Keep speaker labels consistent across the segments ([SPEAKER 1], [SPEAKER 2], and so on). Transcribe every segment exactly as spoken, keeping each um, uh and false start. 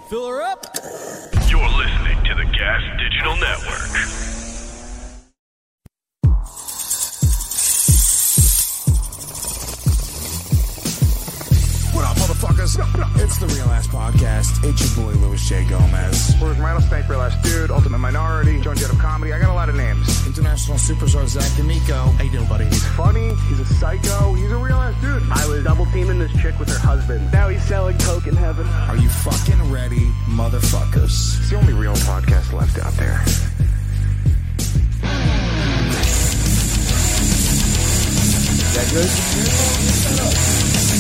[SPEAKER 1] Fill her up.
[SPEAKER 2] You're listening to the Gas Digital Network.
[SPEAKER 3] What up, motherfuckers? It's the Real Ass Podcast. It's your boy, Louis J. Gomez.
[SPEAKER 4] We're with Rattlesnake, Real Ass Dude, Ultimate Minority, Joan Jett of Comedy. I got a lot of names.
[SPEAKER 3] International superstar Zach D'Amico. How you doing, buddy?
[SPEAKER 4] He's funny. He's a psycho. He's a real ass dude.
[SPEAKER 5] I was double teaming this chick with her husband. Now he's selling coke in heaven.
[SPEAKER 3] Are you fucking ready, motherfuckers?
[SPEAKER 4] It's the only real podcast left out there.
[SPEAKER 6] That goes.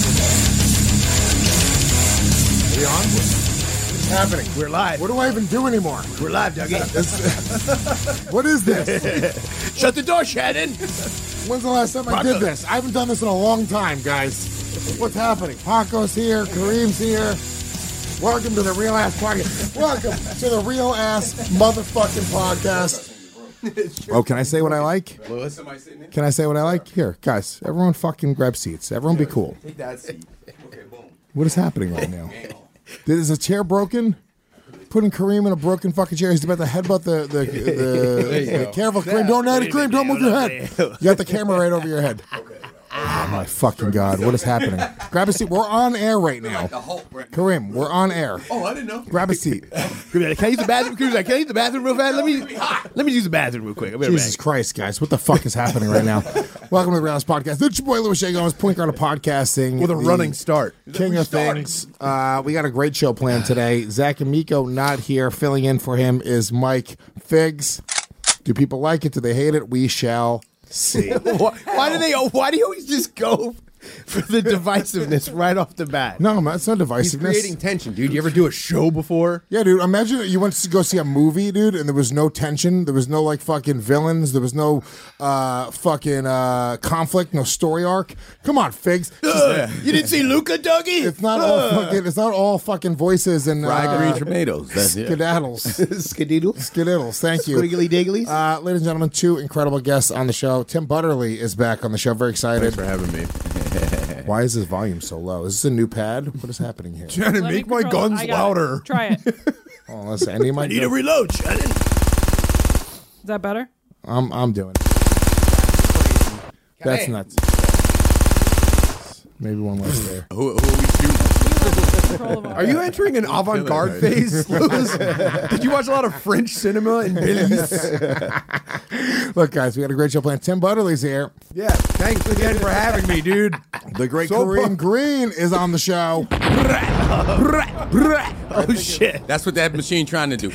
[SPEAKER 6] Are we on?
[SPEAKER 7] What's happening?
[SPEAKER 6] We're live.
[SPEAKER 7] What do I even do anymore?
[SPEAKER 6] We're live, Dougie.
[SPEAKER 7] What is this?
[SPEAKER 6] Shut the door, Shannon.
[SPEAKER 7] When's the last time I did this? I haven't done this in a long time, guys. What's happening? Paco's here. Kareem's here. Welcome to the Real Ass Podcast. Welcome to the Real Ass Motherfucking Podcast. Oh, can I say what I like?
[SPEAKER 6] Louis,
[SPEAKER 7] Can I say what I like? Here, guys, everyone fucking grab seats. Everyone be cool.
[SPEAKER 6] take that seat. Okay, boom.
[SPEAKER 7] What is happening right now? Is a chair broken? Putting Kareem in a broken fucking chair. He's about to headbutt the the, the, the careful Kareem. Don't let it, Kareem. Don't move your head. You got the camera right over your head. Oh my fucking God! What is happening? Grab a seat. We're on air right now. Kareem, we're on air.
[SPEAKER 6] Oh, I didn't know.
[SPEAKER 7] Grab a seat.
[SPEAKER 6] Can I use the bathroom? Can I use the bathroom real fast? Let me let me use the bathroom real quick.
[SPEAKER 7] Jesus Christ, guys! What the fuck is happening right now? Welcome to the Real Ass Podcast. It's your boy Louis J. Gomez, point guard of podcasting
[SPEAKER 6] with a running start.
[SPEAKER 7] King of things. Uh, we got a great show planned today. Zach D'Amico not here. Filling in for him is Mike Figs. Do people like it? Do they hate it? We shall see.
[SPEAKER 6] why, why do they? Why do you always just go for the divisiveness right off the bat?
[SPEAKER 7] No, man, it's not divisiveness.
[SPEAKER 6] He's creating tension, dude. You ever do a show before?
[SPEAKER 7] Yeah, dude. Imagine you went to go see a movie, dude, and there was no tension. There was no like fucking villains. There was no uh, fucking uh, conflict. No story arc. Come on, Figs.
[SPEAKER 6] Uh, you didn't see Luca, Dougie?
[SPEAKER 7] It's not all fucking. It's not all fucking voices and
[SPEAKER 6] fried
[SPEAKER 7] uh,
[SPEAKER 6] green tomatoes. That's it.
[SPEAKER 7] Skedaddles.
[SPEAKER 6] Skididdles.
[SPEAKER 7] Skididdles. Thank you.
[SPEAKER 6] Squiggly digglies.
[SPEAKER 7] Uh, ladies and gentlemen, two incredible guests on the show. Tim Butterly is back on the show. Very excited.
[SPEAKER 6] Thanks for having me.
[SPEAKER 7] Why is this volume so low? Is this a new pad? What is happening here?
[SPEAKER 6] Shannon,
[SPEAKER 8] Let
[SPEAKER 6] make
[SPEAKER 8] me
[SPEAKER 6] my
[SPEAKER 8] control it.
[SPEAKER 6] guns
[SPEAKER 8] I got
[SPEAKER 6] louder.
[SPEAKER 8] it. Try it. Is
[SPEAKER 7] Oh, listen, any of my
[SPEAKER 6] I need to reload, Shannon.
[SPEAKER 8] that better?
[SPEAKER 7] I'm I'm doing it. That's
[SPEAKER 6] Hey.
[SPEAKER 7] nuts. Maybe one less there.
[SPEAKER 6] Who, who are we shooting?
[SPEAKER 8] Control of
[SPEAKER 6] Are you entering an avant-garde phase, Louis? Did you watch a lot of French cinema in Belize?
[SPEAKER 7] Look, guys, we got a great show planned. Tim Butterly's here.
[SPEAKER 6] Yeah, thanks again for having me, dude.
[SPEAKER 7] The great
[SPEAKER 6] So
[SPEAKER 7] Kareem
[SPEAKER 6] pu-
[SPEAKER 7] Green is on the show.
[SPEAKER 6] Oh, shit.
[SPEAKER 9] That's what that machine trying to do.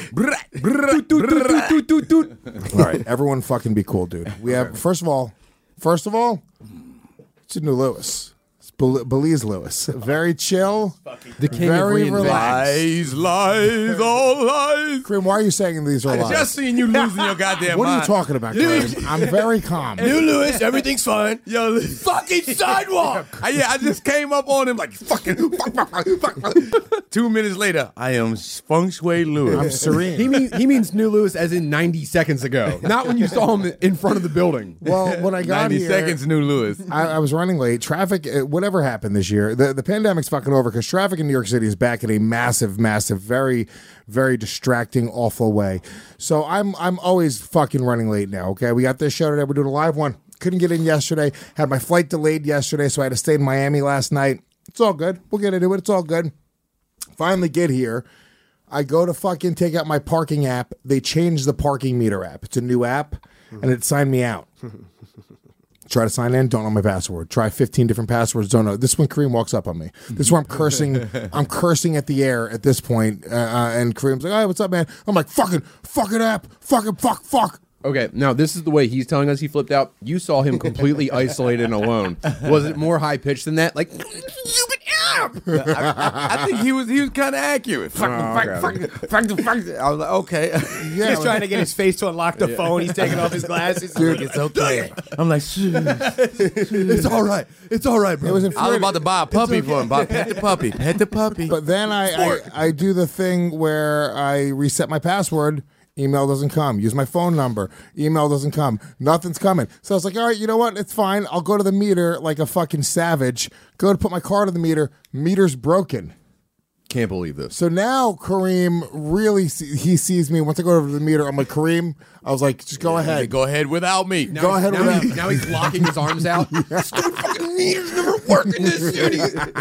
[SPEAKER 7] All right, everyone fucking be cool, dude. We have, first of all, first of all, it's a new Lewis. It's Bel- Belize Lewis. Very chill.
[SPEAKER 6] The king
[SPEAKER 7] very
[SPEAKER 6] of reinvent.
[SPEAKER 7] relaxed.
[SPEAKER 9] Lies, lies, all lies.
[SPEAKER 7] Kareem, why are you saying these are
[SPEAKER 9] I
[SPEAKER 7] lies?
[SPEAKER 9] just seen you losing your goddamn
[SPEAKER 7] What are you
[SPEAKER 9] mind.
[SPEAKER 7] talking about, Kareem? I'm very calm.
[SPEAKER 6] New Lewis, everything's fine.
[SPEAKER 9] Yo,
[SPEAKER 6] Fucking sidewalk.
[SPEAKER 9] I, yeah, I just came up on him like fucking. Fuck, fuck, fuck, fuck, fuck. Two minutes later, I am Feng Shui Lewis.
[SPEAKER 7] I'm serene.
[SPEAKER 6] He means he means New Lewis as in ninety seconds ago, not when you saw him in front of the building.
[SPEAKER 7] Well, when I got
[SPEAKER 9] ninety
[SPEAKER 7] here,
[SPEAKER 9] seconds, new Lewis.
[SPEAKER 7] I, I was running late. Traffic, uh, whatever happened this year, the, the pandemic's fucking over because traffic in New York City is back in a massive, massive, very, very distracting, awful way. So I'm I'm always fucking running late now, okay? We got this show today. We're doing a live one. Couldn't get in yesterday. Had my flight delayed yesterday, so I had to stay in Miami last night. It's all good. We'll get into it. It's all good. Finally get here. I go to fucking take out my parking app. They changed the parking meter app. It's a new app, and it signed me out. Try to sign in, don't know my password. Try fifteen different passwords, don't know. This is when Kareem walks up on me. This is where I'm cursing. I'm cursing at the air at this point. Uh, uh, and Kareem's like, "Hey, what's up, man?" I'm like, "Fucking, fucking app, fucking, fuck, fuck."
[SPEAKER 10] Okay, now this is the way he's telling us he flipped out. You saw him completely isolated and alone. Was it more high pitched than that? Like,
[SPEAKER 9] Stupid app. I, I think he was he was kind of accurate. Fuck,
[SPEAKER 10] Oh,
[SPEAKER 9] fuck,
[SPEAKER 10] okay.
[SPEAKER 9] fuck, fuck, fuck, fuck. I was like, okay.
[SPEAKER 7] Yeah,
[SPEAKER 6] He's trying to get his face to unlock the phone. He's taking off his glasses.
[SPEAKER 7] Dude,
[SPEAKER 6] It's okay.
[SPEAKER 9] I'm like, shit.
[SPEAKER 6] It's all right. It's all right, bro.
[SPEAKER 7] It was
[SPEAKER 9] I was
[SPEAKER 7] infuriating.
[SPEAKER 9] about to buy a puppy for him. But pet the puppy. Pet the puppy.
[SPEAKER 7] But then I, I I do the thing where I reset my password. Email doesn't come. Use my phone number. Email doesn't come. Nothing's coming. So I was like, all right, you know what? It's fine. I'll go to the meter like a fucking savage. Go to put my card in the meter. Meter's broken.
[SPEAKER 10] can't believe this.
[SPEAKER 7] So now Kareem really see, he sees me. Once I go over to the meter, I'm like, Kareem. I was like, just go ahead.
[SPEAKER 9] Go ahead without me.
[SPEAKER 10] Now
[SPEAKER 7] Go
[SPEAKER 10] he's-
[SPEAKER 7] ahead
[SPEAKER 10] now
[SPEAKER 7] without
[SPEAKER 10] he-
[SPEAKER 7] me.
[SPEAKER 10] Now he's locking his arms out.
[SPEAKER 9] Stupid fucking meters never work in this city.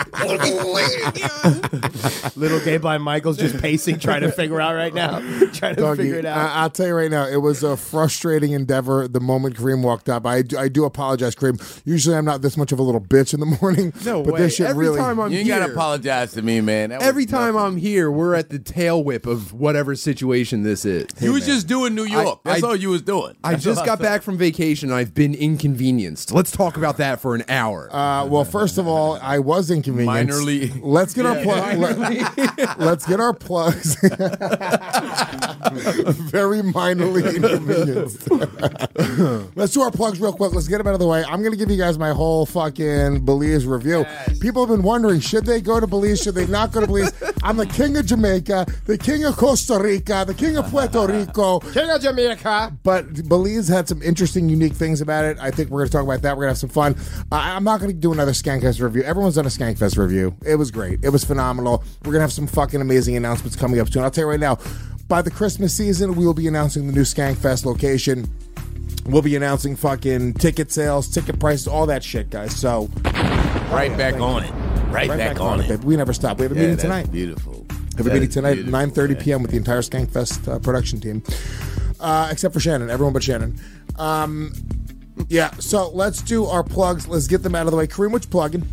[SPEAKER 1] Little gay blind Michael's just pacing, trying to figure out right now. Trying to
[SPEAKER 7] Doggy,
[SPEAKER 1] figure it out.
[SPEAKER 7] I, I'll tell you right now, it was a frustrating endeavor the moment Kareem walked up. I, do- I do apologize, Kareem. Usually I'm not this much of a little bitch in the morning.
[SPEAKER 10] No
[SPEAKER 7] but
[SPEAKER 10] way.
[SPEAKER 7] this shit
[SPEAKER 10] Every
[SPEAKER 7] really.
[SPEAKER 10] time I'm
[SPEAKER 9] You ain't
[SPEAKER 10] here,
[SPEAKER 9] gotta apologize to me, man. That was
[SPEAKER 10] every time
[SPEAKER 9] nothing.
[SPEAKER 10] I'm here, we're at the tail whip of whatever situation this is.
[SPEAKER 9] You was just doing New York.
[SPEAKER 10] I-
[SPEAKER 9] That's
[SPEAKER 10] I-
[SPEAKER 9] all you was doing.
[SPEAKER 10] I just got back from vacation. I've been inconvenienced. Let's talk about that for an hour.
[SPEAKER 7] Uh, well, first of all, I was inconvenienced.
[SPEAKER 9] Minorly.
[SPEAKER 7] Let's get our plug. Let, let's get our plugs. Very minorly inconvenienced. Let's do our plugs real quick. Let's get them out of the way. I'm going to give you guys my whole fucking Belize review. People have been wondering, should they go to Belize? Should they not go to Belize? I'm the king of Jamaica, the king of Costa Rica, the king of Puerto Rico.
[SPEAKER 1] King of Jamaica.
[SPEAKER 7] But Belize had some interesting, unique things about it. I think we're going to talk about that. We're going to have some fun. Uh, I'm not going to do another Skankfest review. Everyone's done a Skankfest review. It was great. It was phenomenal. We're going to have some fucking amazing announcements coming up soon. I'll tell you right now, by the Christmas season, we will be announcing the new Skankfest location. We'll be announcing fucking ticket sales, ticket prices, all that shit, guys. So,
[SPEAKER 9] Right back on it. Right,
[SPEAKER 7] right
[SPEAKER 9] back, on it.
[SPEAKER 7] babe. We never stop. We have a
[SPEAKER 9] Yeah,
[SPEAKER 7] meeting
[SPEAKER 9] that's
[SPEAKER 7] tonight.
[SPEAKER 9] beautiful.
[SPEAKER 7] Have a
[SPEAKER 9] That
[SPEAKER 7] meeting
[SPEAKER 9] is
[SPEAKER 7] tonight at
[SPEAKER 9] beautiful,
[SPEAKER 7] nine thirty
[SPEAKER 9] man.
[SPEAKER 7] p.m. with the entire Skankfest uh, production team. Uh, except for Shannon. Everyone but Shannon. Um, yeah, so let's do our plugs. Let's get them out of the way. Kareem, what you plugging?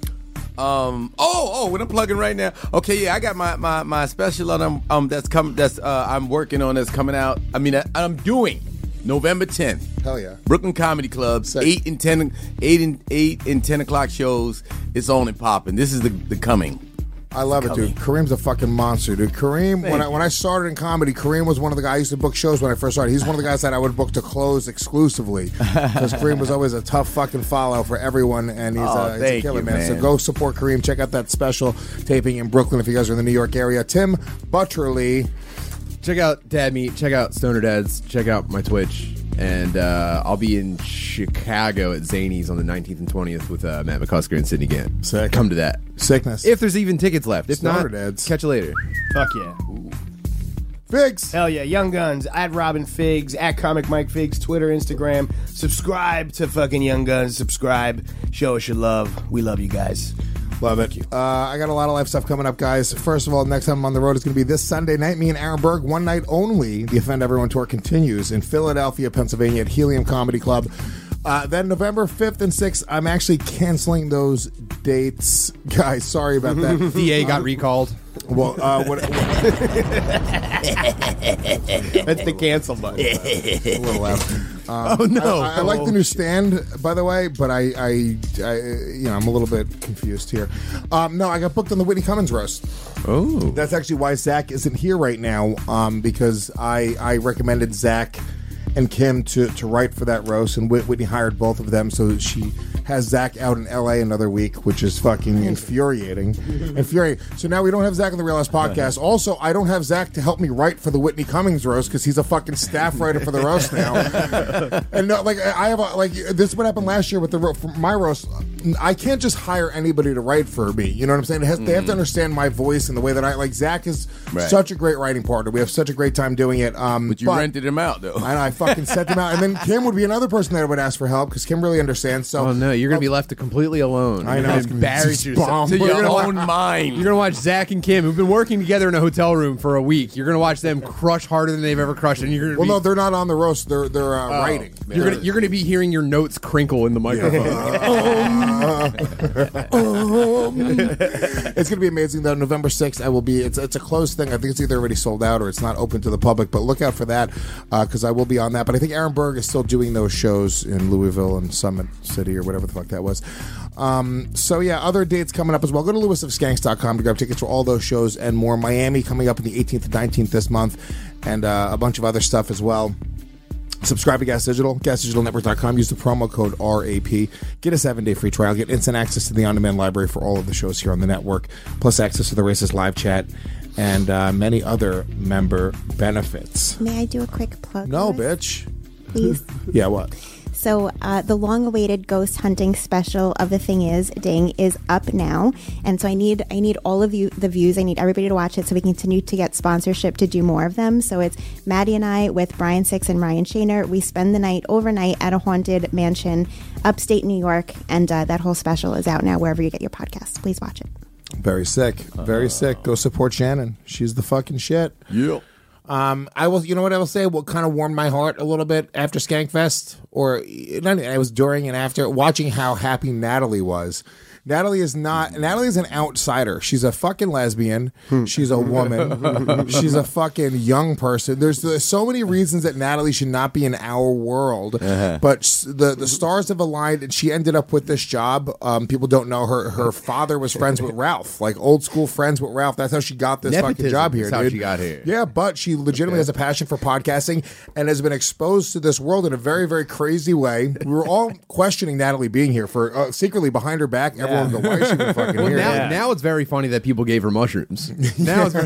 [SPEAKER 9] Um. Oh, oh, what I'm plugging right now. Okay, yeah, I got my my, my special on um, um that's coming. That's uh I'm working on. That's coming out. I mean, I, I'm doing November tenth.
[SPEAKER 7] Hell yeah.
[SPEAKER 9] Brooklyn Comedy Club.
[SPEAKER 7] Sick.
[SPEAKER 9] Eight and ten, eight and eight and ten o'clock shows. It's on and popping. This is the the coming.
[SPEAKER 7] I love it, dude. Kareem's a fucking monster, dude. Kareem, when I, when I started in comedy, Kareem was one of the guys I used to book shows when I first started. He's one of the guys that I would book to close exclusively because Kareem was always a tough fucking follow for everyone, and he's,
[SPEAKER 9] Oh,
[SPEAKER 7] uh, he's a
[SPEAKER 9] thank
[SPEAKER 7] killer,
[SPEAKER 9] you,
[SPEAKER 7] man. So
[SPEAKER 9] man.
[SPEAKER 7] go support Kareem. Check out that special taping in Brooklyn if you guys are in the New York area. Tim Butterly.
[SPEAKER 10] Check out Dad Meat. Check out Stoner Dads. Check out my Twitch. And uh, I'll be in Chicago at Zany's on the nineteenth and twentieth with uh, Matt McCusker and Sidney Gant.
[SPEAKER 7] Sick.
[SPEAKER 10] Come to that.
[SPEAKER 7] Sickness.
[SPEAKER 10] If there's even tickets left. If
[SPEAKER 7] Stoner
[SPEAKER 10] not,
[SPEAKER 7] Dads.
[SPEAKER 10] catch you later.
[SPEAKER 1] Fuck yeah.
[SPEAKER 7] Figs.
[SPEAKER 1] Hell yeah. Young Guns, at Robin Figs, at Comic Mike Figs, Twitter, Instagram. Subscribe to fucking Young Guns. Subscribe. Show us your love. We love you guys.
[SPEAKER 7] Love it. Uh, I got a lot of live stuff coming up, guys. First of all, next time I'm on the road is going to be this Sunday night. Me and Aaron Berg, one night only. The Offend Everyone tour continues in Philadelphia, Pennsylvania at Helium Comedy Club. Uh, then November fifth and sixth, I'm actually canceling those dates. Guys, sorry about that.
[SPEAKER 10] D A got recalled.
[SPEAKER 7] Well, uh, what, what,
[SPEAKER 1] That's the cancel button.
[SPEAKER 7] a little loud. Um,
[SPEAKER 10] Oh, no.
[SPEAKER 7] I, I, I like the new stand, by the way, but I, I, I, you know, I'm a little bit confused here. Um, no, I got booked on the Whitney Cummings roast.
[SPEAKER 10] Oh.
[SPEAKER 7] That's actually why Zach isn't here right now, um, because I, I recommended Zach and Kim to, to write for that roast, and Whit- Whitney hired both of them, so she has Zach out in L A another week, which is fucking infuriating. Infuriating. So now we don't have Zach on the Real Ass Podcast. Also, I don't have Zach to help me write for the Whitney Cummings roast because he's a fucking staff writer for the roast now. And no, like I have a, like this is what happened last year with the ro- for my roast. I can't just hire anybody to write for me. You know what I'm saying? It has, They have to understand my voice and the way that I like. Zach is
[SPEAKER 9] Right.
[SPEAKER 7] such a great writing partner. We have such a great time doing it. Um,
[SPEAKER 9] But you rented him out though.
[SPEAKER 7] I, I fucking sent him out, and then Kim would be another person that I would ask for help because Kim really understands. So
[SPEAKER 10] Oh, no. You're going to be left completely alone.
[SPEAKER 7] I
[SPEAKER 10] You're
[SPEAKER 7] know,
[SPEAKER 10] gonna
[SPEAKER 7] it's gonna be
[SPEAKER 10] embarrass
[SPEAKER 7] just
[SPEAKER 10] yourself.
[SPEAKER 7] bomb.
[SPEAKER 9] To
[SPEAKER 7] You're
[SPEAKER 9] your
[SPEAKER 7] gonna
[SPEAKER 9] own mind.
[SPEAKER 10] You're going to watch Zach and Kim, who've been working together in a hotel room for a week. You're going to watch them crush harder than they've ever crushed. And you're going to
[SPEAKER 7] Well,
[SPEAKER 10] be,
[SPEAKER 7] no, they're not on the roast. They're they're uh,
[SPEAKER 9] Oh,
[SPEAKER 7] writing.
[SPEAKER 10] you're going to you're going to be hearing your notes crinkle in the microphone.
[SPEAKER 7] It's going to be amazing though. November sixth, I will be. It's it's a closed thing. I think it's either already sold out or it's not open to the public. But look out for that because I will be on that. But I think Aaron Berg is still doing those shows in Louisville and Summit City or whatever the fuck that was. Um, so yeah, other dates coming up as well. Go to lewis of skanks dot com to grab tickets for all those shows and more. Miami coming up on the eighteenth and nineteenth this month, and uh, a bunch of other stuff as well. Subscribe to Gas Digital, gas digital network dot com. Use the promo code R A P. Get a seven-day free trial. Get instant access to the on-demand library for all of the shows here on the network, plus access to the Racist live chat and uh, many other member benefits.
[SPEAKER 11] May I do a quick plug?
[SPEAKER 7] No,
[SPEAKER 11] Louis?
[SPEAKER 7] bitch.
[SPEAKER 11] Please.
[SPEAKER 7] Yeah, what?
[SPEAKER 11] So uh, the long-awaited ghost hunting special of The Thing Is, Ding, is up now, and so I need I need all of you, the views. I need everybody to watch it so we can continue to get sponsorship to do more of them. So it's Maddie and I with Brian Six and Ryan Shaner. We spend the night overnight at a haunted mansion, upstate New York, and uh, that whole special is out now wherever you get your podcasts. Please watch it.
[SPEAKER 7] Very sick. Very uh, sick. Go support Shannon. She's the fucking shit.
[SPEAKER 9] Yeah.
[SPEAKER 7] Um, I will. You know what I will say? What kind of warmed my heart a little bit after Skankfest, or I was during and after watching how happy Natalie was. Natalie is not. Natalie is an outsider. She's a fucking lesbian. She's a woman. She's a fucking young person. There's, there's so many reasons that Natalie should not be in our world. Uh-huh. But the the stars have aligned, and she ended up with this job. Um, people don't know her. Her father was friends with Ralph, like old school friends with Ralph. That's how she got this
[SPEAKER 10] Nepotism
[SPEAKER 7] fucking job here.
[SPEAKER 10] Is how
[SPEAKER 7] dude.
[SPEAKER 10] she got here.
[SPEAKER 7] Yeah, but she legitimately has a passion for podcasting and has been exposed to this world in a very, very crazy way. We were all questioning Natalie being here for uh, secretly behind her back. Everyone would go, why is she even fucking
[SPEAKER 10] well,
[SPEAKER 7] here?
[SPEAKER 10] Now,
[SPEAKER 7] Yeah.
[SPEAKER 10] now it's very funny that people gave her mushrooms. Now it's very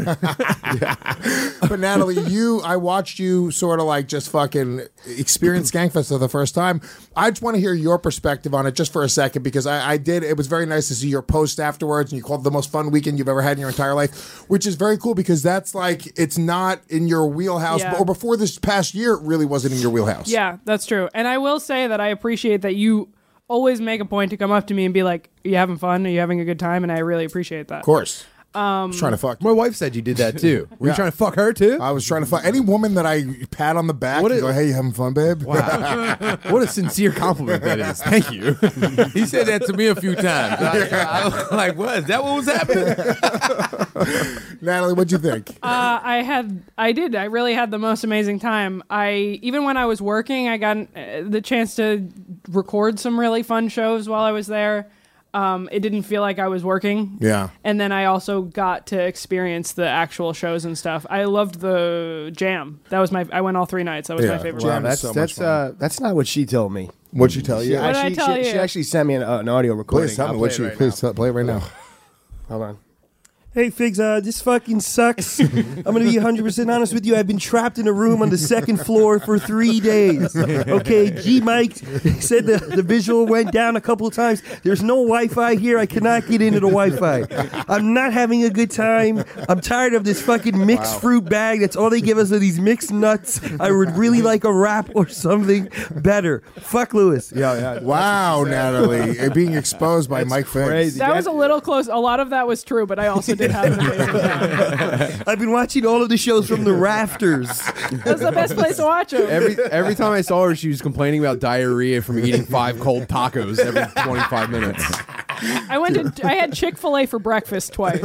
[SPEAKER 7] But Natalie, you, I watched you sort of like just fucking experience Skankfest for the first time. I just want to hear your perspective on it just for a second, because I, I did. It was very nice to see your post afterwards, and you called it the most fun weekend you've ever had in your entire life, which is very cool because that's like, it's not in your wheelhouse.
[SPEAKER 8] Yeah.
[SPEAKER 7] Or before this past year, it really wasn't in your wheelhouse.
[SPEAKER 8] Yeah, that's true. And I will say that I appreciate that you always make a point to come up to me and be like, are you having fun? Are you having a good time? And I really appreciate that.
[SPEAKER 7] Of course.
[SPEAKER 8] Um,
[SPEAKER 7] I was trying to fuck.
[SPEAKER 10] My wife said you did that too. Were
[SPEAKER 7] Yeah.
[SPEAKER 10] you trying to fuck her too?
[SPEAKER 7] I was trying to fuck any woman that I pat on the back
[SPEAKER 10] What
[SPEAKER 7] and
[SPEAKER 10] a-
[SPEAKER 7] go, hey, you having fun, babe?
[SPEAKER 10] Wow. What a sincere compliment that is. Thank you.
[SPEAKER 9] He said that to me a few times. I, I was like, what? Is that what was happening?
[SPEAKER 7] Natalie, what'd you think?
[SPEAKER 8] Uh, I had, I did. I really had the most amazing time. I even when I was working, I got uh, the chance to record some really fun shows while I was there. Um, it didn't feel like I was working.
[SPEAKER 7] Yeah.
[SPEAKER 8] And then I also got to experience the actual shows and stuff. I loved the jam. That was my. I went all three nights. That was
[SPEAKER 7] Yeah,
[SPEAKER 8] my favorite.
[SPEAKER 7] jam
[SPEAKER 8] one.
[SPEAKER 7] is
[SPEAKER 1] That's
[SPEAKER 7] so much
[SPEAKER 1] that's
[SPEAKER 7] fun.
[SPEAKER 1] uh that's not what she told me.
[SPEAKER 7] What'd she tell
[SPEAKER 1] She,
[SPEAKER 7] you?
[SPEAKER 8] What did I
[SPEAKER 1] actually,
[SPEAKER 8] tell
[SPEAKER 1] she,
[SPEAKER 8] you?
[SPEAKER 1] she actually sent me an, uh, an audio recording.
[SPEAKER 7] Please tell
[SPEAKER 1] I'll
[SPEAKER 7] me
[SPEAKER 1] play
[SPEAKER 7] what
[SPEAKER 1] it
[SPEAKER 7] she.
[SPEAKER 1] right
[SPEAKER 7] Please
[SPEAKER 1] now.
[SPEAKER 7] tell, play it right now.
[SPEAKER 1] Hold on. Hey, Figs, uh, this fucking sucks. I'm going to be one hundred percent honest with you. I've been trapped in a room on the second floor for three days. Okay, G Mike said the, the visual went down a couple of times. There's no Wi-Fi here. I cannot get into the Wi-Fi. I'm not having a good time. I'm tired of this fucking mixed
[SPEAKER 7] Wow.
[SPEAKER 1] fruit bag. That's all they give us are these mixed nuts. I would really like a wrap or something better. Fuck Lewis. Yeah, yeah.
[SPEAKER 7] Wow, Natalie, uh, being exposed by Mike Figs.
[SPEAKER 1] crazy.
[SPEAKER 8] That was a little close. A lot of that was true, but I also did have an amazing time.
[SPEAKER 1] I've been watching all of the shows from the rafters.
[SPEAKER 8] That's the best place to watch them.
[SPEAKER 10] Every every time I saw her, she was complaining about diarrhea from eating five cold tacos every twenty-five minutes.
[SPEAKER 8] I went to. I had Chick-fil-A for breakfast twice.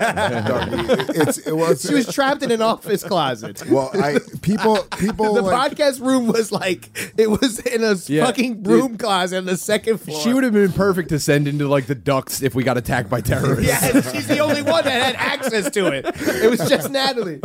[SPEAKER 7] It's it was.
[SPEAKER 1] She was trapped in an office closet.
[SPEAKER 7] Well, I people people
[SPEAKER 1] The
[SPEAKER 7] like,
[SPEAKER 1] podcast room was like, it was in a
[SPEAKER 10] Yeah,
[SPEAKER 1] fucking broom closet on the second floor.
[SPEAKER 10] She would have been perfect to send into like the ducts if we got attacked by terrorists.
[SPEAKER 1] Yeah, she's the only one that had access to it. It was just Natalie.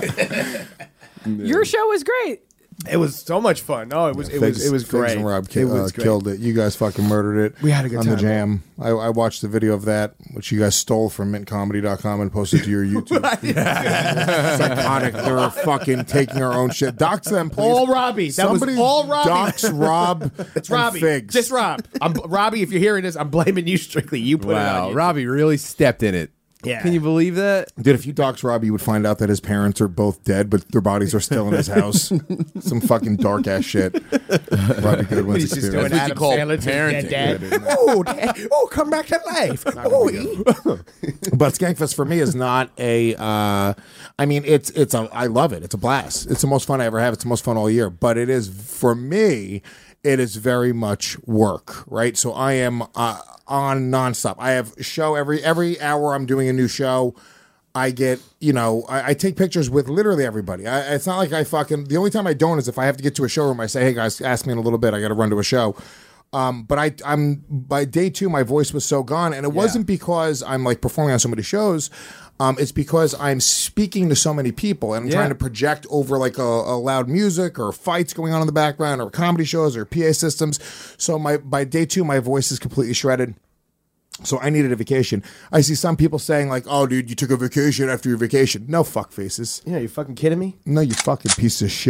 [SPEAKER 8] Your show was great.
[SPEAKER 1] It was so much fun. Oh, it was it
[SPEAKER 7] Figs,
[SPEAKER 1] was it was
[SPEAKER 7] Figs
[SPEAKER 1] great.
[SPEAKER 7] and Rob ki-
[SPEAKER 1] it was
[SPEAKER 7] uh,
[SPEAKER 1] great.
[SPEAKER 7] killed it. You guys fucking murdered it.
[SPEAKER 1] We had a good
[SPEAKER 7] on
[SPEAKER 1] time,
[SPEAKER 7] the jam. I, I watched the video of that, which you guys stole from mint comedy dot com and posted to your YouTube. It's iconic. They're fucking taking our own shit. Dox them, please.
[SPEAKER 1] All Robbie. That was
[SPEAKER 7] Somebody
[SPEAKER 1] all Robbie.
[SPEAKER 7] Dox Rob.
[SPEAKER 1] It's
[SPEAKER 7] and
[SPEAKER 1] Robbie.
[SPEAKER 7] Figs.
[SPEAKER 1] Just Rob. I'm Robbie. If you're hearing this, I'm blaming you strictly. You put it
[SPEAKER 10] Wow,
[SPEAKER 1] on.
[SPEAKER 10] Robbie really stepped in it.
[SPEAKER 1] Yeah.
[SPEAKER 10] Can you believe that?
[SPEAKER 7] Dude, if you dox Robbie, you would find out that his parents are both dead, but their bodies are still in his house. Some fucking dark ass shit. Robbie Goodwin's
[SPEAKER 1] He's just doing
[SPEAKER 7] experience.
[SPEAKER 1] Adam
[SPEAKER 9] call
[SPEAKER 1] Sandler to
[SPEAKER 9] parenting.
[SPEAKER 1] dead, dad. Oh, dad. Oh, come back to life. Oh,
[SPEAKER 7] But Skankfest for me is not a. Uh, I mean, it's it's a. I love it. It's a blast. It's the most fun I ever have. It's the most fun all year. But it is for me. It is very much work, right? So I am uh, on nonstop. I have a show every every hour. I'm doing a new show. I get, you know, I, I take pictures with literally everybody. I, it's not like I fucking. The only time I don't is if I have to get to a showroom. I say, hey guys, ask me in a little bit. I got to run to a show. Um, but I, I'm by day two, my voice was so gone, and it wasn't because I'm like performing on so many shows. Um, it's because I'm speaking to so many people, and I'm
[SPEAKER 1] Yeah.
[SPEAKER 7] trying to project over like a, a loud music or fights going on in the background or comedy shows or P A systems. So my by day two, my voice is completely shredded. So I needed a vacation. I see some people saying like, "Oh, dude, you took a vacation after your vacation." No, fuck faces.
[SPEAKER 1] Yeah, you fucking kidding me?
[SPEAKER 7] No, you fucking piece of shit.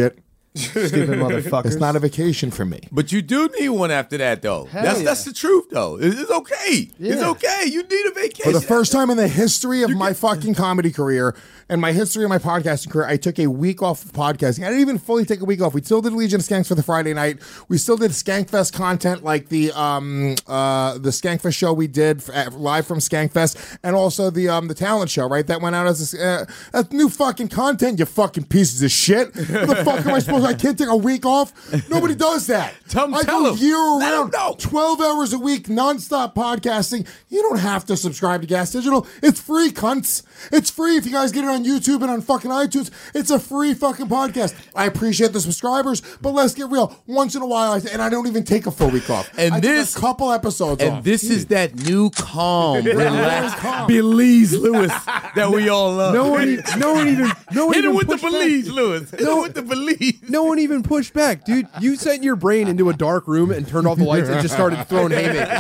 [SPEAKER 12] Stupid motherfuckers.
[SPEAKER 7] It's not a vacation for me.
[SPEAKER 9] But you do need one after that, though.
[SPEAKER 12] Hell
[SPEAKER 9] that's
[SPEAKER 12] yeah.
[SPEAKER 9] that's the truth, though. It's, it's okay. It's
[SPEAKER 12] Yeah.
[SPEAKER 9] okay. You need a vacation.
[SPEAKER 7] For the first time in the history of my fucking comedy career and my history of my podcasting career, I took a week off of podcasting. I didn't even fully take a week off. We still did Legion of Skanks for the Friday night. We still did Skankfest content, like the um uh the Skankfest show we did f- uh, live from Skankfest, and also the um the talent show, right? That went out as a, uh, that's new fucking content. You fucking pieces of shit. What the fuck am I supposed to? I can't take a week off. Nobody does that.
[SPEAKER 9] Tell 'em-
[SPEAKER 7] I
[SPEAKER 9] tell
[SPEAKER 7] go
[SPEAKER 9] 'em.
[SPEAKER 7] year
[SPEAKER 9] Let 'em
[SPEAKER 7] round,
[SPEAKER 9] know.
[SPEAKER 7] twelve hours a week, nonstop podcasting. You don't have to subscribe to Gas Digital. It's free, cunts. It's free if you guys get it on YouTube and on fucking iTunes. It's a free fucking podcast. I appreciate the subscribers, but let's get real. Once in a while, I, and I don't even take a full week off.
[SPEAKER 9] And
[SPEAKER 7] I
[SPEAKER 9] this-
[SPEAKER 7] take a couple episodes
[SPEAKER 9] And
[SPEAKER 7] off.
[SPEAKER 9] this is that new calm, relaxed
[SPEAKER 7] calm.
[SPEAKER 9] Belize Lewis that we all love.
[SPEAKER 10] No one, e- no one even, no one
[SPEAKER 9] Hit him
[SPEAKER 10] even
[SPEAKER 9] with the
[SPEAKER 10] pushed back.
[SPEAKER 9] Belize, Lewis. Hit him with the Belize.
[SPEAKER 10] No one even pushed back, dude. You sent your brain into a dark room and turned off the lights and just started throwing haymakers.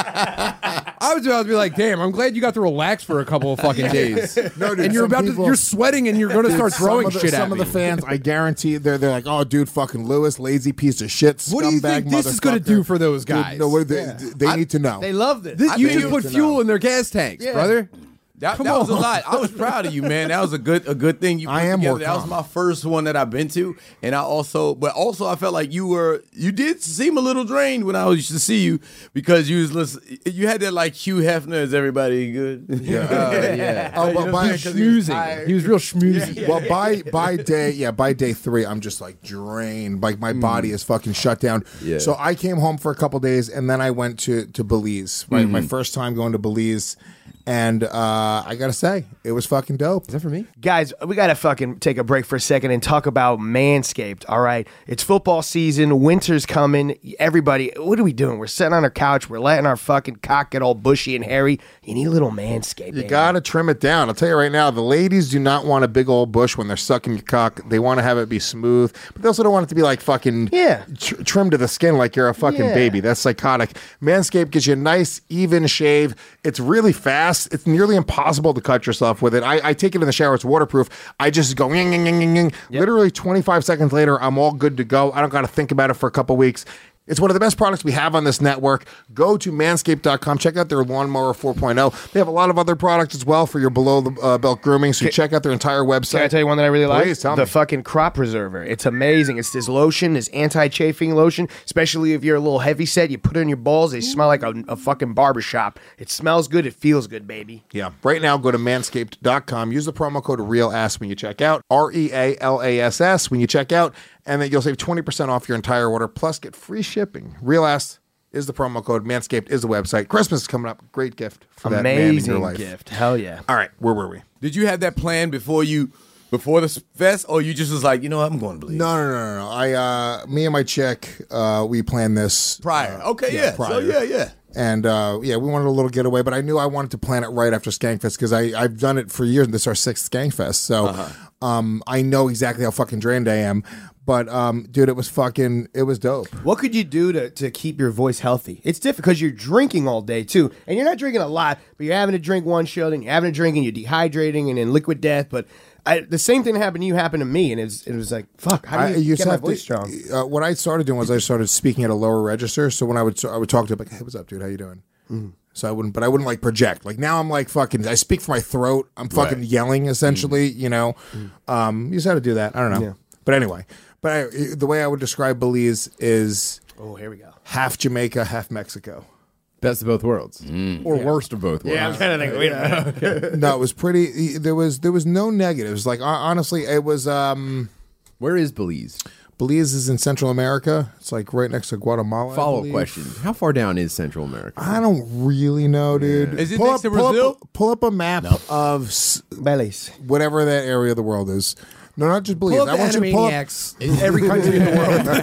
[SPEAKER 10] I was about to be like, "Damn, I'm glad you got to relax for a couple of fucking days."
[SPEAKER 7] No, dude,
[SPEAKER 10] and you're
[SPEAKER 7] some
[SPEAKER 10] about
[SPEAKER 7] people-
[SPEAKER 10] to, you're sweating and you're going to
[SPEAKER 7] Dude,
[SPEAKER 10] start throwing
[SPEAKER 7] some of the,
[SPEAKER 10] shit
[SPEAKER 7] some
[SPEAKER 10] at
[SPEAKER 7] of
[SPEAKER 10] me.
[SPEAKER 7] the fans, I guarantee, they're they're like, "Oh, dude, fucking Lewis, lazy piece of shit."
[SPEAKER 10] What do you think
[SPEAKER 7] scumbag
[SPEAKER 10] this is going to
[SPEAKER 7] motherfucker."
[SPEAKER 10] do for those
[SPEAKER 7] Dude,
[SPEAKER 10] guys?
[SPEAKER 7] no, what do they, they need to know.
[SPEAKER 12] They love this.
[SPEAKER 10] This-
[SPEAKER 9] I
[SPEAKER 10] you
[SPEAKER 9] think
[SPEAKER 10] just
[SPEAKER 9] you
[SPEAKER 10] put
[SPEAKER 7] need to
[SPEAKER 10] fuel
[SPEAKER 7] know.
[SPEAKER 10] in their gas tanks,
[SPEAKER 12] Yeah.
[SPEAKER 10] brother.
[SPEAKER 9] That,
[SPEAKER 10] Come
[SPEAKER 9] that was a
[SPEAKER 10] on.
[SPEAKER 9] lot. I was proud of you, man. That was a good a good thing you put
[SPEAKER 7] I am
[SPEAKER 9] together.
[SPEAKER 7] more
[SPEAKER 9] That was
[SPEAKER 7] calm.
[SPEAKER 9] my first one that I've been to, and I also, but also I felt like you were you did seem a little drained when I used to see you because you was listen, you had that like Hugh Hefner. Is everybody good?
[SPEAKER 7] Yeah.
[SPEAKER 10] Oh, yeah.
[SPEAKER 7] Oh,
[SPEAKER 9] You
[SPEAKER 7] but
[SPEAKER 9] know
[SPEAKER 7] by
[SPEAKER 9] what I'm saying? 'Cause he was
[SPEAKER 10] Schmoozing.
[SPEAKER 9] tired.
[SPEAKER 10] He was real schmoozy.
[SPEAKER 7] Well, by by day, yeah, by day three, I'm just like drained. Like my body is fucking shut down.
[SPEAKER 10] Yeah.
[SPEAKER 7] So I came home for a couple days, and then I went to to Belize. Right, my first time going to Belize, and uh, I gotta say, it was fucking dope.
[SPEAKER 10] Is that for me?
[SPEAKER 12] Guys, we gotta fucking take a break for a second and talk about Manscaped. All right, it's football season, winter's coming. Everybody, what are we doing? We're sitting on our couch, we're letting our fucking cock get all bushy and hairy. You need a little Manscaped.
[SPEAKER 7] You
[SPEAKER 12] baby.
[SPEAKER 7] gotta trim it down. I'll tell you right now, the ladies do not want a big old bush when they're sucking your cock. They want to have it be smooth, but they also don't want it to be like fucking
[SPEAKER 12] Yeah.
[SPEAKER 7] tr- trimmed to the skin like you're a fucking
[SPEAKER 12] Yeah.
[SPEAKER 7] baby. That's psychotic. Manscaped gives you a nice, even shave. It's really fast. It's nearly impossible to cut yourself with it. I, I take it in the shower. It's waterproof. I just go, ying, ying, ying, ying, ying. Literally twenty-five seconds later, I'm all good to go. I don't got to think about it for a couple weeks. It's one of the best products we have on this network. Go to manscaped dot com. Check out their Lawnmower four point oh. They have a lot of other products as well for your below the uh, belt grooming. So check out their entire website.
[SPEAKER 12] Can I tell you one that I really like?
[SPEAKER 7] Please tell
[SPEAKER 12] the
[SPEAKER 7] me.
[SPEAKER 12] fucking crop preserver. It's amazing. It's this lotion, this anti-chafing lotion, especially if you're a little heavy set. You put it in your balls, they smell like a, a fucking barbershop. It smells good. It feels good, baby.
[SPEAKER 7] Yeah. Right now, go to manscaped dot com. Use the promo code REALASS when you check out. R E A L A S S when you check out. And then you'll save twenty percent off your entire order, plus get free shipping. REALASS is the promo code. Manscaped is the website. Christmas is coming up. Great gift for that man in
[SPEAKER 12] Amazing
[SPEAKER 7] your life.
[SPEAKER 12] gift. Hell yeah.
[SPEAKER 7] All right. Where were we?
[SPEAKER 9] Did you have that plan before you before the fest, or you just was like, you know, what, I'm going to Belize
[SPEAKER 7] No, no, no, no, no. I, uh, me and my chick, uh, we planned this
[SPEAKER 9] prior?
[SPEAKER 7] uh,
[SPEAKER 9] okay, yeah,
[SPEAKER 7] prior.
[SPEAKER 9] so yeah, yeah.
[SPEAKER 7] And uh, yeah, we wanted a little getaway, but I knew I wanted to plan it right after Skankfest because I've done it for years, and this is our sixth Skankfest. So
[SPEAKER 9] Uh-huh.
[SPEAKER 7] um, I know exactly how fucking drained I am. But um, dude, it was fucking, it was dope.
[SPEAKER 12] What could you do to, to keep your voice healthy? It's different because you're drinking all day too. And you're not drinking a lot, but you're having to drink one show, then you're having to drink and you're dehydrating and in liquid death. But I, the same thing happened to you happened to me. And it was, it was like, fuck, how do you,
[SPEAKER 7] I, you
[SPEAKER 12] get my
[SPEAKER 7] have to-
[SPEAKER 12] voice strong?
[SPEAKER 7] Uh, what I started doing was I started speaking at a lower register. So when I would I would talk to him like, hey, what's up, dude? How you doing?
[SPEAKER 12] Mm-hmm.
[SPEAKER 7] So I wouldn't, but I wouldn't like project. Like now I'm like fucking, I speak from my throat. I'm fucking
[SPEAKER 9] Right.
[SPEAKER 7] yelling essentially,
[SPEAKER 12] Mm-hmm.
[SPEAKER 7] you know. Um, you just had to do that. I don't know.
[SPEAKER 12] Yeah.
[SPEAKER 7] But anyway, but I, the way I would describe Belize is
[SPEAKER 12] Oh, here we go.
[SPEAKER 7] half Jamaica, half Mexico.
[SPEAKER 10] Best of both worlds, or worst of both worlds.
[SPEAKER 12] Yeah, I'm trying to think. Wait a minute.
[SPEAKER 7] No, it was pretty. There was there was no negatives. Like hon- honestly, it was. Um,
[SPEAKER 10] Where is Belize?
[SPEAKER 7] Belize is in Central America. It's like right next to Guatemala. I
[SPEAKER 10] Follow up
[SPEAKER 7] believe.
[SPEAKER 10] question: how far down is Central America?
[SPEAKER 7] I don't really know, dude.
[SPEAKER 9] Is it
[SPEAKER 7] pull
[SPEAKER 9] next
[SPEAKER 7] up,
[SPEAKER 9] to
[SPEAKER 7] pull
[SPEAKER 9] Brazil?
[SPEAKER 7] Up, pull up a map of s-
[SPEAKER 12] Belize.
[SPEAKER 7] whatever that area of the world is. No, not just Belize.
[SPEAKER 10] Pull up
[SPEAKER 7] I want you to pull up.
[SPEAKER 10] Animaniacs in every country in the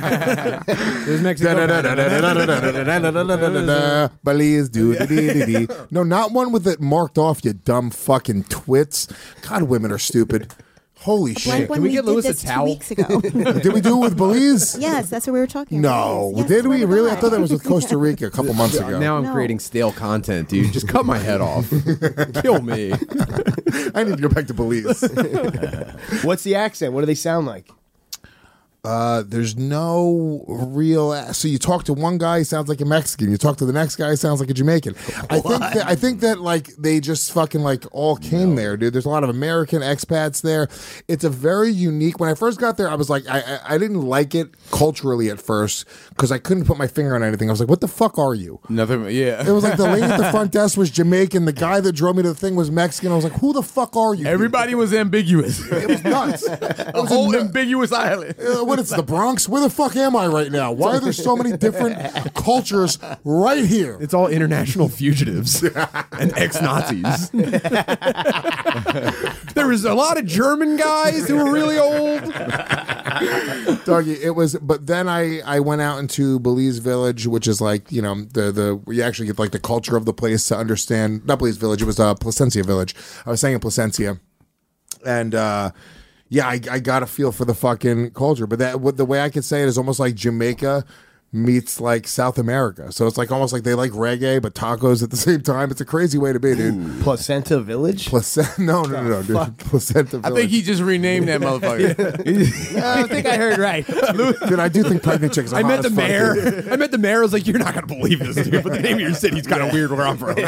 [SPEAKER 10] world. There's Mexico.
[SPEAKER 7] Belize, do No, not one with it marked off, you dumb fucking twits. God, women are stupid. Holy
[SPEAKER 11] Like
[SPEAKER 7] shit.
[SPEAKER 11] when
[SPEAKER 10] we
[SPEAKER 11] we,
[SPEAKER 10] get
[SPEAKER 11] did
[SPEAKER 10] Lewis a
[SPEAKER 11] this two
[SPEAKER 10] towel?
[SPEAKER 11] weeks ago.
[SPEAKER 7] Did we do it with Belize?
[SPEAKER 11] Yes, that's what we were talking
[SPEAKER 7] No.
[SPEAKER 11] about. Yes,
[SPEAKER 7] Did we
[SPEAKER 11] swear to
[SPEAKER 7] really? I
[SPEAKER 11] God.
[SPEAKER 7] thought that was with Costa Rica a couple months ago.
[SPEAKER 10] Now I'm
[SPEAKER 11] No.
[SPEAKER 10] creating stale content, dude. Just cut my head off. Kill me.
[SPEAKER 7] I need to go back to Belize.
[SPEAKER 12] What's the accent? What do they sound like?
[SPEAKER 7] Uh, there's no real. So you talk to one guy, he sounds like a Mexican. You talk to the next guy, he sounds like a Jamaican. I think that I think that like they just fucking like all came there, dude. There's a lot of American expats there. It's a very unique. When I first got there, I was like, I I, I didn't like it culturally at first because I couldn't put my finger on anything. I was like, what the fuck are you?
[SPEAKER 9] Nothing. Yeah.
[SPEAKER 7] It was like the lady at the front desk was Jamaican. The guy that drove me to the thing was Mexican. I was like, who the fuck are you?
[SPEAKER 9] Everybody was ambiguous.
[SPEAKER 7] It was nuts.
[SPEAKER 9] A whole ambiguous island.
[SPEAKER 7] Uh, what is the Bronx? Where the fuck am I right now? Why are there so many different cultures right here?
[SPEAKER 10] It's all international fugitives and ex-Nazis. There was a lot of German guys who were really old.
[SPEAKER 7] Doggy, it was, but then I, I went out into Belize Village, which is like, you know, the, the, you actually get like the culture of the place to understand, not Belize Village, it was uh, Placencia Village. I was saying in Placencia. And, uh, yeah, I, I got a feel for the fucking culture, but that what the way I could say it is almost like Jamaica meets like South America. So it's like almost like they like reggae but tacos at the same time. It's a crazy way to be, dude.
[SPEAKER 12] Ooh. Placenta Village?
[SPEAKER 7] Placenta? No, no, no, no, dude.
[SPEAKER 12] Fuck.
[SPEAKER 7] Placenta Village.
[SPEAKER 9] I think he just renamed that motherfucker.
[SPEAKER 12] No, I think I heard right.
[SPEAKER 7] Dude, I do think pregnant chicks are
[SPEAKER 10] I
[SPEAKER 7] hot
[SPEAKER 10] met the
[SPEAKER 7] as fuck,
[SPEAKER 10] mayor.
[SPEAKER 7] dude.
[SPEAKER 10] I met the mayor. I was like, "You're not gonna believe this, dude." But the name of your city's kind of weird where I'm from.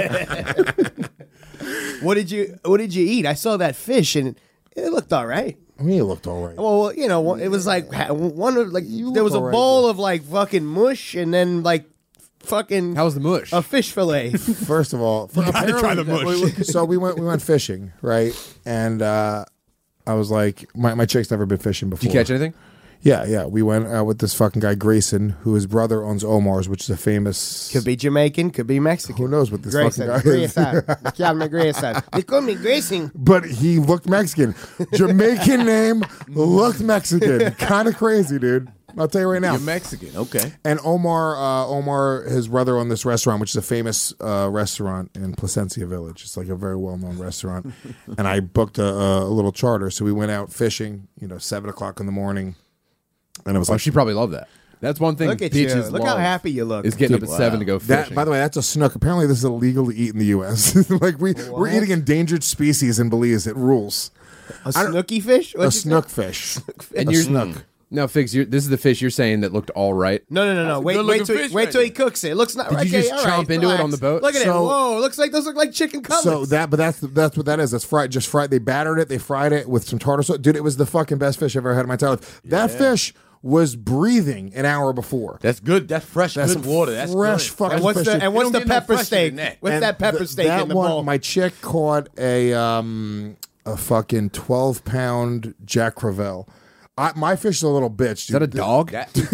[SPEAKER 12] What did you What did you eat? I saw that fish and it looked all right.
[SPEAKER 7] I mean, it looked all right.
[SPEAKER 12] Well, you know, it was like one of like there was a
[SPEAKER 7] all right,
[SPEAKER 12] bowl of like fucking mush and then like fucking
[SPEAKER 10] How was the mush?
[SPEAKER 12] a fish fillet.
[SPEAKER 7] First of all,
[SPEAKER 10] You gotta try the
[SPEAKER 7] apparently-
[SPEAKER 10] mush.
[SPEAKER 7] So we went we went fishing, right? And uh, I was like, my my chick's never been fishing before.
[SPEAKER 10] Did you catch anything?
[SPEAKER 7] Yeah, yeah. We went uh, with this fucking guy Grayson, who his brother owns Omar's, which is a famous.
[SPEAKER 12] Could be Jamaican, could be Mexican.
[SPEAKER 7] Who knows what this
[SPEAKER 12] Grayson,
[SPEAKER 7] fucking guy is?
[SPEAKER 12] Grayson. Chiama Grayson. They call me Grayson.
[SPEAKER 7] But he looked Mexican. Jamaican name, looked Mexican. Kind of crazy, dude. I'll tell you right now.
[SPEAKER 9] You're Mexican, okay.
[SPEAKER 7] And Omar, uh, Omar, his brother owned this restaurant, which is a famous uh, restaurant in Placencia Village. It's like a very well-known restaurant. And I booked a, a little charter, so we went out fishing. You know, seven o'clock in the morning, and it was
[SPEAKER 10] Oh,
[SPEAKER 7] like
[SPEAKER 10] she probably loved that. That's one thing.
[SPEAKER 12] Look at
[SPEAKER 10] Peaches
[SPEAKER 12] you. Look how
[SPEAKER 10] loves
[SPEAKER 12] happy you look.
[SPEAKER 10] Is getting
[SPEAKER 7] Dude,
[SPEAKER 10] up at seven
[SPEAKER 7] wow.
[SPEAKER 10] to go
[SPEAKER 7] That,
[SPEAKER 10] fishing.
[SPEAKER 7] by the way, that's a snook. Apparently, this is illegal to eat in the U S Like we we're eating endangered species in Belize. It rules.
[SPEAKER 12] A snooky fish?
[SPEAKER 7] A
[SPEAKER 12] What'd you say?
[SPEAKER 7] snook fish.
[SPEAKER 10] and
[SPEAKER 7] a
[SPEAKER 10] you're
[SPEAKER 7] snook.
[SPEAKER 10] No, Figs, you're, this is the fish you're saying that looked all right.
[SPEAKER 12] No, no, no, no.
[SPEAKER 9] That's a
[SPEAKER 12] Wait,
[SPEAKER 9] good-looking
[SPEAKER 12] wait till
[SPEAKER 9] fish
[SPEAKER 12] wait
[SPEAKER 9] right
[SPEAKER 12] till he
[SPEAKER 9] there.
[SPEAKER 12] cooks it. It looks not.
[SPEAKER 10] Did you
[SPEAKER 12] okay,
[SPEAKER 10] just
[SPEAKER 12] all right,
[SPEAKER 10] chomp into it
[SPEAKER 12] relax.
[SPEAKER 10] on the boat?
[SPEAKER 12] Look at it.
[SPEAKER 7] So-
[SPEAKER 12] Whoa, looks like those look like chicken cutlets.
[SPEAKER 7] So that, but that's that's what that is. That's fried, just fried. They battered it. They fried it with some tartar sauce. Dude, it was the fucking best fish I've ever had in my entire life. That fish was breathing an hour before.
[SPEAKER 9] That's good. That's fresh,
[SPEAKER 7] That's
[SPEAKER 9] good water. That's
[SPEAKER 7] fresh
[SPEAKER 9] good.
[SPEAKER 7] fucking
[SPEAKER 12] and what's
[SPEAKER 7] fish.
[SPEAKER 12] the
[SPEAKER 7] dude.
[SPEAKER 12] and what's
[SPEAKER 9] don't
[SPEAKER 12] the
[SPEAKER 9] get no
[SPEAKER 12] pepper
[SPEAKER 9] fresher
[SPEAKER 12] steak?
[SPEAKER 9] than that.
[SPEAKER 12] What's
[SPEAKER 7] And
[SPEAKER 12] that pepper
[SPEAKER 7] th-
[SPEAKER 12] steak
[SPEAKER 7] that
[SPEAKER 12] in the
[SPEAKER 7] one,
[SPEAKER 12] bowl?
[SPEAKER 7] My chick caught a um a fucking twelve pound Jack Crevel. I, my fish is a little bitch.
[SPEAKER 10] Is that a dog?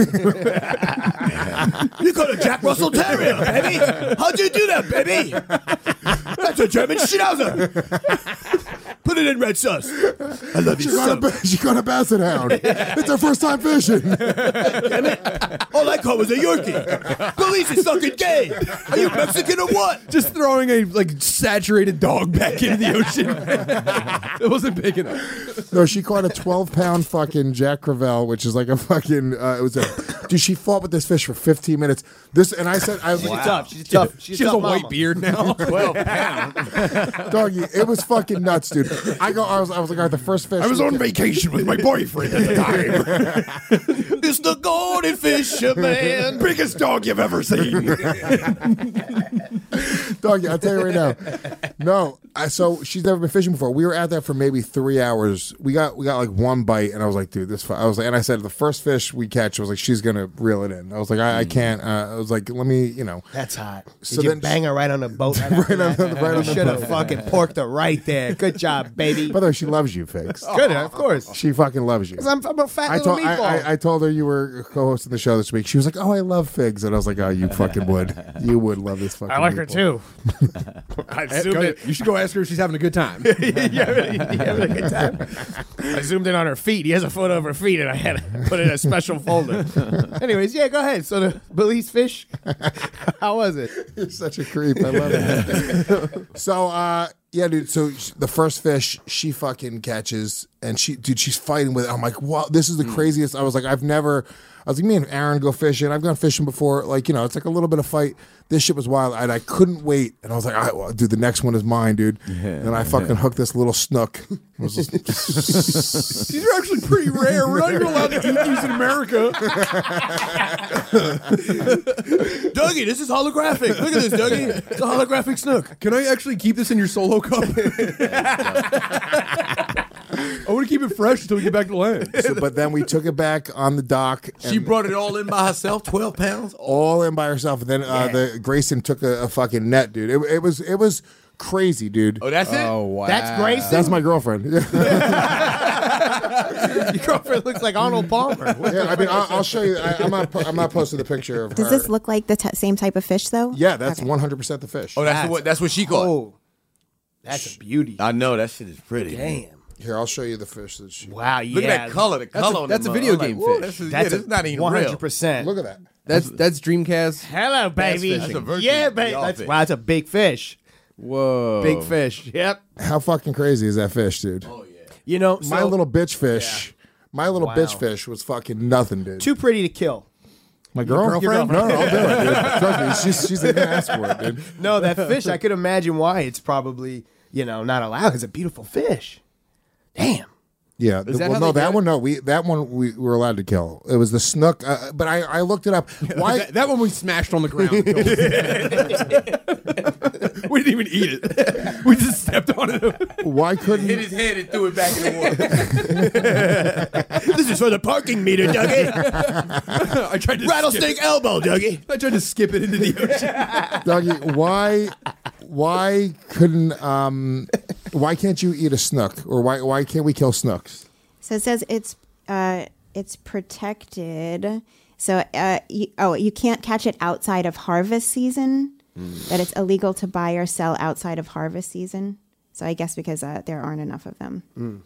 [SPEAKER 12] You got a Jack Russell Terrier, baby. How'd you do that, baby? That's a German Schnauzer. Put it in red sauce. I love you
[SPEAKER 7] She got,
[SPEAKER 12] so
[SPEAKER 7] a, ba- she got a basset hound. It's her first time fishing.
[SPEAKER 12] All I caught was a Yorkie. Police is fucking gay. Are you Mexican or what?
[SPEAKER 10] Just throwing a like saturated dog back into the ocean. It wasn't big enough.
[SPEAKER 7] No, she caught a twelve pound fucking Jack Crevel, which is like a fucking. Uh, it was a dude. She fought with this fish for fifteen minutes. This and I said, I was
[SPEAKER 12] She's
[SPEAKER 7] like,
[SPEAKER 12] tough. She's tough. She's
[SPEAKER 10] She has a
[SPEAKER 12] tough
[SPEAKER 10] white
[SPEAKER 12] mama.
[SPEAKER 10] beard now.
[SPEAKER 9] twelve pounds.
[SPEAKER 7] doggy, it was fucking nuts, dude. I go, I was, I was like, all right, the first fish.
[SPEAKER 10] I was on vacation with my boyfriend at the time.
[SPEAKER 12] It's the golden fisherman.
[SPEAKER 10] Biggest dog you've ever seen.
[SPEAKER 7] Doggy, I'll tell you right now. No, I, so she's never been fishing before. We were out there for maybe three hours. We got we got like one bite, and I was like, dude, this. fu-" I was like, and I said the first fish we catch, I was like, she's gonna reel it in. I was like, I, I can't. Uh, I was like, let me, you know.
[SPEAKER 12] That's hot. Did
[SPEAKER 7] So
[SPEAKER 12] you
[SPEAKER 7] then-
[SPEAKER 12] bang her right on the boat? Right,
[SPEAKER 7] Right on the- right on the
[SPEAKER 12] Should have
[SPEAKER 7] boat.
[SPEAKER 12] fucking porked her right there. Good job, baby.
[SPEAKER 7] By the way, she loves you, Figs.
[SPEAKER 12] Good, of course.
[SPEAKER 7] She fucking loves you.
[SPEAKER 12] 'Cause I'm, I'm a fat
[SPEAKER 7] I
[SPEAKER 12] little
[SPEAKER 7] told I,
[SPEAKER 12] meatball.
[SPEAKER 7] I, I told her you were co-hosting the show this week. She was like, "Oh, I love Figs," and I was like, "Oh, you fucking would. You would love this fucking." meatball."
[SPEAKER 12] too. I zoomed
[SPEAKER 10] Go-
[SPEAKER 12] in.
[SPEAKER 10] you should go ask her if she's having a good time.
[SPEAKER 12] you having, you having a good time? I zoomed in on her feet. He has a photo of her feet, and I had to put it in a special folder. Anyways, yeah, go ahead. So the Belize fish, how was it?
[SPEAKER 7] You're such a creep. I love it. So, uh, yeah, dude. So sh- the first fish she fucking catches, and she, dude, she's fighting with it. I'm like, wow, this is the craziest. I was like, I've never. I was like, me and Aaron go fishing. I've gone fishing before. Like, you know, it's like a little bit of fight. This shit was wild, and I couldn't wait. And I was like, all right, well, dude, the next one is mine, dude. And I fucking hooked this little snook.
[SPEAKER 10] These are actually pretty rare. We're not even allowed to eat these in America.
[SPEAKER 9] Dougie, this is holographic. Look at this, Dougie. It's a holographic snook.
[SPEAKER 10] Can I actually keep this in your solo cup? I want to keep it fresh until we get back to land.
[SPEAKER 7] So, but then we took it back on the dock.
[SPEAKER 9] She brought it all in by herself, twelve pounds.
[SPEAKER 7] All in by herself. And then uh, the Grayson took a, a fucking net, dude. It, it was it was crazy, dude.
[SPEAKER 9] Oh, that's it?
[SPEAKER 10] Oh, wow.
[SPEAKER 12] That's Grayson?
[SPEAKER 7] That's my girlfriend.
[SPEAKER 12] Your girlfriend looks like Arnold Palmer.
[SPEAKER 7] Yeah, I mean, I'll, I'll show you. I, I'm not. po- I'm not posting the picture of
[SPEAKER 11] Does
[SPEAKER 7] her.
[SPEAKER 11] this look like the t- same type of fish, though?
[SPEAKER 7] Yeah, that's one hundred percent the fish.
[SPEAKER 9] Oh, that's what that's what she caught.
[SPEAKER 12] Oh, that's a beauty.
[SPEAKER 9] I know that shit is pretty.
[SPEAKER 12] Damn.
[SPEAKER 7] Here, I'll show you the fish that she.
[SPEAKER 12] Wow, yeah.
[SPEAKER 9] Look at that color. The
[SPEAKER 10] That's
[SPEAKER 9] color
[SPEAKER 10] a-
[SPEAKER 9] on
[SPEAKER 10] that's
[SPEAKER 9] that
[SPEAKER 10] a video
[SPEAKER 9] mother. I'm
[SPEAKER 10] game
[SPEAKER 9] like, whoa,
[SPEAKER 10] fish.
[SPEAKER 9] This is,
[SPEAKER 12] That's
[SPEAKER 9] yeah, this is not even
[SPEAKER 12] one hundred
[SPEAKER 9] real.
[SPEAKER 12] percent.
[SPEAKER 7] Look at that.
[SPEAKER 10] That's that's Dreamcast.
[SPEAKER 12] Hello, baby.
[SPEAKER 10] That's fishing.
[SPEAKER 12] Yeah, baby. That's, wow, that's a big fish.
[SPEAKER 10] Whoa.
[SPEAKER 12] Big fish. Yep.
[SPEAKER 7] How fucking crazy is that fish, dude?
[SPEAKER 9] Oh yeah.
[SPEAKER 12] You know,
[SPEAKER 7] My
[SPEAKER 12] so-
[SPEAKER 7] little bitch fish. My little
[SPEAKER 12] Wow.
[SPEAKER 7] bitch fish was fucking nothing, dude.
[SPEAKER 12] too pretty to kill.
[SPEAKER 7] My girl?
[SPEAKER 12] girlfriend?
[SPEAKER 7] No, no, I'll do it, dude. Trust me, she's she's gonna ask for it, dude.
[SPEAKER 12] No, that fish, I could imagine why it's probably, you know, not allowed. It's a beautiful fish. Damn.
[SPEAKER 7] Yeah,
[SPEAKER 10] Is that
[SPEAKER 7] well,
[SPEAKER 10] how
[SPEAKER 7] no,
[SPEAKER 10] they
[SPEAKER 7] that
[SPEAKER 10] get
[SPEAKER 7] one, no, we that one we were allowed to kill. It was the snook, uh, but I, I looked it up. Why?
[SPEAKER 10] that, that one we smashed on the ground. We didn't even eat it. We just stepped on it.
[SPEAKER 7] Why couldn't?
[SPEAKER 9] Hit his head and threw it back in the water.
[SPEAKER 12] This is for the parking meter, Dougie.
[SPEAKER 10] I tried to
[SPEAKER 12] Rattlesnake
[SPEAKER 10] skip
[SPEAKER 12] elbow, Dougie.
[SPEAKER 10] it. I tried to skip it into the ocean.
[SPEAKER 7] Dougie, why why couldn't um why can't you eat a snook, or why why can't we kill snooks?
[SPEAKER 11] So it says it's uh, it's protected. So uh, you, oh, you can't catch it outside of harvest season. That it's illegal to buy or sell outside of harvest season. So I guess because uh, there aren't enough of them.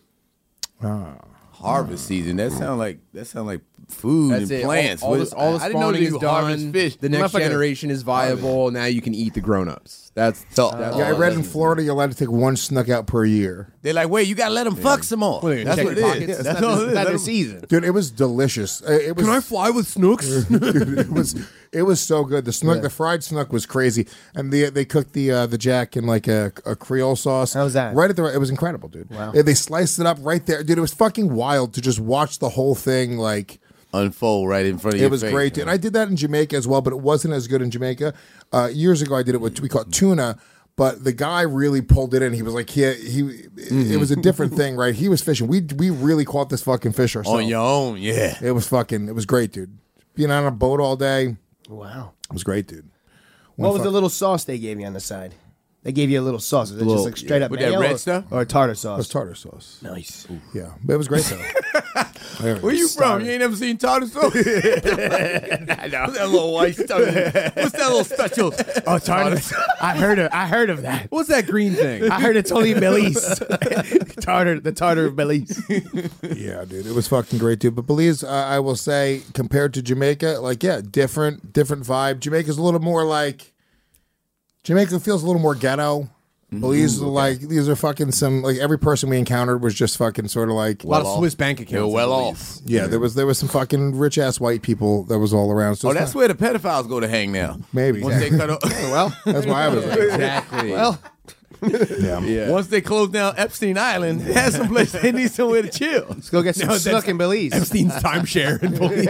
[SPEAKER 9] Harvest season. That sound like that sound like food
[SPEAKER 10] That's
[SPEAKER 9] and
[SPEAKER 10] it.
[SPEAKER 9] plants.
[SPEAKER 10] All, all,
[SPEAKER 9] What-
[SPEAKER 10] the, all the
[SPEAKER 9] I didn't know
[SPEAKER 10] spawning
[SPEAKER 9] they
[SPEAKER 10] is
[SPEAKER 9] do harvest
[SPEAKER 10] done.
[SPEAKER 9] fish.
[SPEAKER 10] The next
[SPEAKER 9] Motherfucker-
[SPEAKER 10] generation is viable. Now you can eat the grown-ups. That's
[SPEAKER 9] So,
[SPEAKER 10] that's
[SPEAKER 7] Yeah, I
[SPEAKER 9] Oh,
[SPEAKER 7] read in
[SPEAKER 9] that's-
[SPEAKER 7] Florida you're allowed to take one snook out per year.
[SPEAKER 9] They're like, wait, you gotta let them fuck some more.
[SPEAKER 10] Well,
[SPEAKER 9] That's
[SPEAKER 10] check
[SPEAKER 9] what it
[SPEAKER 10] your
[SPEAKER 9] is.
[SPEAKER 10] pockets.
[SPEAKER 9] Yeah,
[SPEAKER 10] It's
[SPEAKER 9] That's
[SPEAKER 10] not
[SPEAKER 9] all
[SPEAKER 10] this-
[SPEAKER 9] it is.
[SPEAKER 12] Not
[SPEAKER 9] Let
[SPEAKER 12] the
[SPEAKER 9] 'em-
[SPEAKER 12] season.
[SPEAKER 7] Dude, it was delicious. Uh, It was.
[SPEAKER 10] Can I fly with snooks?
[SPEAKER 7] Dude, it was it was so good. The snook, the fried snook was crazy, and the they cooked the uh, the jack in like a, a Creole sauce.
[SPEAKER 12] How was that?
[SPEAKER 7] Right at the it was incredible, dude.
[SPEAKER 12] Wow.
[SPEAKER 7] They, they sliced it up right there, dude. It was fucking wild to just watch the whole thing like.
[SPEAKER 9] Unfold right in front of you.
[SPEAKER 7] It was great, dude. And I did that in Jamaica as well, but it wasn't as good in Jamaica. Uh, years ago, I did it with we caught tuna. But the guy really pulled it in. He was like, he, he
[SPEAKER 9] Mm-hmm.
[SPEAKER 7] it was a different thing, right? He was fishing. We we really caught this fucking fish ourselves.
[SPEAKER 9] On your own, yeah.
[SPEAKER 7] It was fucking, it was great, dude. Being on a boat all day,
[SPEAKER 12] Wow.
[SPEAKER 7] it was great, dude.
[SPEAKER 12] What was
[SPEAKER 7] fuck-
[SPEAKER 12] the little sauce they gave you on the side? They gave you a little sauce. Is it
[SPEAKER 9] Little-
[SPEAKER 12] just like straight up
[SPEAKER 9] with that
[SPEAKER 12] mayo
[SPEAKER 9] red
[SPEAKER 12] or,
[SPEAKER 9] stuff?
[SPEAKER 12] or tartar
[SPEAKER 7] It was
[SPEAKER 12] sauce?
[SPEAKER 7] tartar sauce.
[SPEAKER 12] Nice.
[SPEAKER 7] Yeah, but it was great though.
[SPEAKER 9] Where you from? You ain't never seen tartar sauce? I know. What's that little white stuff? What's that little special?
[SPEAKER 12] Oh, tartar. I heard of. I heard of that.
[SPEAKER 10] What's that green thing?
[SPEAKER 12] I heard it's only Belize. tartar. The tartar of Belize.
[SPEAKER 7] Yeah, dude, it was fucking great, dude. But Belize, uh, I will say, compared to Jamaica, like, yeah, different, different vibe. Jamaica's a little more like, Jamaica feels a little more ghetto. Belize is like, these are fucking some, like, every person we encountered was just fucking sort of like,
[SPEAKER 10] A lot
[SPEAKER 9] Well
[SPEAKER 10] of Swiss
[SPEAKER 9] off.
[SPEAKER 10] bank
[SPEAKER 9] They're
[SPEAKER 10] accounts.
[SPEAKER 9] well
[SPEAKER 10] I
[SPEAKER 9] off.
[SPEAKER 10] believe.
[SPEAKER 7] yeah, there was there was some fucking rich ass white people that was all around. So
[SPEAKER 9] Oh,
[SPEAKER 7] it's
[SPEAKER 9] that's
[SPEAKER 7] not-
[SPEAKER 9] where the pedophiles go to hang now.
[SPEAKER 7] maybe.
[SPEAKER 9] Once they cut off,
[SPEAKER 12] Well,
[SPEAKER 7] That's why I was like,
[SPEAKER 10] Exactly.
[SPEAKER 12] well.
[SPEAKER 7] yeah.
[SPEAKER 10] yeah.
[SPEAKER 9] once they close down Epstein Island, they have some place they need somewhere to chill.
[SPEAKER 12] Let's go get some
[SPEAKER 10] No, that's-
[SPEAKER 12] snook in Belize.
[SPEAKER 10] Epstein's timeshare in Belize.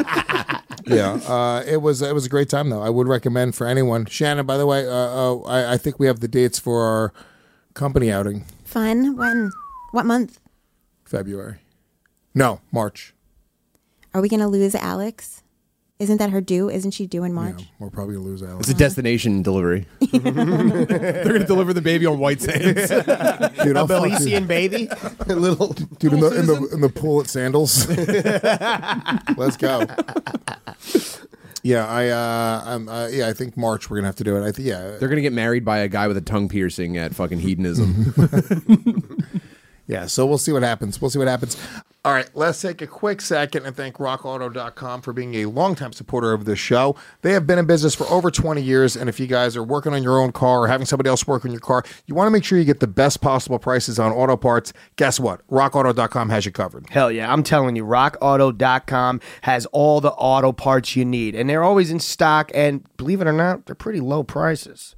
[SPEAKER 7] Yeah, uh, it was it was a great time though. I would recommend for anyone. Shannon, by the way, uh, uh, I, I think we have the dates for our company outing.
[SPEAKER 11] Fun. When? What month?
[SPEAKER 7] February. No, March.
[SPEAKER 11] Are we going to lose Alex? Isn't that her due? Isn't she due in March?
[SPEAKER 7] Yeah, we'll probably lose Alex.
[SPEAKER 10] It's a destination delivery. They're going to deliver the baby on White Sands.
[SPEAKER 7] Dude,
[SPEAKER 12] A
[SPEAKER 7] I'll fuck you.
[SPEAKER 12] Belizean baby. A little.
[SPEAKER 7] Dude, in the, in the in the pool at Sandals. Let's go. Yeah, I uh, I'm, uh, yeah, I think March we're gonna have to do it. I think yeah,
[SPEAKER 10] They're going to get married by a guy with a tongue piercing at fucking hedonism.
[SPEAKER 7] yeah. So we'll see what happens. We'll see what happens. All right, let's take a quick second and thank rock auto dot com for being a longtime supporter of this show. They have been in business for over twenty years, and if you guys are working on your own car or having somebody else work on your car, you want to make sure you get the best possible prices on auto parts. Guess what? rock auto dot com has you covered.
[SPEAKER 12] Hell yeah, I'm telling you, rock auto dot com has all the auto parts you need. And they're always in stock, and believe it or not, they're pretty low prices. If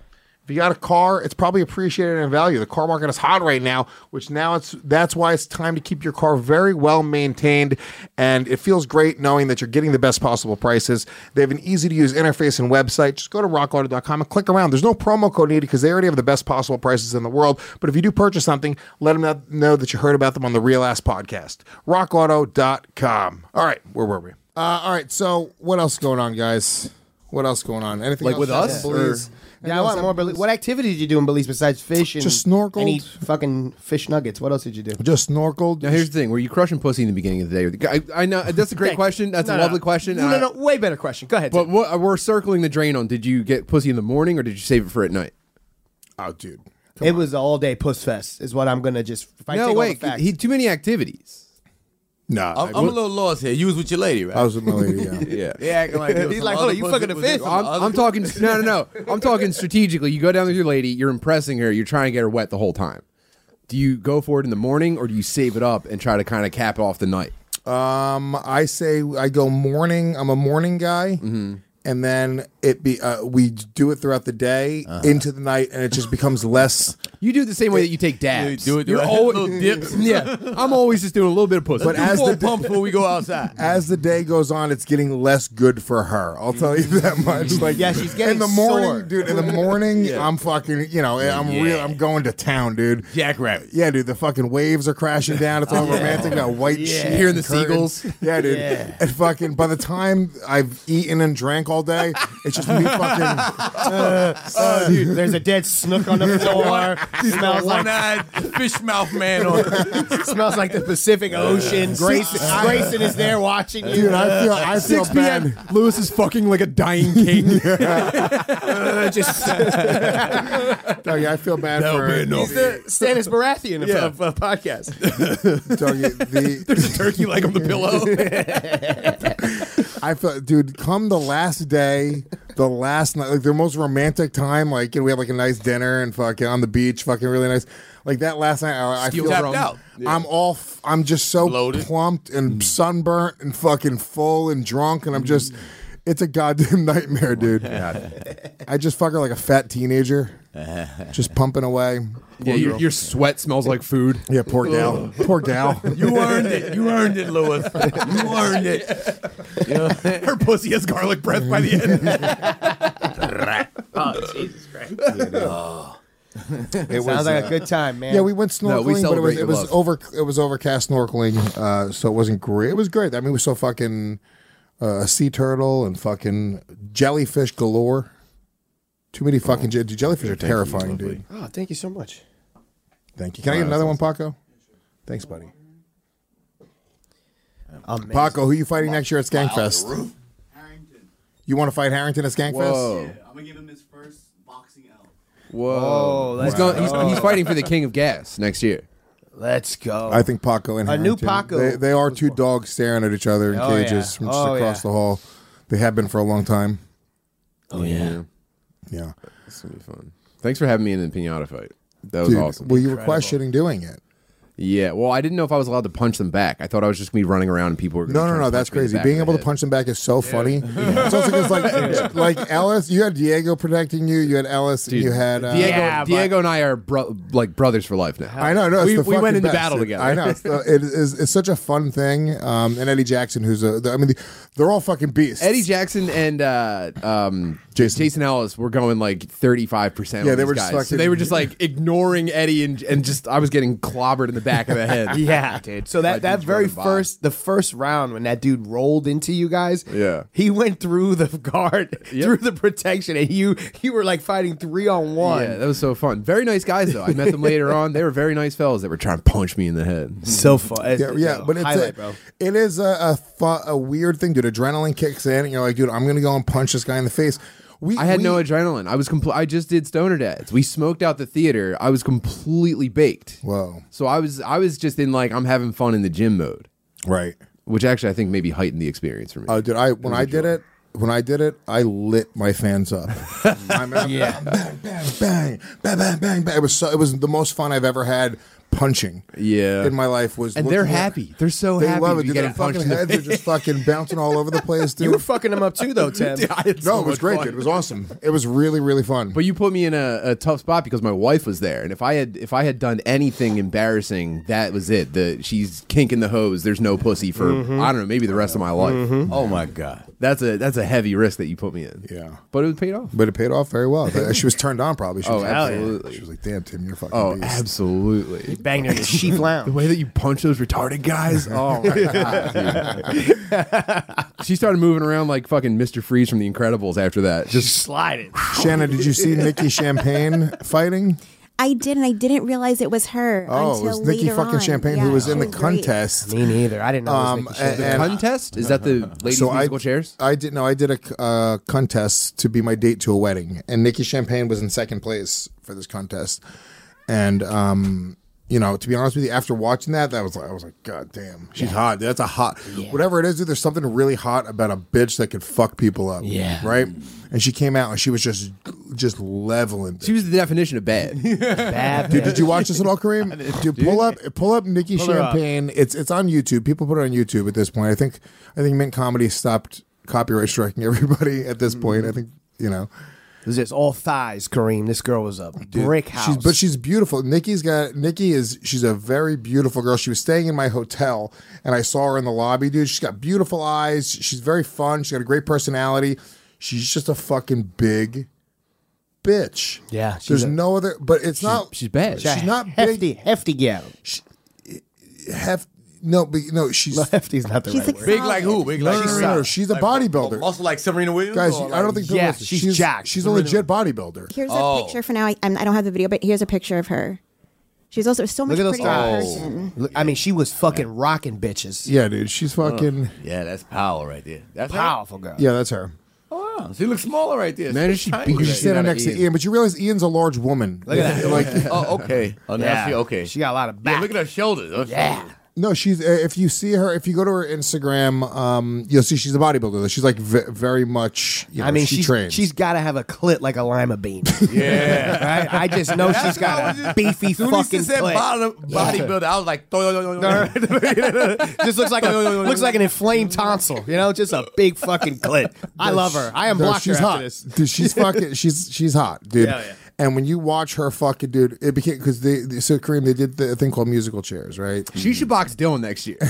[SPEAKER 7] you got a car, it's probably appreciated in value. The car market is hot right now, which now it's that's why it's time to keep your car very well maintained, and it feels great knowing that you're getting the best possible prices. They have an easy-to-use interface and website. Just go to rock auto dot com and click around. There's no promo code needed because they already have the best possible prices in the world. But if you do purchase something, let them know that you heard about them on the Real Ass Podcast. rock auto dot com. All right, where were we? Uh, all right, so what else is going on, guys? What else is going on? Anything
[SPEAKER 10] Like
[SPEAKER 7] else
[SPEAKER 10] with us?
[SPEAKER 7] Belize?
[SPEAKER 12] Yeah, I want more Belize. What activities did you do in Belize besides fish and
[SPEAKER 7] Just snorkeled.
[SPEAKER 12] and eat fucking fish nuggets? What else did you do?
[SPEAKER 7] Just snorkeled.
[SPEAKER 10] Now here's the thing: were you crushing pussy in the beginning of the day? I, I know that's a great
[SPEAKER 12] Thank
[SPEAKER 10] question.
[SPEAKER 12] you.
[SPEAKER 10] That's
[SPEAKER 12] No,
[SPEAKER 10] a
[SPEAKER 12] no.
[SPEAKER 10] lovely question.
[SPEAKER 12] No,
[SPEAKER 10] and
[SPEAKER 12] no,
[SPEAKER 10] I-
[SPEAKER 12] no. Way better question. Go ahead.
[SPEAKER 10] But
[SPEAKER 12] Tim.
[SPEAKER 10] what, we're circling the drain on. Did you get pussy in the morning or did you save it for at night?
[SPEAKER 7] Oh, dude.
[SPEAKER 12] It was all day puss fest, is what I'm gonna just. If I
[SPEAKER 10] no,
[SPEAKER 12] take all the
[SPEAKER 10] wait.
[SPEAKER 12] facts.
[SPEAKER 10] He too many activities.
[SPEAKER 7] No,
[SPEAKER 9] I'm, I'm a little lost here. You was with your lady, right?
[SPEAKER 7] I was with my lady. Yeah.
[SPEAKER 10] Yeah.
[SPEAKER 9] They acting like there was
[SPEAKER 12] He's
[SPEAKER 9] some
[SPEAKER 12] like,
[SPEAKER 9] other
[SPEAKER 12] hold on, you
[SPEAKER 9] pussy-
[SPEAKER 12] fucking a
[SPEAKER 9] was there
[SPEAKER 12] fish?
[SPEAKER 9] some
[SPEAKER 10] I'm,
[SPEAKER 9] other-
[SPEAKER 10] I'm talking. No, no, no. I'm talking strategically. You go down with your lady. You're impressing her. You're trying to get her wet the whole time. Do you go for it in the morning or do you save it up and try to kind of cap off the night?
[SPEAKER 7] Um, I say I go morning. I'm a morning guy,
[SPEAKER 10] Mm-hmm.
[SPEAKER 7] and then it be uh, we do it throughout the day into the night, and it just becomes less.
[SPEAKER 10] You do it the same way that you take dabs.
[SPEAKER 9] do it- do
[SPEAKER 10] You're
[SPEAKER 9] it.
[SPEAKER 10] always
[SPEAKER 9] Little dips.
[SPEAKER 10] Yeah, I'm always just doing a little bit of pussy.
[SPEAKER 7] But as
[SPEAKER 9] Full
[SPEAKER 7] the
[SPEAKER 9] pump before we go outside.
[SPEAKER 7] as the day goes on, it's getting less good for her. I'll tell you that much. Like,
[SPEAKER 12] Yeah, she's getting
[SPEAKER 7] in the morning,
[SPEAKER 12] sore.
[SPEAKER 7] dude. In the morning, I'm fucking. You know, I'm real. I'm going to town, dude.
[SPEAKER 9] Jackrabbit.
[SPEAKER 7] Yeah, dude. The fucking waves are crashing down. It's all romantic. Got white sheet.
[SPEAKER 10] Hearing the
[SPEAKER 7] curtains.
[SPEAKER 10] seagulls.
[SPEAKER 7] Yeah, dude.
[SPEAKER 12] Yeah.
[SPEAKER 7] And fucking by the time I've eaten and drank all day, it's just me fucking.
[SPEAKER 12] Oh, dude, there's a dead snook on the floor. smells like
[SPEAKER 9] One-eyed fish mouth man on
[SPEAKER 12] smells like the Pacific Ocean. Grayson, Grayson is there watching you.
[SPEAKER 7] Dude, I feel I feel
[SPEAKER 10] six p.m.
[SPEAKER 7] bad.
[SPEAKER 10] Lewis is fucking like a dying king.
[SPEAKER 12] Uh, just
[SPEAKER 7] Doggy, I feel bad for
[SPEAKER 12] he's the Stannis Baratheon of,
[SPEAKER 10] Yeah.
[SPEAKER 12] of, of podcast.
[SPEAKER 7] Doggy, the,
[SPEAKER 10] Turkey leg on the pillow.
[SPEAKER 7] I feel, dude, come the last day, the last night, like the most romantic time, like, you know, we had like a nice dinner and fucking on the beach, fucking really nice. Like that last night, I, I
[SPEAKER 10] Steel
[SPEAKER 7] feel
[SPEAKER 10] drum.
[SPEAKER 9] out.
[SPEAKER 7] I'm all, f- I'm just so
[SPEAKER 9] Bloated.
[SPEAKER 7] plumped and sunburnt and fucking full and drunk, and I'm just, it's a goddamn nightmare, dude. I just fuck her like a fat teenager, just pumping away.
[SPEAKER 10] Yeah, your, your sweat smells like food.
[SPEAKER 7] Yeah, poor gal, poor gal.
[SPEAKER 9] You earned it. You earned it, Lewis. You earned it.
[SPEAKER 10] Her pussy has garlic breath by the end.
[SPEAKER 12] Oh, Jesus Christ.
[SPEAKER 7] It
[SPEAKER 12] Sounds like
[SPEAKER 7] uh,
[SPEAKER 12] a good time, man.
[SPEAKER 7] Yeah, we went snorkeling,
[SPEAKER 10] No, we
[SPEAKER 7] but it was
[SPEAKER 10] celebrate
[SPEAKER 7] it
[SPEAKER 10] your
[SPEAKER 7] was
[SPEAKER 10] love.
[SPEAKER 7] over it was overcast snorkeling, uh, so it wasn't great. It was great. I mean, we saw fucking uh, a sea turtle and fucking jellyfish galore. Too many fucking je- dude, jellyfish are terrifying, dude.
[SPEAKER 12] Oh, thank you so much.
[SPEAKER 7] Thank you. Can I get another one, Paco? Thanks, buddy.
[SPEAKER 12] Amazing.
[SPEAKER 7] Paco, who you fighting next year at Skankfest?
[SPEAKER 13] Harrington.
[SPEAKER 7] You want to fight Harrington at Skankfest?
[SPEAKER 10] Whoa.
[SPEAKER 13] Yeah, I'm gonna give him his first boxing L.
[SPEAKER 10] Whoa.
[SPEAKER 12] Oh,
[SPEAKER 10] he's,
[SPEAKER 12] let's
[SPEAKER 10] going, he's,
[SPEAKER 12] go.
[SPEAKER 10] he's fighting for the king of gas next year.
[SPEAKER 12] Let's go.
[SPEAKER 7] I think Paco and
[SPEAKER 12] A new
[SPEAKER 7] Harrington,
[SPEAKER 12] Paco.
[SPEAKER 7] They, they are two dogs staring at each other in
[SPEAKER 12] Oh,
[SPEAKER 7] cages
[SPEAKER 12] yeah.
[SPEAKER 7] from just
[SPEAKER 12] Oh,
[SPEAKER 7] across
[SPEAKER 12] yeah.
[SPEAKER 7] the hall. They have been for a long time.
[SPEAKER 12] Oh, yeah.
[SPEAKER 7] Yeah.
[SPEAKER 10] That's going to be fun. Thanks for having me in the pinata fight. That was
[SPEAKER 7] Dude,
[SPEAKER 10] awesome.
[SPEAKER 7] well, you were questioning doing it.
[SPEAKER 10] Yeah, well, I didn't know if I was allowed to punch them back. I thought I was just going to be running around and people were going
[SPEAKER 7] No, no, no, that's crazy. Being able to punch them back is so funny. It's also because, like, like Ellis, you had Diego protecting you. You had Ellis.
[SPEAKER 10] Dude,
[SPEAKER 7] you had uh,
[SPEAKER 10] Diego.
[SPEAKER 12] Yeah,
[SPEAKER 10] Diego and I are bro- like brothers for life now.
[SPEAKER 7] I know, no, it's
[SPEAKER 10] we,
[SPEAKER 7] the
[SPEAKER 10] we went
[SPEAKER 7] fucking
[SPEAKER 10] into
[SPEAKER 7] best.
[SPEAKER 10] battle
[SPEAKER 7] It-
[SPEAKER 10] together.
[SPEAKER 7] I know, it's, the, it is it's such a fun thing. Um, and Eddie Jackson, who's a, I mean, they're all fucking beasts.
[SPEAKER 10] Eddie Jackson and uh, um,
[SPEAKER 7] Jason.
[SPEAKER 10] Jason Ellis were going like thirty-five percent.
[SPEAKER 7] Yeah,
[SPEAKER 10] on
[SPEAKER 7] they
[SPEAKER 10] these
[SPEAKER 7] were just
[SPEAKER 10] guys. So
[SPEAKER 7] fucking-
[SPEAKER 10] they were just like ignoring Eddie and and just I was getting clobbered in the back of the head.
[SPEAKER 12] Yeah, dude. So that,
[SPEAKER 10] Like,
[SPEAKER 12] that
[SPEAKER 10] dude's
[SPEAKER 12] very
[SPEAKER 10] running by.
[SPEAKER 12] first, the first round when that dude rolled into you guys,
[SPEAKER 10] Yeah.
[SPEAKER 12] he went through the guard,
[SPEAKER 10] Yep.
[SPEAKER 12] through the protection, and you you were like fighting three on one.
[SPEAKER 10] Yeah, that was so fun. Very nice guys though. I met them later on. They were very nice fellas that were trying to punch me in the head.
[SPEAKER 12] So fun.
[SPEAKER 7] Yeah, yeah, but it's
[SPEAKER 12] highlight,
[SPEAKER 7] a,
[SPEAKER 12] bro.
[SPEAKER 7] it is a a, fu- a weird thing, dude. Adrenaline kicks in, and you're like, dude, I'm gonna go and punch this guy in the face. We,
[SPEAKER 10] I had
[SPEAKER 7] we,
[SPEAKER 10] no adrenaline. I was compl- I just did stoner dads. We smoked out the theater. I was completely baked.
[SPEAKER 7] Whoa,
[SPEAKER 10] So I was I was just in like I'm having fun in the gym mode,
[SPEAKER 7] right?
[SPEAKER 10] which actually I think maybe heightened the experience for me.
[SPEAKER 7] Oh, dude, I when I did it, when I did it, I lit my fans up. I mean,
[SPEAKER 12] Yeah.
[SPEAKER 7] bang, bang, bang, bang, bang, bang, bang. It was so, it was the most fun I've ever had punching.
[SPEAKER 10] Yeah.
[SPEAKER 7] in my life was,
[SPEAKER 10] And they're
[SPEAKER 7] looking at-
[SPEAKER 10] happy. They're so
[SPEAKER 7] they
[SPEAKER 10] happy
[SPEAKER 7] love
[SPEAKER 10] to
[SPEAKER 7] it.
[SPEAKER 10] be
[SPEAKER 7] Dude, their
[SPEAKER 10] getting punched
[SPEAKER 7] fucking
[SPEAKER 10] in the
[SPEAKER 7] heads are
[SPEAKER 10] face.
[SPEAKER 7] just fucking bouncing all over the place, dude.
[SPEAKER 12] You were fucking them up too, though, Tim.
[SPEAKER 7] no, it was great, dude. It was awesome. It was really, really fun.
[SPEAKER 10] But you put me in a, a tough spot because my wife was there, and if I had if I had done anything embarrassing, that was it. The she's kinking the hose. There's no pussy for
[SPEAKER 9] Mhm.
[SPEAKER 10] I don't know, maybe the rest of my life.
[SPEAKER 9] Mhm. Oh my god,
[SPEAKER 10] that's a that's a heavy risk that you put me in.
[SPEAKER 7] Yeah,
[SPEAKER 10] but it paid off.
[SPEAKER 7] But it paid off very well. She was turned on, probably. She
[SPEAKER 10] Oh,
[SPEAKER 7] was
[SPEAKER 10] absolutely.
[SPEAKER 7] She was like, "Damn, Tim, you're a fucking."
[SPEAKER 10] Oh,
[SPEAKER 7] beast.
[SPEAKER 10] absolutely.
[SPEAKER 12] Banged her in the sheep lounge.
[SPEAKER 10] The way that you punch those retarded guys. Oh my god. dude. She started moving around like fucking Mister Freeze from The Incredibles after that. Just
[SPEAKER 12] sliding.
[SPEAKER 7] Shannon, did you see Nikki Champagne fighting?
[SPEAKER 11] I did, and I didn't realize it was her
[SPEAKER 7] Oh,
[SPEAKER 11] until
[SPEAKER 7] it was Nikki
[SPEAKER 11] later
[SPEAKER 7] fucking
[SPEAKER 11] on.
[SPEAKER 7] Champagne
[SPEAKER 11] Yeah,
[SPEAKER 7] who was
[SPEAKER 11] she
[SPEAKER 7] in the
[SPEAKER 11] great.
[SPEAKER 7] contest.
[SPEAKER 12] Me neither. I didn't know it was
[SPEAKER 7] Um,
[SPEAKER 12] Nikki Champagne.
[SPEAKER 7] and-
[SPEAKER 10] The
[SPEAKER 7] and-
[SPEAKER 10] contest? Is that the ladies'
[SPEAKER 7] So
[SPEAKER 10] musical
[SPEAKER 7] I,
[SPEAKER 10] chairs?
[SPEAKER 7] I did no, I did a uh, contest to be my date to a wedding, and Nikki Champagne was in second place for this contest. And um, you know, to be honest with you, after watching that, that was like, I was like, God damn, she's hot. That's a hot. Whatever it is, dude, there's something really hot about a bitch that could fuck people up.
[SPEAKER 12] Yeah.
[SPEAKER 7] right. And she came out and she was just just leveling.
[SPEAKER 10] She was the definition of bad.
[SPEAKER 12] Bad.
[SPEAKER 7] Dude, did you watch this at all, Kareem? Dude, pull up, pull up Nikki
[SPEAKER 12] Pull her up.
[SPEAKER 7] Champagne. It's it's on YouTube. People put it on YouTube at this point. I think I think Mint Comedy stopped copyright striking everybody at this point. I think you know.
[SPEAKER 12] This is all thighs, Kareem. This girl was a brick house.
[SPEAKER 7] She's, but she's beautiful. Nikki's got Nikki is she's a very beautiful girl. She was staying in my hotel, and I saw her in the lobby, dude. She's got beautiful eyes. She's very fun. She's got a great personality. She's just a fucking big bitch.
[SPEAKER 12] Yeah, she's
[SPEAKER 7] there's
[SPEAKER 12] a-
[SPEAKER 7] no other. But it's not.
[SPEAKER 10] She's bad.
[SPEAKER 7] She's not
[SPEAKER 12] hefty, hefty gal.
[SPEAKER 7] Hef, no, but no, she's
[SPEAKER 12] No, hefty's not the
[SPEAKER 11] She's
[SPEAKER 12] right
[SPEAKER 11] like
[SPEAKER 12] word.
[SPEAKER 9] Big like who? Big
[SPEAKER 7] no,
[SPEAKER 9] like
[SPEAKER 7] no, no, no, She's a bodybuilder.
[SPEAKER 9] Muscle like Serena Williams.
[SPEAKER 7] Guys,
[SPEAKER 9] or
[SPEAKER 7] I don't
[SPEAKER 9] like-
[SPEAKER 7] think
[SPEAKER 12] Yeah,
[SPEAKER 7] she's
[SPEAKER 12] she's jacked.
[SPEAKER 7] She's a legit bodybuilder.
[SPEAKER 11] Here's
[SPEAKER 9] Oh.
[SPEAKER 11] a picture for now. I, I'm- I don't have the video, but here's a picture of her. She's also so much
[SPEAKER 12] Look at those
[SPEAKER 11] prettier in
[SPEAKER 12] thighs.
[SPEAKER 11] person.
[SPEAKER 12] Look, I mean, she was fucking rocking bitches.
[SPEAKER 7] Yeah, dude, she's fucking.
[SPEAKER 9] Yeah, that's power right there. That's her?
[SPEAKER 12] Powerful girl.
[SPEAKER 7] Yeah, that's her.
[SPEAKER 9] Oh, wow. She looks smaller right there.
[SPEAKER 10] Man,
[SPEAKER 9] She's
[SPEAKER 10] she
[SPEAKER 9] tiny.
[SPEAKER 10] beat
[SPEAKER 7] Because
[SPEAKER 10] the
[SPEAKER 7] she's
[SPEAKER 10] shit
[SPEAKER 7] standing
[SPEAKER 10] out of
[SPEAKER 7] next to
[SPEAKER 10] Ian.
[SPEAKER 7] Ian, but you realize Ian's a large woman.
[SPEAKER 12] Look at that.
[SPEAKER 7] Like,
[SPEAKER 9] Oh, okay. Oh, now
[SPEAKER 12] Yeah.
[SPEAKER 9] she okay.
[SPEAKER 12] She got a lot of
[SPEAKER 9] Yeah,
[SPEAKER 12] back.
[SPEAKER 9] look at her shoulders. Oh,
[SPEAKER 12] Yeah.
[SPEAKER 7] no, she's. Uh, if you see her, if you go to her Instagram, um, you'll see she's a bodybuilder. She's like v- very much. You know,
[SPEAKER 12] I mean,
[SPEAKER 7] she
[SPEAKER 12] she's,
[SPEAKER 7] trains.
[SPEAKER 12] she's got to have a clit like a lima bean.
[SPEAKER 9] Yeah.
[SPEAKER 12] Right? I just know she's got a beefy
[SPEAKER 9] Soon as she
[SPEAKER 12] fucking
[SPEAKER 9] said
[SPEAKER 12] clit.
[SPEAKER 9] body, bodybuilder, I was like,
[SPEAKER 12] Just looks like a looks like an inflamed tonsil, you know, just a big fucking clit. I love her. I
[SPEAKER 7] No,
[SPEAKER 12] unblocked her
[SPEAKER 7] she's
[SPEAKER 12] after
[SPEAKER 7] hot.
[SPEAKER 12] this.
[SPEAKER 7] Dude, she's fucking. She's she's hot, dude.
[SPEAKER 12] Yeah, yeah.
[SPEAKER 7] And when you watch her fucking, dude, it became because they, they so Kareem they did the thing called musical chairs, right?
[SPEAKER 10] She should box Dylan next year.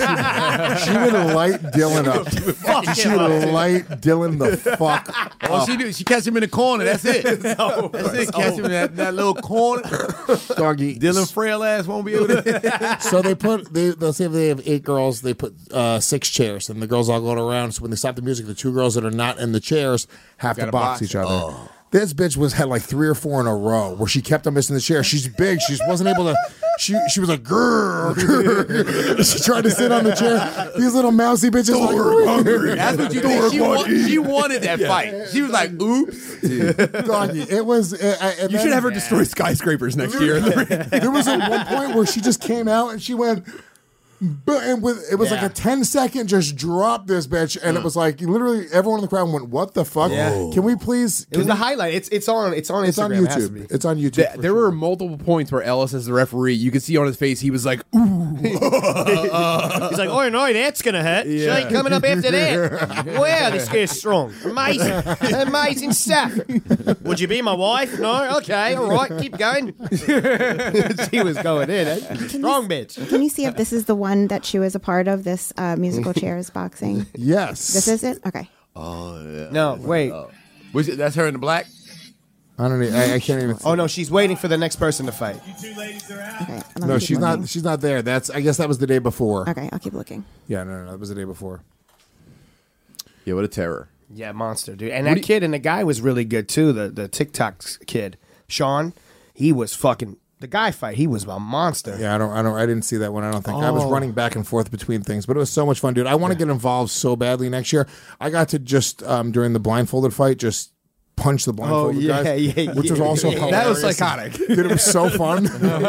[SPEAKER 7] She would light Dylan up. She would light Dylan the fuck
[SPEAKER 9] All
[SPEAKER 7] up.
[SPEAKER 9] she do, she catch him in the corner. That's it. That's it. Catch him in that, that little corner.
[SPEAKER 7] Doggy.
[SPEAKER 9] Dylan frail ass won't be able to.
[SPEAKER 7] So they put they they'll say if they have eight girls, they put uh, six chairs, and the girls all go around. So when they stop the music, the two girls that are not in the chairs have to
[SPEAKER 9] Gotta
[SPEAKER 7] box,
[SPEAKER 9] box.
[SPEAKER 7] each other.
[SPEAKER 9] Oh.
[SPEAKER 7] This bitch was had like three or four in a row where she kept on missing the chair. She's big. She wasn't able to. She she was like grrr, grrr. She tried to sit on the chair. These little mousy bitches. Like,
[SPEAKER 9] That's what you think. She, wa- she wanted that fight. She was like, oops.
[SPEAKER 7] Doggy, it was. Uh, uh, and
[SPEAKER 10] You
[SPEAKER 7] then-
[SPEAKER 10] should have her destroy skyscrapers next year.
[SPEAKER 7] There was at one point where she just came out and she went. But and with it was
[SPEAKER 12] Yeah.
[SPEAKER 7] like a ten second just drop this bitch, and it was like literally everyone in the crowd went, "What the fuck?
[SPEAKER 12] Yeah.
[SPEAKER 7] Can we please?"
[SPEAKER 12] It was the highlight. It's it's on it's on
[SPEAKER 7] It's on
[SPEAKER 12] Instagram. It has to be.
[SPEAKER 7] YouTube. It's on YouTube.
[SPEAKER 10] Th-
[SPEAKER 7] for
[SPEAKER 10] there
[SPEAKER 7] sure.
[SPEAKER 10] were multiple points where Ellis, as the referee, you could see on his face, he was like, "Ooh."
[SPEAKER 12] He's like, oh no, that's gonna hurt. She ain't coming up after that. Wow, this guy's strong. Amazing. Amazing stuff. Would you be my wife? No? Okay, all right, keep going. She was going in, eh? Strong bitch.
[SPEAKER 11] Can you see if this is the one that she was a part of, this uh, musical chairs boxing?
[SPEAKER 7] Yes.
[SPEAKER 11] This is it? Okay.
[SPEAKER 9] Oh, yeah.
[SPEAKER 12] No, wait.
[SPEAKER 9] Was it, that's her in the black?
[SPEAKER 7] I don't. Even, I, I can't even.
[SPEAKER 12] Oh no, she's waiting for the next person to fight.
[SPEAKER 11] Okay. let me
[SPEAKER 7] No,
[SPEAKER 11] keep
[SPEAKER 7] she's
[SPEAKER 11] looking.
[SPEAKER 7] not. She's not there. That's. I guess that was the day before.
[SPEAKER 11] Okay, I'll keep looking.
[SPEAKER 7] Yeah, no, no, no, that was the day before.
[SPEAKER 10] Yeah, what a terror.
[SPEAKER 12] Yeah, monster, dude. And
[SPEAKER 10] What
[SPEAKER 12] that
[SPEAKER 10] do you-
[SPEAKER 12] kid and the guy was really good too. The the TikTok kid, Sean, he was fucking. The guy fight, he was a monster.
[SPEAKER 7] Yeah, I don't. I don't. I didn't see that one. I don't think I was
[SPEAKER 12] Oh.
[SPEAKER 7] running back and forth between things, but it was so much fun, dude. I want to get involved so badly next year. I got to just um, during the blindfolded fight just punch the blindfolded
[SPEAKER 12] Oh, yeah,
[SPEAKER 7] guys,
[SPEAKER 12] yeah,
[SPEAKER 7] which was
[SPEAKER 12] yeah,
[SPEAKER 7] also
[SPEAKER 12] yeah.
[SPEAKER 7] hilarious.
[SPEAKER 10] That was psychotic.
[SPEAKER 7] Dude, it was so fun.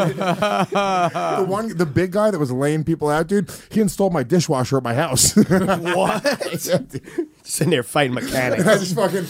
[SPEAKER 7] the one, the big guy that was laying people out, dude, he installed my dishwasher at my house.
[SPEAKER 12] What? Sitting there fighting mechanics.
[SPEAKER 7] I just fucking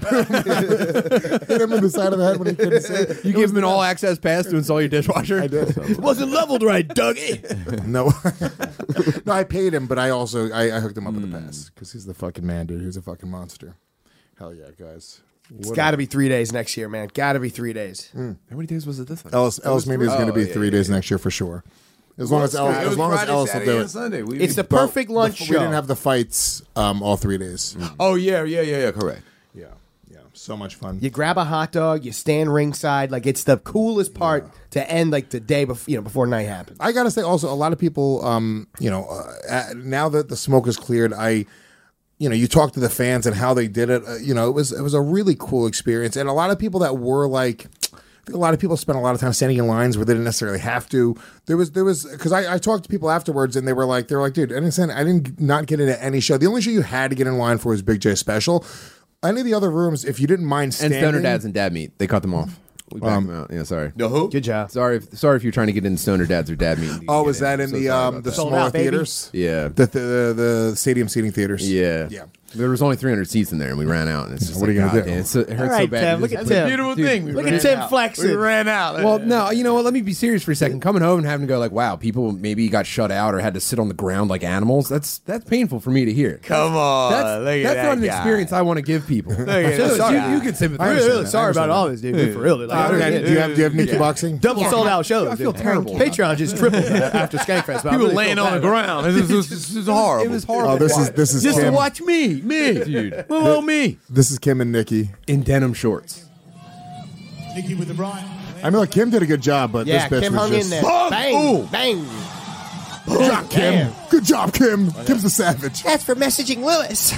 [SPEAKER 7] hit him in the side of the head when he couldn't see it.
[SPEAKER 10] You gave him an all access pass to install your dishwasher?
[SPEAKER 7] I did.
[SPEAKER 12] It wasn't leveled right, Dougie.
[SPEAKER 7] No, no, I paid him, but I also I, I hooked him up with the pass because he's the fucking man, dude. He's a fucking monster. Hell yeah, guys.
[SPEAKER 12] It's got to be three days next year, man. Got to be three days.
[SPEAKER 7] Mm.
[SPEAKER 10] How many days was it this time?
[SPEAKER 7] Ellis, Ellis Mania is going to
[SPEAKER 10] Oh,
[SPEAKER 7] be
[SPEAKER 10] yeah,
[SPEAKER 7] three
[SPEAKER 10] yeah,
[SPEAKER 7] days
[SPEAKER 10] yeah.
[SPEAKER 7] next year for sure. As long as Ellis,
[SPEAKER 9] It
[SPEAKER 7] as
[SPEAKER 9] was
[SPEAKER 7] long as
[SPEAKER 9] Friday,
[SPEAKER 7] Ellis will
[SPEAKER 9] Saturday,
[SPEAKER 7] do
[SPEAKER 9] and
[SPEAKER 7] it.
[SPEAKER 9] Sunday. We-
[SPEAKER 12] It's the
[SPEAKER 7] But
[SPEAKER 12] perfect lunch
[SPEAKER 7] we
[SPEAKER 12] show.
[SPEAKER 7] didn't have the fights um, all three days.
[SPEAKER 9] Oh yeah, yeah, yeah, yeah. Correct.
[SPEAKER 7] Yeah, yeah, so much fun.
[SPEAKER 12] You grab a hot dog, you stand ringside. Like, it's the coolest part to end, like, the day before, you know, before night happens.
[SPEAKER 7] I gotta say, also, a lot of people, um, you know, uh, now that the smoke is cleared, I, you know, you talk to the fans and how they did it. Uh, you know, it was it was a really cool experience, and a lot of people that were like. I think a lot of people spent a lot of time standing in lines where they didn't necessarily have to. There was, there was, because I, I talked to people afterwards, and they were like, they were like, dude, I didn't, send, I didn't not get into any show. The only show you had to get in line for was Big J Special. Any of the other rooms, if you didn't mind
[SPEAKER 10] And
[SPEAKER 7] standing,
[SPEAKER 10] Stoner Dads and Dad Meat. They cut them off. We backed
[SPEAKER 7] Um,
[SPEAKER 10] them out. Yeah, sorry.
[SPEAKER 9] No who?
[SPEAKER 12] Good job.
[SPEAKER 10] Sorry if, sorry if you're trying to get in Stoner Dads or Dad Meat. and you
[SPEAKER 7] Oh,
[SPEAKER 10] get
[SPEAKER 7] was that
[SPEAKER 10] I'm
[SPEAKER 7] in
[SPEAKER 10] so
[SPEAKER 7] the
[SPEAKER 10] sorry
[SPEAKER 7] um
[SPEAKER 10] about
[SPEAKER 7] the
[SPEAKER 10] that.
[SPEAKER 12] Sold
[SPEAKER 7] smaller
[SPEAKER 12] out, baby.
[SPEAKER 7] theaters?
[SPEAKER 10] Yeah.
[SPEAKER 7] The, the the the stadium seating theaters.
[SPEAKER 10] Yeah.
[SPEAKER 7] Yeah.
[SPEAKER 10] There was only three hundred seats in there, and we ran out. And it's just
[SPEAKER 7] What are
[SPEAKER 10] like,
[SPEAKER 7] you gonna
[SPEAKER 10] God
[SPEAKER 7] do?
[SPEAKER 10] damn, it's so, it hurts
[SPEAKER 12] All right,
[SPEAKER 10] so bad.
[SPEAKER 12] Tim,
[SPEAKER 10] You
[SPEAKER 12] look
[SPEAKER 10] just-
[SPEAKER 12] at
[SPEAKER 9] It's a
[SPEAKER 12] Tim.
[SPEAKER 9] beautiful
[SPEAKER 10] Dude,
[SPEAKER 9] thing. We
[SPEAKER 12] Look
[SPEAKER 9] ran
[SPEAKER 12] at Tim
[SPEAKER 9] out.
[SPEAKER 12] flexing.
[SPEAKER 9] We ran out.
[SPEAKER 10] Well, no, you know what? Let me be serious for a second. Coming home and having to go like, wow, people maybe got shut out or had to sit on the ground like animals. That's that's painful for me to hear.
[SPEAKER 9] Come on,
[SPEAKER 10] That's,
[SPEAKER 9] look at
[SPEAKER 10] that's
[SPEAKER 9] that
[SPEAKER 10] not an
[SPEAKER 9] guy.
[SPEAKER 10] experience I want to give people.
[SPEAKER 9] at
[SPEAKER 10] So
[SPEAKER 9] this
[SPEAKER 10] you,
[SPEAKER 9] guy.
[SPEAKER 10] you can sympathize.
[SPEAKER 12] I'm
[SPEAKER 10] with
[SPEAKER 12] really
[SPEAKER 10] that.
[SPEAKER 12] sorry
[SPEAKER 10] I
[SPEAKER 12] about
[SPEAKER 10] understand
[SPEAKER 12] all
[SPEAKER 10] that.
[SPEAKER 12] this, dude. For real. Like,
[SPEAKER 7] Uh,
[SPEAKER 12] really,
[SPEAKER 7] do you have do you have Nikki boxing?
[SPEAKER 12] double
[SPEAKER 11] Yeah.
[SPEAKER 12] sold out shows.
[SPEAKER 10] I feel
[SPEAKER 12] dude.
[SPEAKER 10] terrible.
[SPEAKER 12] Patreon just tripled after Skankfest. but I
[SPEAKER 9] People
[SPEAKER 12] really
[SPEAKER 9] laying
[SPEAKER 12] feel
[SPEAKER 9] on the
[SPEAKER 12] bad.
[SPEAKER 9] ground. This is, this is, this is horrible.
[SPEAKER 10] It was horrible.
[SPEAKER 7] Oh, this is this is
[SPEAKER 9] Just to
[SPEAKER 7] Kim.
[SPEAKER 9] watch me, me,
[SPEAKER 10] Dude.
[SPEAKER 9] Hello, me.
[SPEAKER 7] This is Kim and Nikki.
[SPEAKER 10] In denim shorts.
[SPEAKER 14] Nikki with the Brian.
[SPEAKER 7] I mean, like Kim did a good job, but
[SPEAKER 12] Yeah,
[SPEAKER 7] this bitch
[SPEAKER 12] Kim
[SPEAKER 7] was
[SPEAKER 12] hung
[SPEAKER 7] just.
[SPEAKER 12] in there.
[SPEAKER 9] Boom!
[SPEAKER 12] Bang,
[SPEAKER 9] Ooh.
[SPEAKER 12] bang.
[SPEAKER 7] Good job, Kim.
[SPEAKER 12] Damn.
[SPEAKER 7] Good job, Kim. Kim's a savage.
[SPEAKER 12] That's for messaging Lewis.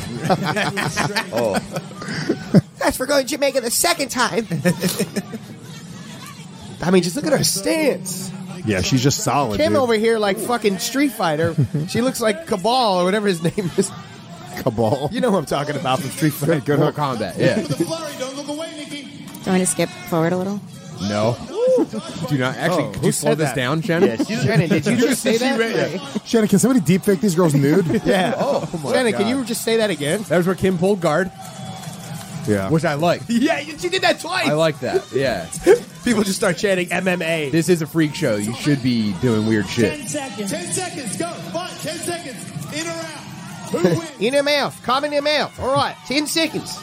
[SPEAKER 9] Oh,
[SPEAKER 12] That's for going to Jamaica the second time. I mean, just look at her stance.
[SPEAKER 7] Yeah, she's just solid.
[SPEAKER 12] Kim
[SPEAKER 7] dude.
[SPEAKER 12] over here like fucking Street Fighter. She looks like Cabal or whatever his name is.
[SPEAKER 7] Cabal.
[SPEAKER 12] You know who I'm talking about from Street Fighter.
[SPEAKER 7] Good, good
[SPEAKER 10] Mortal
[SPEAKER 7] hook.
[SPEAKER 10] Kombat. Yeah.
[SPEAKER 14] The flurry, don't look away, Nikki.
[SPEAKER 11] Do you want me to skip forward a little?
[SPEAKER 10] No. Do not. Actually,
[SPEAKER 12] Oh,
[SPEAKER 10] could
[SPEAKER 12] who
[SPEAKER 10] you slow
[SPEAKER 12] said
[SPEAKER 10] this
[SPEAKER 12] that?
[SPEAKER 10] down, Shannon?
[SPEAKER 12] Yeah, Shannon, did you just say that?
[SPEAKER 7] Shannon, can somebody deep fake these girls nude?
[SPEAKER 12] Yeah. Oh, Shannon, can you just say that again?
[SPEAKER 10] That was where Kim pulled guard,
[SPEAKER 7] Yeah.
[SPEAKER 10] which I like.
[SPEAKER 12] Yeah, she did that twice.
[SPEAKER 10] I like that. Yeah.
[SPEAKER 12] People just start chanting M M A.
[SPEAKER 10] This is a freak show. You should be doing weird shit.
[SPEAKER 14] Ten seconds. Ten seconds. Go. Five. Ten seconds. In or out. Who wins?
[SPEAKER 12] In her mouth. Come in her mouth. All right. Ten seconds.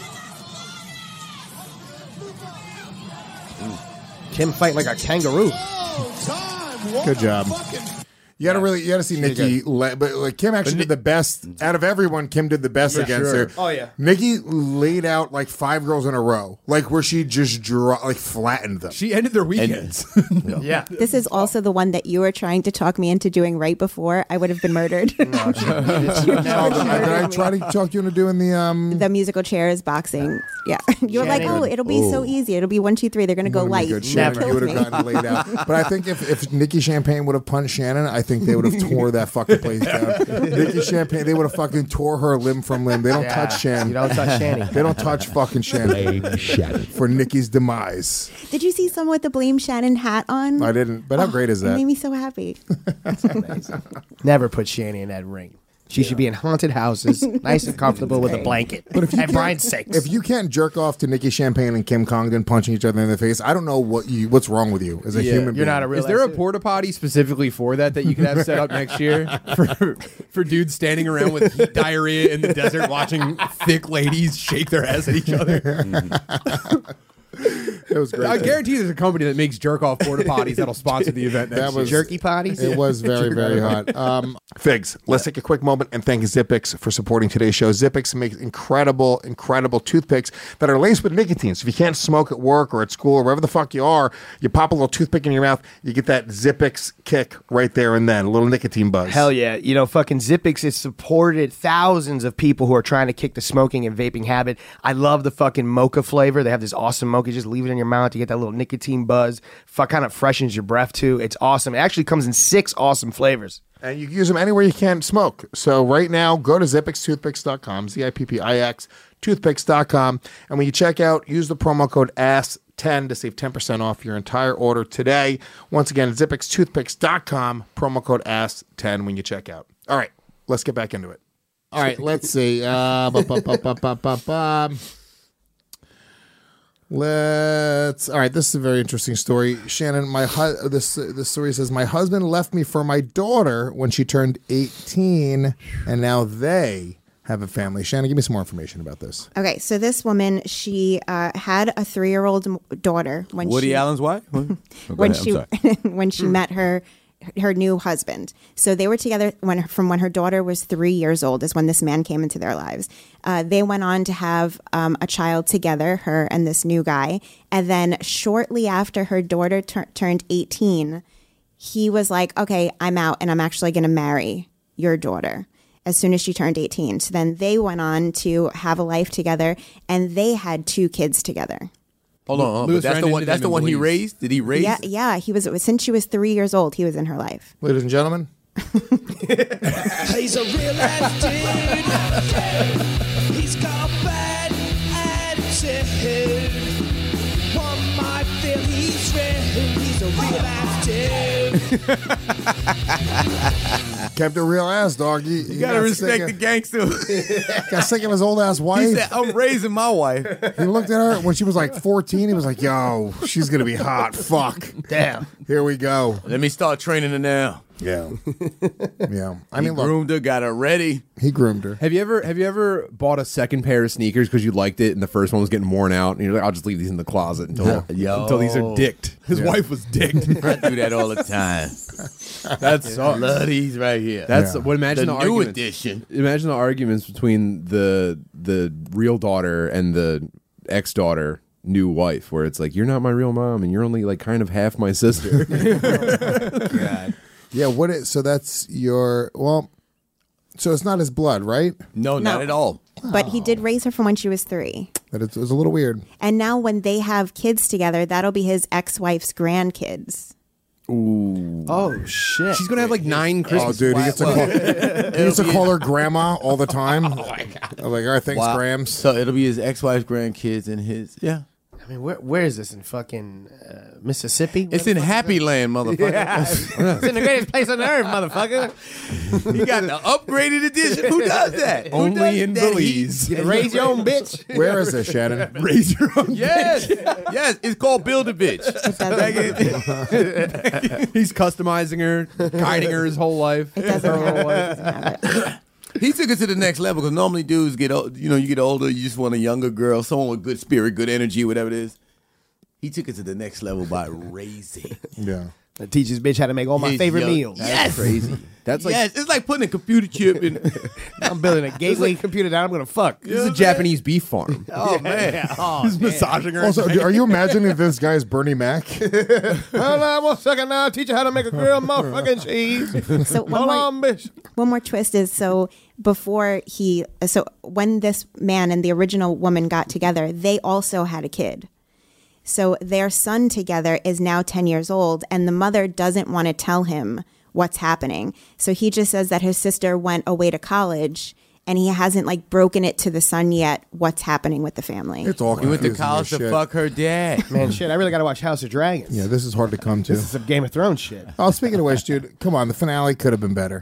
[SPEAKER 12] Kim fighting like a kangaroo.
[SPEAKER 14] Oh, time. What
[SPEAKER 7] Good
[SPEAKER 14] the
[SPEAKER 7] job.
[SPEAKER 14] fucking-
[SPEAKER 7] You gotta really, you gotta see Nikki, le- but like Kim actually did the best out of everyone. Kim did the best
[SPEAKER 12] Yeah,
[SPEAKER 7] against
[SPEAKER 12] sure.
[SPEAKER 7] her.
[SPEAKER 12] Oh, yeah.
[SPEAKER 7] Nikki laid out like five girls in a row, like where she just draw, like flattened them.
[SPEAKER 10] She ended their weekends.
[SPEAKER 12] Yeah.
[SPEAKER 11] This is also the one that you were trying to talk me into doing right before I would have been murdered.
[SPEAKER 7] Oh, did I try to talk you into doing the um?
[SPEAKER 11] The musical chairs boxing. Yeah. You were like,
[SPEAKER 12] Shannon.
[SPEAKER 11] oh, it'll be so easy. It'll be one, two, three. They're going to go
[SPEAKER 7] Would've been
[SPEAKER 11] light.
[SPEAKER 7] good.
[SPEAKER 11] You
[SPEAKER 7] Shannon, you
[SPEAKER 11] killed
[SPEAKER 7] would
[SPEAKER 11] me.
[SPEAKER 7] have gotten laid out. But I think if, if Nikki Champagne would have punched Shannon, I think they would have tore that fucking place down. Nikki Champagne, they would have fucking tore her limb from limb. They don't
[SPEAKER 12] Yeah.
[SPEAKER 7] touch Shannon.
[SPEAKER 12] You don't touch Shanny.
[SPEAKER 7] They don't touch fucking Shannon. For Nikki's demise.
[SPEAKER 11] Did you see someone with the Blame Shannon hat on?
[SPEAKER 7] I didn't. But how great is
[SPEAKER 11] It
[SPEAKER 7] that?
[SPEAKER 11] made me so happy.
[SPEAKER 12] Never put Shanny in that ring. She should be in haunted houses, nice and comfortable with a blanket.
[SPEAKER 7] But if you
[SPEAKER 12] and
[SPEAKER 7] can't-
[SPEAKER 12] Brian's sakes.
[SPEAKER 7] If you can't jerk off to Nikki Champagne and Kim Congdon punching each other in the face, I don't know what you what's wrong with you as a
[SPEAKER 10] Yeah.
[SPEAKER 7] human being.
[SPEAKER 12] You're not a real
[SPEAKER 10] Is there a
[SPEAKER 12] ass
[SPEAKER 10] porta potty specifically for that that you could have set up next year for for dudes standing around with heat diarrhea in the desert watching thick ladies shake their ass at each other?
[SPEAKER 7] It was great.
[SPEAKER 10] I guarantee there's a company that makes jerk off porta potties that'll sponsor the event. Next
[SPEAKER 7] That was
[SPEAKER 10] year.
[SPEAKER 12] Jerky potties?
[SPEAKER 7] It was very, very hot. Um, Figs, let's take a quick moment and thank Zippix for supporting today's show. Zippix makes incredible, incredible toothpicks that are laced with nicotine. So if you can't smoke at work or at school or wherever the fuck you are, you pop a little toothpick in your mouth, you get that Zippix kick right there and then, a little nicotine buzz.
[SPEAKER 12] Hell yeah. You know, fucking Zippix has supported thousands of people who are trying to kick the smoking and vaping habit. I love the fucking mocha flavor. They have this awesome mocha. Just leave it in your mouth to get that little nicotine buzz. F- kind of freshens your breath too. It's awesome. It actually comes in six awesome flavors.
[SPEAKER 7] And you can use them anywhere you can smoke. So right now, go to zippix toothpicks dot com, Z I P P I X, toothpicks dot com. And when you check out, use the promo code A S ten to save ten percent off your entire order today. Once again, zippix toothpicks dot com, promo code A S ten when you check out. All right, let's get back into it. All right, let's see. Uh, bu- bu- bu- bu- bu- bu- bu- Let's. All right, this is a very interesting story, Shannon. My hu- this this story says my husband left me for my daughter when she turned eighteen, and now they have a family. Shannon, give me some more information about this.
[SPEAKER 11] Okay, so this woman, she uh, had a three-year-old m- daughter when
[SPEAKER 9] Woody
[SPEAKER 11] she,
[SPEAKER 9] Allen's wife? Oh, go
[SPEAKER 11] when
[SPEAKER 9] ahead,
[SPEAKER 11] she
[SPEAKER 9] I'm sorry.
[SPEAKER 11] when she met her her new husband. So they were together when from when her daughter was three years old is when this man came into their lives. Uh, they went on to have um, a child together, her and this new guy. And then shortly after her daughter tur- turned eighteen, he was like, "Okay, I'm out, and I'm actually going to marry your daughter." As soon as she turned eighteen. So then they went on to have a life together, and they had two kids together.
[SPEAKER 9] Hold on, hold on. But
[SPEAKER 10] Lewis
[SPEAKER 9] that's
[SPEAKER 10] ran
[SPEAKER 9] the one.
[SPEAKER 10] into
[SPEAKER 9] That's
[SPEAKER 10] them
[SPEAKER 9] the
[SPEAKER 10] in
[SPEAKER 9] one he
[SPEAKER 10] Belize.
[SPEAKER 9] raised. Did he raise?
[SPEAKER 11] Yeah, yeah. He was since she was three years old. He was in her life.
[SPEAKER 7] Ladies and gentlemen,
[SPEAKER 14] He's a real ass dude. He's got bad attitude. One might feel he's real. He's a real ass dude.
[SPEAKER 7] kept a real ass dog. You,
[SPEAKER 9] You gotta respect the gangster.
[SPEAKER 7] Got sick of his old ass wife.
[SPEAKER 9] He said, "I'm raising my wife."
[SPEAKER 7] He looked at her when she was like fourteen. He was like, "Yo, she's gonna be hot. Fuck,
[SPEAKER 9] Damn.
[SPEAKER 7] here we go."
[SPEAKER 9] Let me start training her now.
[SPEAKER 7] Yeah, yeah. I
[SPEAKER 9] I
[SPEAKER 7] mean,
[SPEAKER 9] mean,
[SPEAKER 7] look,
[SPEAKER 9] groomed her, got her ready.
[SPEAKER 7] he groomed her.
[SPEAKER 10] Have you ever have you ever bought a second pair of sneakers because you liked it and the first one was getting worn out and you're like, I'll just leave these in the closet until
[SPEAKER 9] Yo.
[SPEAKER 10] until these are dicked. His
[SPEAKER 7] Yeah.
[SPEAKER 10] wife was dicked.
[SPEAKER 9] I do that all the time.
[SPEAKER 10] That's
[SPEAKER 9] I love these right here.
[SPEAKER 10] That's
[SPEAKER 7] Yeah.
[SPEAKER 10] what imagine
[SPEAKER 9] the
[SPEAKER 10] the,
[SPEAKER 9] new
[SPEAKER 10] arguments.
[SPEAKER 9] edition.
[SPEAKER 10] Imagine the arguments between the the real daughter and the ex daughter new wife, where it's like, you're not my real mom and you're only like kind of half my sister.
[SPEAKER 9] God.
[SPEAKER 7] Yeah. What? Is, so that's your well. So it's not his blood, right?
[SPEAKER 9] No, not
[SPEAKER 11] No.
[SPEAKER 9] at all.
[SPEAKER 11] But he did raise her from when she was three.
[SPEAKER 7] But it was a little weird.
[SPEAKER 11] And now when they have kids together, that'll be his ex-wife's grandkids.
[SPEAKER 12] Oh shit!
[SPEAKER 10] She's gonna have like nine
[SPEAKER 7] Oh,
[SPEAKER 10] Christmas.
[SPEAKER 7] dude, he gets to
[SPEAKER 9] Well,
[SPEAKER 7] call, he gets to call her grandma all the time. Oh my god! Like, all right, thanks,
[SPEAKER 9] Wow.
[SPEAKER 7] Grams.
[SPEAKER 9] So it'll be his ex-wife's grandkids and his. Yeah.
[SPEAKER 12] I mean, where where is this in fucking uh, Mississippi?
[SPEAKER 9] It's in Happy Land, motherfucker.
[SPEAKER 12] Yeah. It's in the greatest place on earth, motherfucker.
[SPEAKER 9] You got the upgraded edition. Who does that? Who
[SPEAKER 10] Only
[SPEAKER 9] does
[SPEAKER 10] in
[SPEAKER 9] that?
[SPEAKER 10] Belize.
[SPEAKER 12] You raise your own bitch.
[SPEAKER 7] Where is this, Shannon?
[SPEAKER 10] Raise your own.
[SPEAKER 9] Yes, yes. It's called Build a Bitch. Back in-
[SPEAKER 10] He's customizing her, guiding her his whole life.
[SPEAKER 11] It doesn't have, it doesn't have it.
[SPEAKER 9] He took it to the next level because normally dudes get, o- you know, you get older, you just want a younger girl, someone with good spirit, good energy, whatever it is. He took it to the next level by raising.
[SPEAKER 7] Yeah.
[SPEAKER 12] I teach this bitch how to make all my
[SPEAKER 9] his
[SPEAKER 12] favorite
[SPEAKER 9] young-
[SPEAKER 12] meals.
[SPEAKER 9] Yes,
[SPEAKER 10] Crazy. That's like
[SPEAKER 9] yes, it's like putting a computer chip in.
[SPEAKER 12] I'm building a gateway computer that I'm gonna fuck.
[SPEAKER 10] this is a Japanese beef farm.
[SPEAKER 9] Oh man,
[SPEAKER 12] Oh,
[SPEAKER 10] He's massaging her.
[SPEAKER 7] Also, are you imagining this guy's Bernie Mac?
[SPEAKER 12] Hold on one second now. I'll teach you how to make a grilled motherfucking cheese.
[SPEAKER 11] So one
[SPEAKER 12] Hold
[SPEAKER 11] more,
[SPEAKER 12] on, bitch.
[SPEAKER 11] one more twist is so before he, so when this man and the original woman got together, they also had a kid. So their son together is now ten years old, and the mother doesn't want to tell him what's happening. So he just says that his sister went away to college, and he hasn't like broken it to the son yet what's happening with the family.
[SPEAKER 7] It's all
[SPEAKER 9] he went to
[SPEAKER 7] confusing
[SPEAKER 9] college
[SPEAKER 7] as
[SPEAKER 9] to
[SPEAKER 7] shit.
[SPEAKER 9] fuck her dad.
[SPEAKER 12] Man, shit, I really gotta watch House of Dragons.
[SPEAKER 7] Yeah, this is hard to come to.
[SPEAKER 12] This is some Game of Thrones shit.
[SPEAKER 7] Oh, speaking of which, dude, come on, the finale could have been better.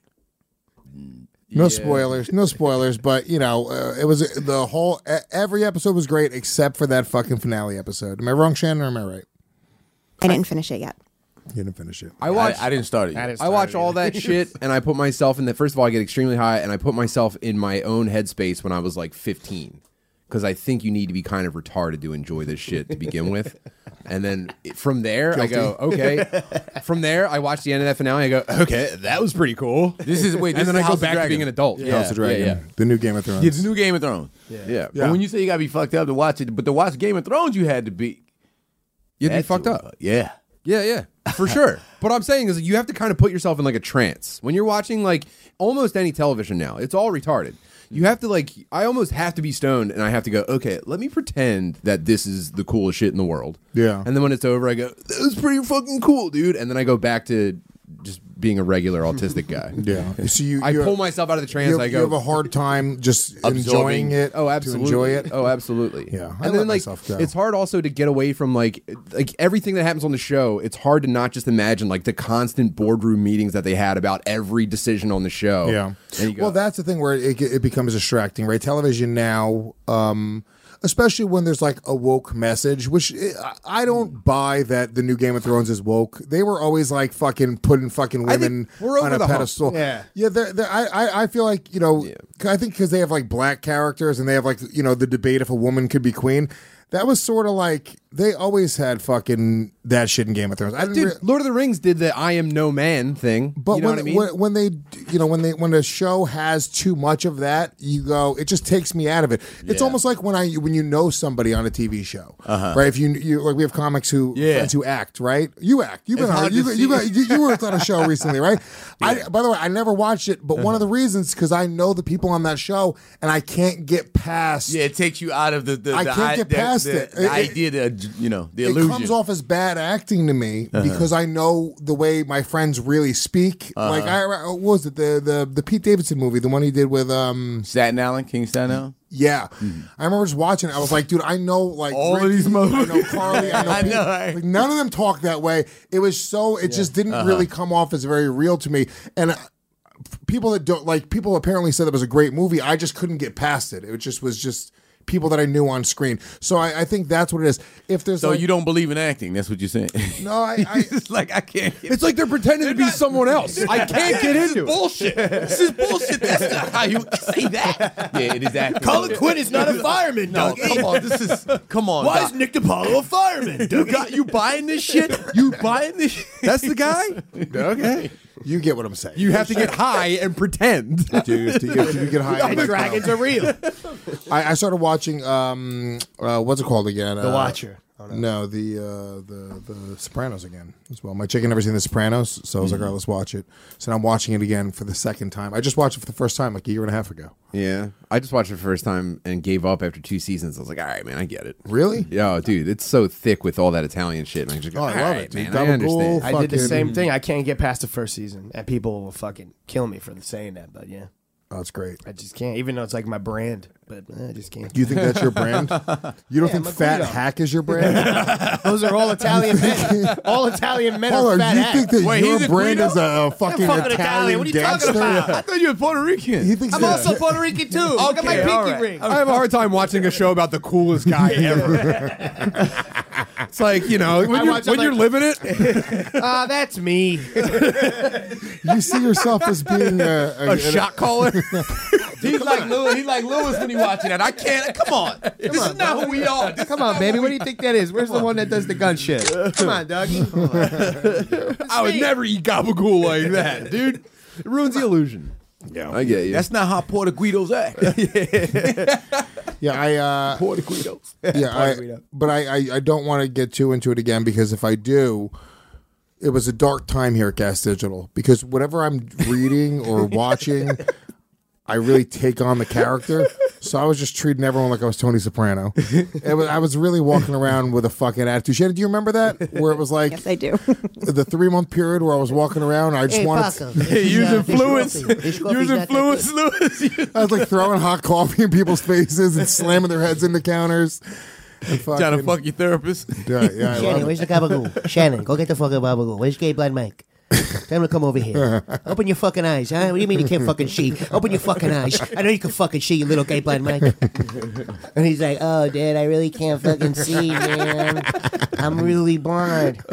[SPEAKER 7] No spoilers, no spoilers, but you know, uh, it was the whole. e- Every episode was great except for that fucking finale episode. Am I wrong, Shannon, or am I right?
[SPEAKER 11] I didn't finish it yet.
[SPEAKER 7] You didn't finish it.
[SPEAKER 10] I watched.
[SPEAKER 9] I, I didn't start it.
[SPEAKER 12] I
[SPEAKER 9] Yet.
[SPEAKER 12] didn't
[SPEAKER 10] I
[SPEAKER 12] start
[SPEAKER 10] watch
[SPEAKER 12] it
[SPEAKER 10] all
[SPEAKER 12] either.
[SPEAKER 10] that shit, and I put myself in the. First of all, I get extremely high, and I put myself in my own headspace when I was like fifteen, because I think you need to be kind of retarded to enjoy this shit to begin with, and then from there I go, okay. From there, I watch the end of that finale. I go, okay, that was pretty cool.
[SPEAKER 9] This is wait. This
[SPEAKER 10] and then
[SPEAKER 9] is
[SPEAKER 10] I go
[SPEAKER 9] House of
[SPEAKER 10] back to
[SPEAKER 9] Dragon.
[SPEAKER 10] being an adult.
[SPEAKER 9] Yeah.
[SPEAKER 7] House of Dragon,
[SPEAKER 10] yeah, yeah.
[SPEAKER 7] the new Game of Thrones.
[SPEAKER 9] It's the new Game of Thrones.
[SPEAKER 10] Yeah.
[SPEAKER 7] Yeah.
[SPEAKER 9] But when you say you gotta be fucked up to watch it, but to watch Game of Thrones, you had to be.
[SPEAKER 10] You'd be
[SPEAKER 9] had
[SPEAKER 10] fucked
[SPEAKER 9] to,
[SPEAKER 10] up.
[SPEAKER 9] uh, Yeah.
[SPEAKER 10] Yeah, yeah, for sure. But what I'm saying is you have to kind of put yourself in like a trance. When you're watching like almost any television now, it's all retarded. You have to like, I almost have to be stoned and I have to go, okay, let me pretend that this is the coolest shit in the world.
[SPEAKER 7] Yeah.
[SPEAKER 10] And then when it's over, I go, that was pretty fucking cool, dude. And then I go back to just being a regular autistic guy.
[SPEAKER 7] Yeah. So you,
[SPEAKER 10] I
[SPEAKER 7] you
[SPEAKER 10] pull myself out of the trance.
[SPEAKER 7] You,
[SPEAKER 10] I
[SPEAKER 7] you
[SPEAKER 10] go.
[SPEAKER 7] have a hard time just
[SPEAKER 10] Absorbing.
[SPEAKER 7] enjoying it.
[SPEAKER 10] Oh, absolutely.
[SPEAKER 7] To enjoy it.
[SPEAKER 10] Oh, absolutely.
[SPEAKER 7] Yeah. I
[SPEAKER 10] and
[SPEAKER 7] let
[SPEAKER 10] then like
[SPEAKER 7] myself go.
[SPEAKER 10] it's hard also to get away from like like everything that happens on the show. It's hard to not just imagine like the constant boardroom meetings that they had about every decision on the show.
[SPEAKER 7] Yeah.
[SPEAKER 10] And you go,
[SPEAKER 7] Well, that's the thing where it, it becomes distracting, right? Television now, um, especially when there's like a woke message, which I- I don't buy that the new Game of Thrones is woke. They were always like fucking putting fucking
[SPEAKER 10] I think
[SPEAKER 7] women
[SPEAKER 10] we're over
[SPEAKER 7] on a
[SPEAKER 10] the hump.
[SPEAKER 7] pedestal.
[SPEAKER 12] Yeah.
[SPEAKER 7] Yeah. They're, they're, I, I I feel like, you know, I think because they have like black characters and they have like, you know, the debate if a woman could be queen. That was sort of like they always had fucking that shit in Game of Thrones. I didn't
[SPEAKER 10] Dude,
[SPEAKER 7] re-
[SPEAKER 10] Lord of the Rings did the "I am no man" thing.
[SPEAKER 7] But
[SPEAKER 10] you know
[SPEAKER 7] when,
[SPEAKER 10] what I mean?
[SPEAKER 7] when when they you know when they when a show has too much of that, you go, it just takes me out of it. It's
[SPEAKER 9] Yeah.
[SPEAKER 7] almost like when I when you know somebody on a T V show,
[SPEAKER 9] Uh-huh.
[SPEAKER 7] right? If you you like we have comics who
[SPEAKER 9] Yeah.
[SPEAKER 7] friends who act, right? You act. You've been
[SPEAKER 9] It's
[SPEAKER 7] on
[SPEAKER 9] hard
[SPEAKER 7] you,
[SPEAKER 9] to
[SPEAKER 7] you, got,
[SPEAKER 9] see.
[SPEAKER 7] you, you were on a show recently, right? I by the way, I never watched it, but one of the reasons because I know the people on that show and I can't get past.
[SPEAKER 9] Yeah, it takes you out of the. the
[SPEAKER 7] I
[SPEAKER 9] the
[SPEAKER 7] can't
[SPEAKER 9] i-
[SPEAKER 7] get
[SPEAKER 9] the-
[SPEAKER 7] past
[SPEAKER 9] the,
[SPEAKER 7] it.
[SPEAKER 9] The
[SPEAKER 7] It- it-
[SPEAKER 9] idea, the you know, the
[SPEAKER 7] it
[SPEAKER 9] illusion.
[SPEAKER 7] comes off as bad acting to me
[SPEAKER 9] Uh-huh.
[SPEAKER 7] because I know the way my friends really speak.
[SPEAKER 9] Uh-huh.
[SPEAKER 7] Like I what was it the the the Pete Davidson movie, the one he did with um
[SPEAKER 9] Staten Island, King Staten Island.
[SPEAKER 7] yeah. I remember just watching it. I was like, dude, I know like
[SPEAKER 9] All of
[SPEAKER 7] Ricky,
[SPEAKER 9] these movies.
[SPEAKER 7] I know Carly, I know,
[SPEAKER 9] I
[SPEAKER 7] Pete.
[SPEAKER 9] know, right?
[SPEAKER 7] Like, none of them talk that way. It was so it just didn't
[SPEAKER 9] Uh-huh.
[SPEAKER 7] really come off as very real to me. And uh, people that don't like people apparently said it was a great movie. I just couldn't get past it. It just was just people that I knew on screen. So I, I think that's what it is. If there's
[SPEAKER 9] So
[SPEAKER 7] like,
[SPEAKER 9] you don't believe in acting? That's what you're saying?
[SPEAKER 7] no, I, I
[SPEAKER 9] it's like I can't. Get
[SPEAKER 10] It's like they're pretending to be someone else. I can't get
[SPEAKER 9] This
[SPEAKER 10] into
[SPEAKER 9] is
[SPEAKER 10] it.
[SPEAKER 9] bullshit. This is bullshit. That's not how you say that. Yeah, it is acting.
[SPEAKER 12] Colin Quinn is not a fireman,
[SPEAKER 9] No,
[SPEAKER 12] Doug.
[SPEAKER 9] come on. This is come on.
[SPEAKER 12] Why
[SPEAKER 9] Doc.
[SPEAKER 12] is Nick DiPaolo a fireman,
[SPEAKER 9] You
[SPEAKER 12] Doug?
[SPEAKER 9] got you buying this shit? You buying this shit?
[SPEAKER 10] That's the guy.
[SPEAKER 7] okay. You get what I'm saying.
[SPEAKER 10] You have to get high and pretend.
[SPEAKER 7] Do you, do you, do you get high?
[SPEAKER 12] And dragons are real.
[SPEAKER 7] I, I started watching. Um, uh, what's it called again?
[SPEAKER 12] The
[SPEAKER 7] Uh,
[SPEAKER 12] Watcher. Oh, no.
[SPEAKER 7] No, the uh, the the Sopranos again as well. My chick had never seen the Sopranos, so I was like, all right, let's watch it. So now I'm watching it again for the second time. I just watched it for the first time like a year and a half ago.
[SPEAKER 10] Yeah, I just watched it the first time and gave up after two seasons. I was like, all right, man, I get it.
[SPEAKER 7] Really?
[SPEAKER 10] Yeah, dude, it's so thick with all that Italian shit. And I just go,
[SPEAKER 7] Oh, I
[SPEAKER 10] all
[SPEAKER 7] love
[SPEAKER 10] right,
[SPEAKER 7] it, dude.
[SPEAKER 10] man, I
[SPEAKER 7] Gabagool,
[SPEAKER 10] understand.
[SPEAKER 12] I did the
[SPEAKER 7] fucking-
[SPEAKER 12] same thing. I can't get past the first season, and people will fucking kill me for saying that. But yeah,
[SPEAKER 7] Oh, that's great.
[SPEAKER 12] I just can't. Even though it's like my brand, but eh, I just can't.
[SPEAKER 7] Do you think that's your brand? You don't
[SPEAKER 12] Yeah,
[SPEAKER 7] think
[SPEAKER 12] I'm a
[SPEAKER 7] Fat
[SPEAKER 12] Guido.
[SPEAKER 7] Hack is your brand?
[SPEAKER 12] Those are all Italian men. All Italian men
[SPEAKER 7] Hold
[SPEAKER 12] are
[SPEAKER 7] on,
[SPEAKER 12] fat
[SPEAKER 7] you
[SPEAKER 12] hacks.
[SPEAKER 7] think that
[SPEAKER 9] Wait,
[SPEAKER 7] your
[SPEAKER 9] he's a
[SPEAKER 7] brand
[SPEAKER 9] Guido?
[SPEAKER 7] is a fucking,
[SPEAKER 12] fucking Italian.
[SPEAKER 7] Italian
[SPEAKER 12] What are you talking
[SPEAKER 7] gangster?
[SPEAKER 12] about?
[SPEAKER 9] I thought you were Puerto Rican.
[SPEAKER 7] He thinks
[SPEAKER 12] I'm
[SPEAKER 7] that-
[SPEAKER 12] also Puerto Rican too. Look at my
[SPEAKER 9] Okay,
[SPEAKER 12] pinky
[SPEAKER 9] all right.
[SPEAKER 12] ring.
[SPEAKER 10] I have a hard time watching a show about the coolest guy ever. It's like, you know, when,
[SPEAKER 12] I
[SPEAKER 10] you're,
[SPEAKER 12] watch,
[SPEAKER 10] when
[SPEAKER 12] I'm
[SPEAKER 10] you're
[SPEAKER 12] like-
[SPEAKER 10] living it,
[SPEAKER 12] Ah, that's me.
[SPEAKER 7] You see yourself as being a, a,
[SPEAKER 10] a shot caller.
[SPEAKER 9] He's like Lewis. He's like Lewis when he watching that. I can't. Come on. This is not who we are. This
[SPEAKER 12] Come
[SPEAKER 9] is
[SPEAKER 12] on,
[SPEAKER 9] not
[SPEAKER 12] baby.
[SPEAKER 9] who
[SPEAKER 12] What
[SPEAKER 9] we-
[SPEAKER 12] do you think that is? Where's the one that does the gun shit? Come on, doggy.
[SPEAKER 10] I would never eat gabagool like that, dude. It ruins the illusion.
[SPEAKER 7] Yeah,
[SPEAKER 10] I get you.
[SPEAKER 9] That's not how Puerto Guidos act.
[SPEAKER 7] yeah. I uh,
[SPEAKER 9] Puerto Guidos.
[SPEAKER 7] yeah, I,
[SPEAKER 12] Guido.
[SPEAKER 7] but I, I, I don't want to get too into it again because if I do, it was a dark time here at Gas Digital because whatever I'm reading or watching, I really take on the character. So I was just treating everyone like I was Tony Soprano. It was, I was really walking around with a fucking attitude. Shannon, do you remember that? Where it was like
[SPEAKER 11] Yes, I do.
[SPEAKER 7] the three month period where I was walking around. I just
[SPEAKER 15] Hey,
[SPEAKER 7] wanted.
[SPEAKER 15] Paco.
[SPEAKER 7] To,
[SPEAKER 9] Use influence.
[SPEAKER 15] This coffee's
[SPEAKER 9] Use
[SPEAKER 15] not that
[SPEAKER 9] influence, Lewis.
[SPEAKER 7] I was like throwing hot coffee in people's faces and slamming their heads into counters. And fucking,
[SPEAKER 9] Trying to fuck your therapist.
[SPEAKER 7] Yeah, yeah, I
[SPEAKER 15] Shannon,
[SPEAKER 7] love it.
[SPEAKER 15] where's the gabagool? Shannon, go get the fucking gabagool. Where's Gay Blind Mike? Tell him to come over here. Open your fucking eyes, huh? What do you mean you can't fucking see? Open your fucking eyes. I know you can fucking see, you little gay blind Mike. And he's like, oh, Dad, I really can't fucking see, man. I'm really blind.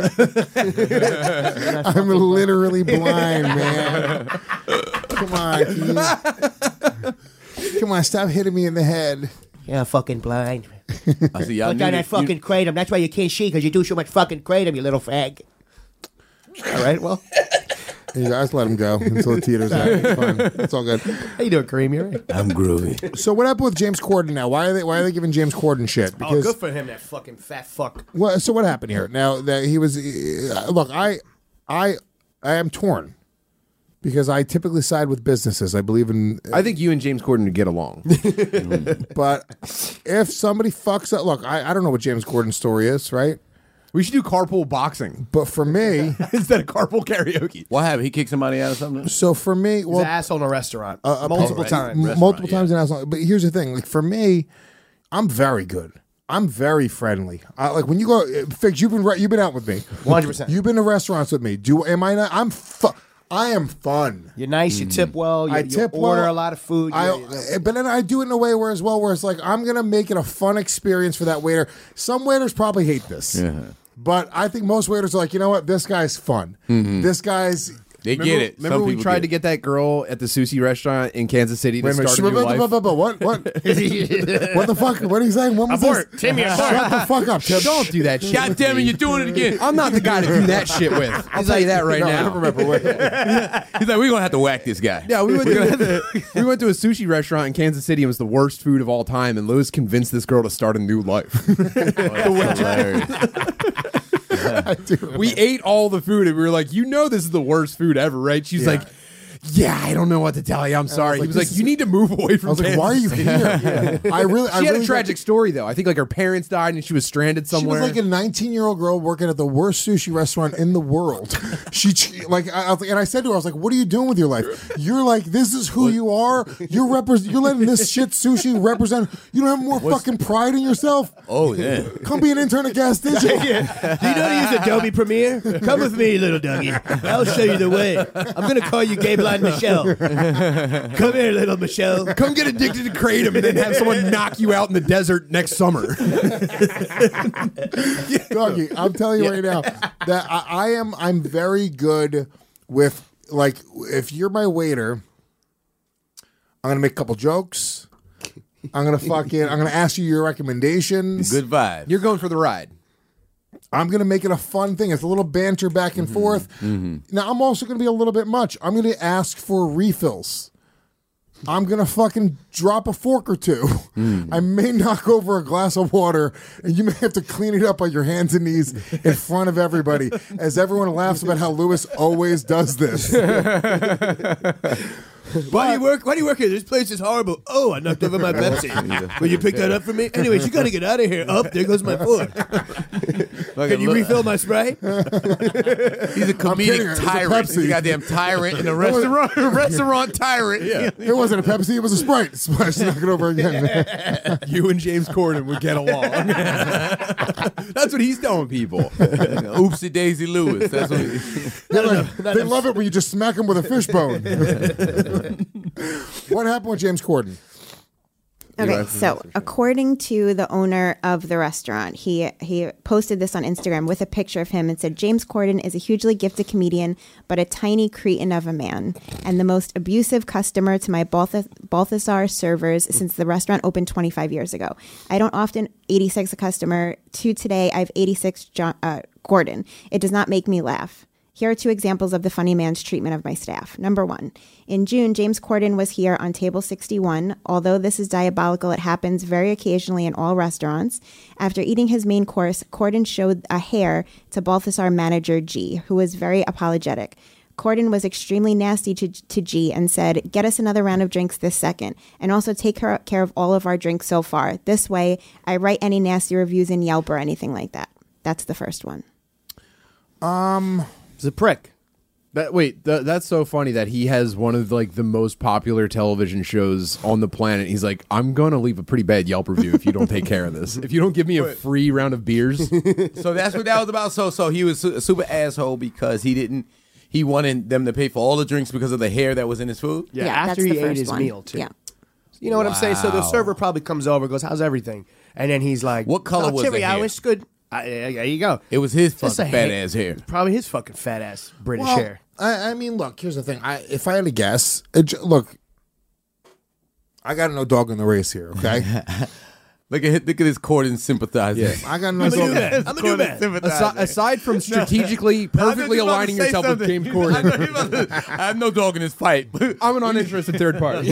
[SPEAKER 7] I'm literally blind, man. Come on, can you- come on, stop hitting me in the head.
[SPEAKER 15] Yeah, fucking blind.
[SPEAKER 9] I see. Y'all
[SPEAKER 15] Put
[SPEAKER 9] knew
[SPEAKER 15] down
[SPEAKER 9] that-
[SPEAKER 15] that fucking
[SPEAKER 9] you-
[SPEAKER 15] kratom. That's why you can't see, because you do so much fucking kratom, you little fag.
[SPEAKER 12] All right, well,
[SPEAKER 7] You guys let him go until it teeters out. It's fine. It's all good.
[SPEAKER 12] how you doing, Kareem? You all right?
[SPEAKER 9] I'm groovy.
[SPEAKER 7] So what happened with James Corden now? Why are they Why are they giving James Corden shit?
[SPEAKER 12] Oh, good for him, that fucking fat fuck.
[SPEAKER 7] Well, so what happened here? Now that he was, uh, look, I, I, I am torn because I typically side with businesses. I believe in,
[SPEAKER 10] I think you and James Corden would get along.
[SPEAKER 7] but if somebody fucks up, look, I, I don't know what James Corden's story is, right?
[SPEAKER 10] We should do carpool boxing.
[SPEAKER 7] But for me,
[SPEAKER 10] instead of carpool karaoke.
[SPEAKER 9] What happened? He kicked somebody out or something?
[SPEAKER 7] So for me,
[SPEAKER 12] He's
[SPEAKER 7] well,
[SPEAKER 12] an asshole in a restaurant.
[SPEAKER 7] uh, uh,
[SPEAKER 12] multiple
[SPEAKER 7] right.
[SPEAKER 12] times.
[SPEAKER 7] M-
[SPEAKER 9] Restaurant,
[SPEAKER 7] multiple
[SPEAKER 9] yeah.
[SPEAKER 7] times in asshole. But here's the thing: like for me, I'm very good. I'm very friendly. I, like when you go, uh, Figs, you've been re- you've been out with me.
[SPEAKER 12] one hundred percent.
[SPEAKER 7] You've been to restaurants with me. Do am I not? I'm. Fu- I am fun.
[SPEAKER 12] You're nice. You tip well. You,
[SPEAKER 7] I
[SPEAKER 12] you
[SPEAKER 7] tip
[SPEAKER 12] order
[SPEAKER 7] well.
[SPEAKER 12] a lot of food.
[SPEAKER 7] I,
[SPEAKER 12] you- you-
[SPEAKER 7] but then I do it in a way where as well, where it's like I'm gonna make it a fun experience for that waiter. Some waiters probably hate this,
[SPEAKER 9] Yeah.
[SPEAKER 7] but I think most waiters are like, you know what, this guy's fun. This guy's.
[SPEAKER 9] They
[SPEAKER 10] Remember,
[SPEAKER 9] get it.
[SPEAKER 10] Remember
[SPEAKER 9] Some
[SPEAKER 10] we
[SPEAKER 9] people
[SPEAKER 10] tried
[SPEAKER 9] get
[SPEAKER 10] to
[SPEAKER 9] it.
[SPEAKER 10] get that girl at the sushi restaurant in Kansas City to
[SPEAKER 7] Wait a minute.
[SPEAKER 10] start a new life?
[SPEAKER 7] What? What? What? What the fuck? What are you saying? What was
[SPEAKER 12] Abort.
[SPEAKER 7] this?
[SPEAKER 12] Timmy, abort.
[SPEAKER 7] Shut the fuck up, Tim.
[SPEAKER 10] Don't do that shit.
[SPEAKER 9] God damn it, you're doing it again.
[SPEAKER 10] I'm not the guy to do that shit with. I'll tell you that right
[SPEAKER 7] No, I
[SPEAKER 10] now.
[SPEAKER 7] don't remember. Wait.
[SPEAKER 9] He's like, we're gonna have to whack this guy.
[SPEAKER 10] Yeah, we went to we went to a sushi restaurant in Kansas City. It was the worst food of all time, and Lewis convinced this girl to start a new life.
[SPEAKER 9] That's hilarious.
[SPEAKER 10] We ate all the food, and we were like, "You know, this is the worst food ever, right?" She's
[SPEAKER 7] Yeah.
[SPEAKER 10] like, "Yeah, I don't know what to tell you. I'm sorry."
[SPEAKER 7] like,
[SPEAKER 10] he was
[SPEAKER 7] this
[SPEAKER 10] like,
[SPEAKER 7] is-
[SPEAKER 10] "You need to move away from."
[SPEAKER 7] I was like,
[SPEAKER 10] Kansas
[SPEAKER 7] why are you
[SPEAKER 10] City."
[SPEAKER 7] here? I really. I
[SPEAKER 10] She had
[SPEAKER 7] really
[SPEAKER 10] a tragic story though. I think like her parents died, and she was stranded
[SPEAKER 7] She
[SPEAKER 10] somewhere.
[SPEAKER 7] was like a nineteen-year-old girl working at the worst sushi restaurant in the world. She like, I, I was like, and I said to her, I was like, "What are you doing with your life? You're like, this is who you are. You're represent. You're letting this shit sushi represent. You don't have more fucking pride in yourself.
[SPEAKER 9] Oh yeah.
[SPEAKER 7] Come be an intern at Gas Digital."
[SPEAKER 15] Do you know how to use Adobe Premiere? Come with me, little doggy. I'll show you the way. I'm going to call you Gay Blind Michelle. Come here, little Michelle.
[SPEAKER 10] Come get addicted to kratom and then have someone knock you out in the desert next summer.
[SPEAKER 7] Doggy, I'm telling you right now that I, I am. I'm very good with like if you're my waiter, I'm gonna make a couple jokes. I'm gonna fucking. I'm gonna ask you your recommendations.
[SPEAKER 9] Good vibe.
[SPEAKER 10] You're going for the ride.
[SPEAKER 7] I'm gonna make it a fun thing. It's a little banter back and forth. Now I'm also gonna be a little bit much. I'm gonna ask for refills. I'm gonna fucking drop a fork or two. I may knock over a glass of water, and you may have to clean it up on your hands and knees in front of everybody, as everyone laughs about how Lewis always does this.
[SPEAKER 15] Why do you work? Why do you work here? This place is horrible. Oh, I knocked over my Pepsi. Will you pick that up for me? Anyways, you gotta get out of here. Oh, there goes my fork.
[SPEAKER 9] Like
[SPEAKER 15] Can
[SPEAKER 9] a
[SPEAKER 15] you
[SPEAKER 9] lo-
[SPEAKER 15] refill my Sprite?
[SPEAKER 9] He's a
[SPEAKER 7] kidding,
[SPEAKER 9] comedic
[SPEAKER 7] it's a
[SPEAKER 9] tyrant.
[SPEAKER 7] Pepsi.
[SPEAKER 9] He's a goddamn tyrant in a restaurant. restaurant tyrant. Yeah.
[SPEAKER 7] It wasn't a Pepsi, it was a Sprite. Splash, knock it over again.
[SPEAKER 10] You and James Corden would get along. That's what he's telling people.
[SPEAKER 9] Oopsie Daisy Lewis. That's what. He,
[SPEAKER 7] They're like- they love it when you just smack them with a fishbone. What happened with James Corden?
[SPEAKER 11] Okay, so according to the owner of the restaurant, he he posted this on Instagram with a picture of him and said, James Corden is a hugely gifted comedian, but a tiny cretin of a man, and the most abusive customer to my Balth- Balthazar servers since the restaurant opened twenty-five years ago. I don't often eighty-six a customer. To today, I have eighty-six John, uh, Gordon. It does not make me laugh. Here are two examples of the funny man's treatment of my staff. Number one, in June, James Corden was here on table sixty-one. Although this is diabolical, it happens very occasionally in all restaurants. After eating his main course, Corden showed a hair to Balthazar manager G, who was very apologetic. Corden was extremely nasty to, to G and said, get us another round of drinks this second, and also take care, care of all of our drinks so far. This way, I write any nasty reviews in Yelp or anything like that. That's the first one.
[SPEAKER 7] Um...
[SPEAKER 12] He's a prick.
[SPEAKER 10] That wait, th- that's so funny that he has one of like the most popular television shows on the planet. He's like, I'm gonna leave a pretty bad Yelp review if you don't take care of this. If you don't give me a free round of beers.
[SPEAKER 9] So that's what that was about. So so he was a super asshole because he didn't. He wanted them to pay for all the drinks because of the hair that was in his food.
[SPEAKER 12] Yeah,
[SPEAKER 11] Yeah,
[SPEAKER 12] after
[SPEAKER 11] that's
[SPEAKER 12] he
[SPEAKER 11] the
[SPEAKER 12] ate
[SPEAKER 11] first
[SPEAKER 12] his
[SPEAKER 11] one.
[SPEAKER 12] meal too.
[SPEAKER 11] Yeah.
[SPEAKER 12] You know what I'm saying? So the
[SPEAKER 9] Wow.
[SPEAKER 12] server probably comes over, goes, "How's everything?" And then he's like,
[SPEAKER 9] What color
[SPEAKER 12] oh,
[SPEAKER 9] was
[SPEAKER 12] Timmy,
[SPEAKER 9] the
[SPEAKER 12] I
[SPEAKER 9] hair?
[SPEAKER 12] was good. I, I- there you go.
[SPEAKER 9] It was his
[SPEAKER 12] Just
[SPEAKER 9] fucking
[SPEAKER 12] a
[SPEAKER 9] fat
[SPEAKER 12] hair.
[SPEAKER 9] ass hair.
[SPEAKER 12] Probably his fucking fat ass British
[SPEAKER 7] Well,
[SPEAKER 12] hair.
[SPEAKER 7] I, I mean, look, here's the thing. I If I had to guess, it, j- look, I got no dog in the race here, okay?
[SPEAKER 9] Look at look at this Corden sympathizer.
[SPEAKER 7] I got no dog.
[SPEAKER 12] I'm a new man.
[SPEAKER 10] Asi- aside from strategically perfectly aligning yourself with James Corden,
[SPEAKER 9] I have no dog in this fight.
[SPEAKER 10] I'm an uninterested third party.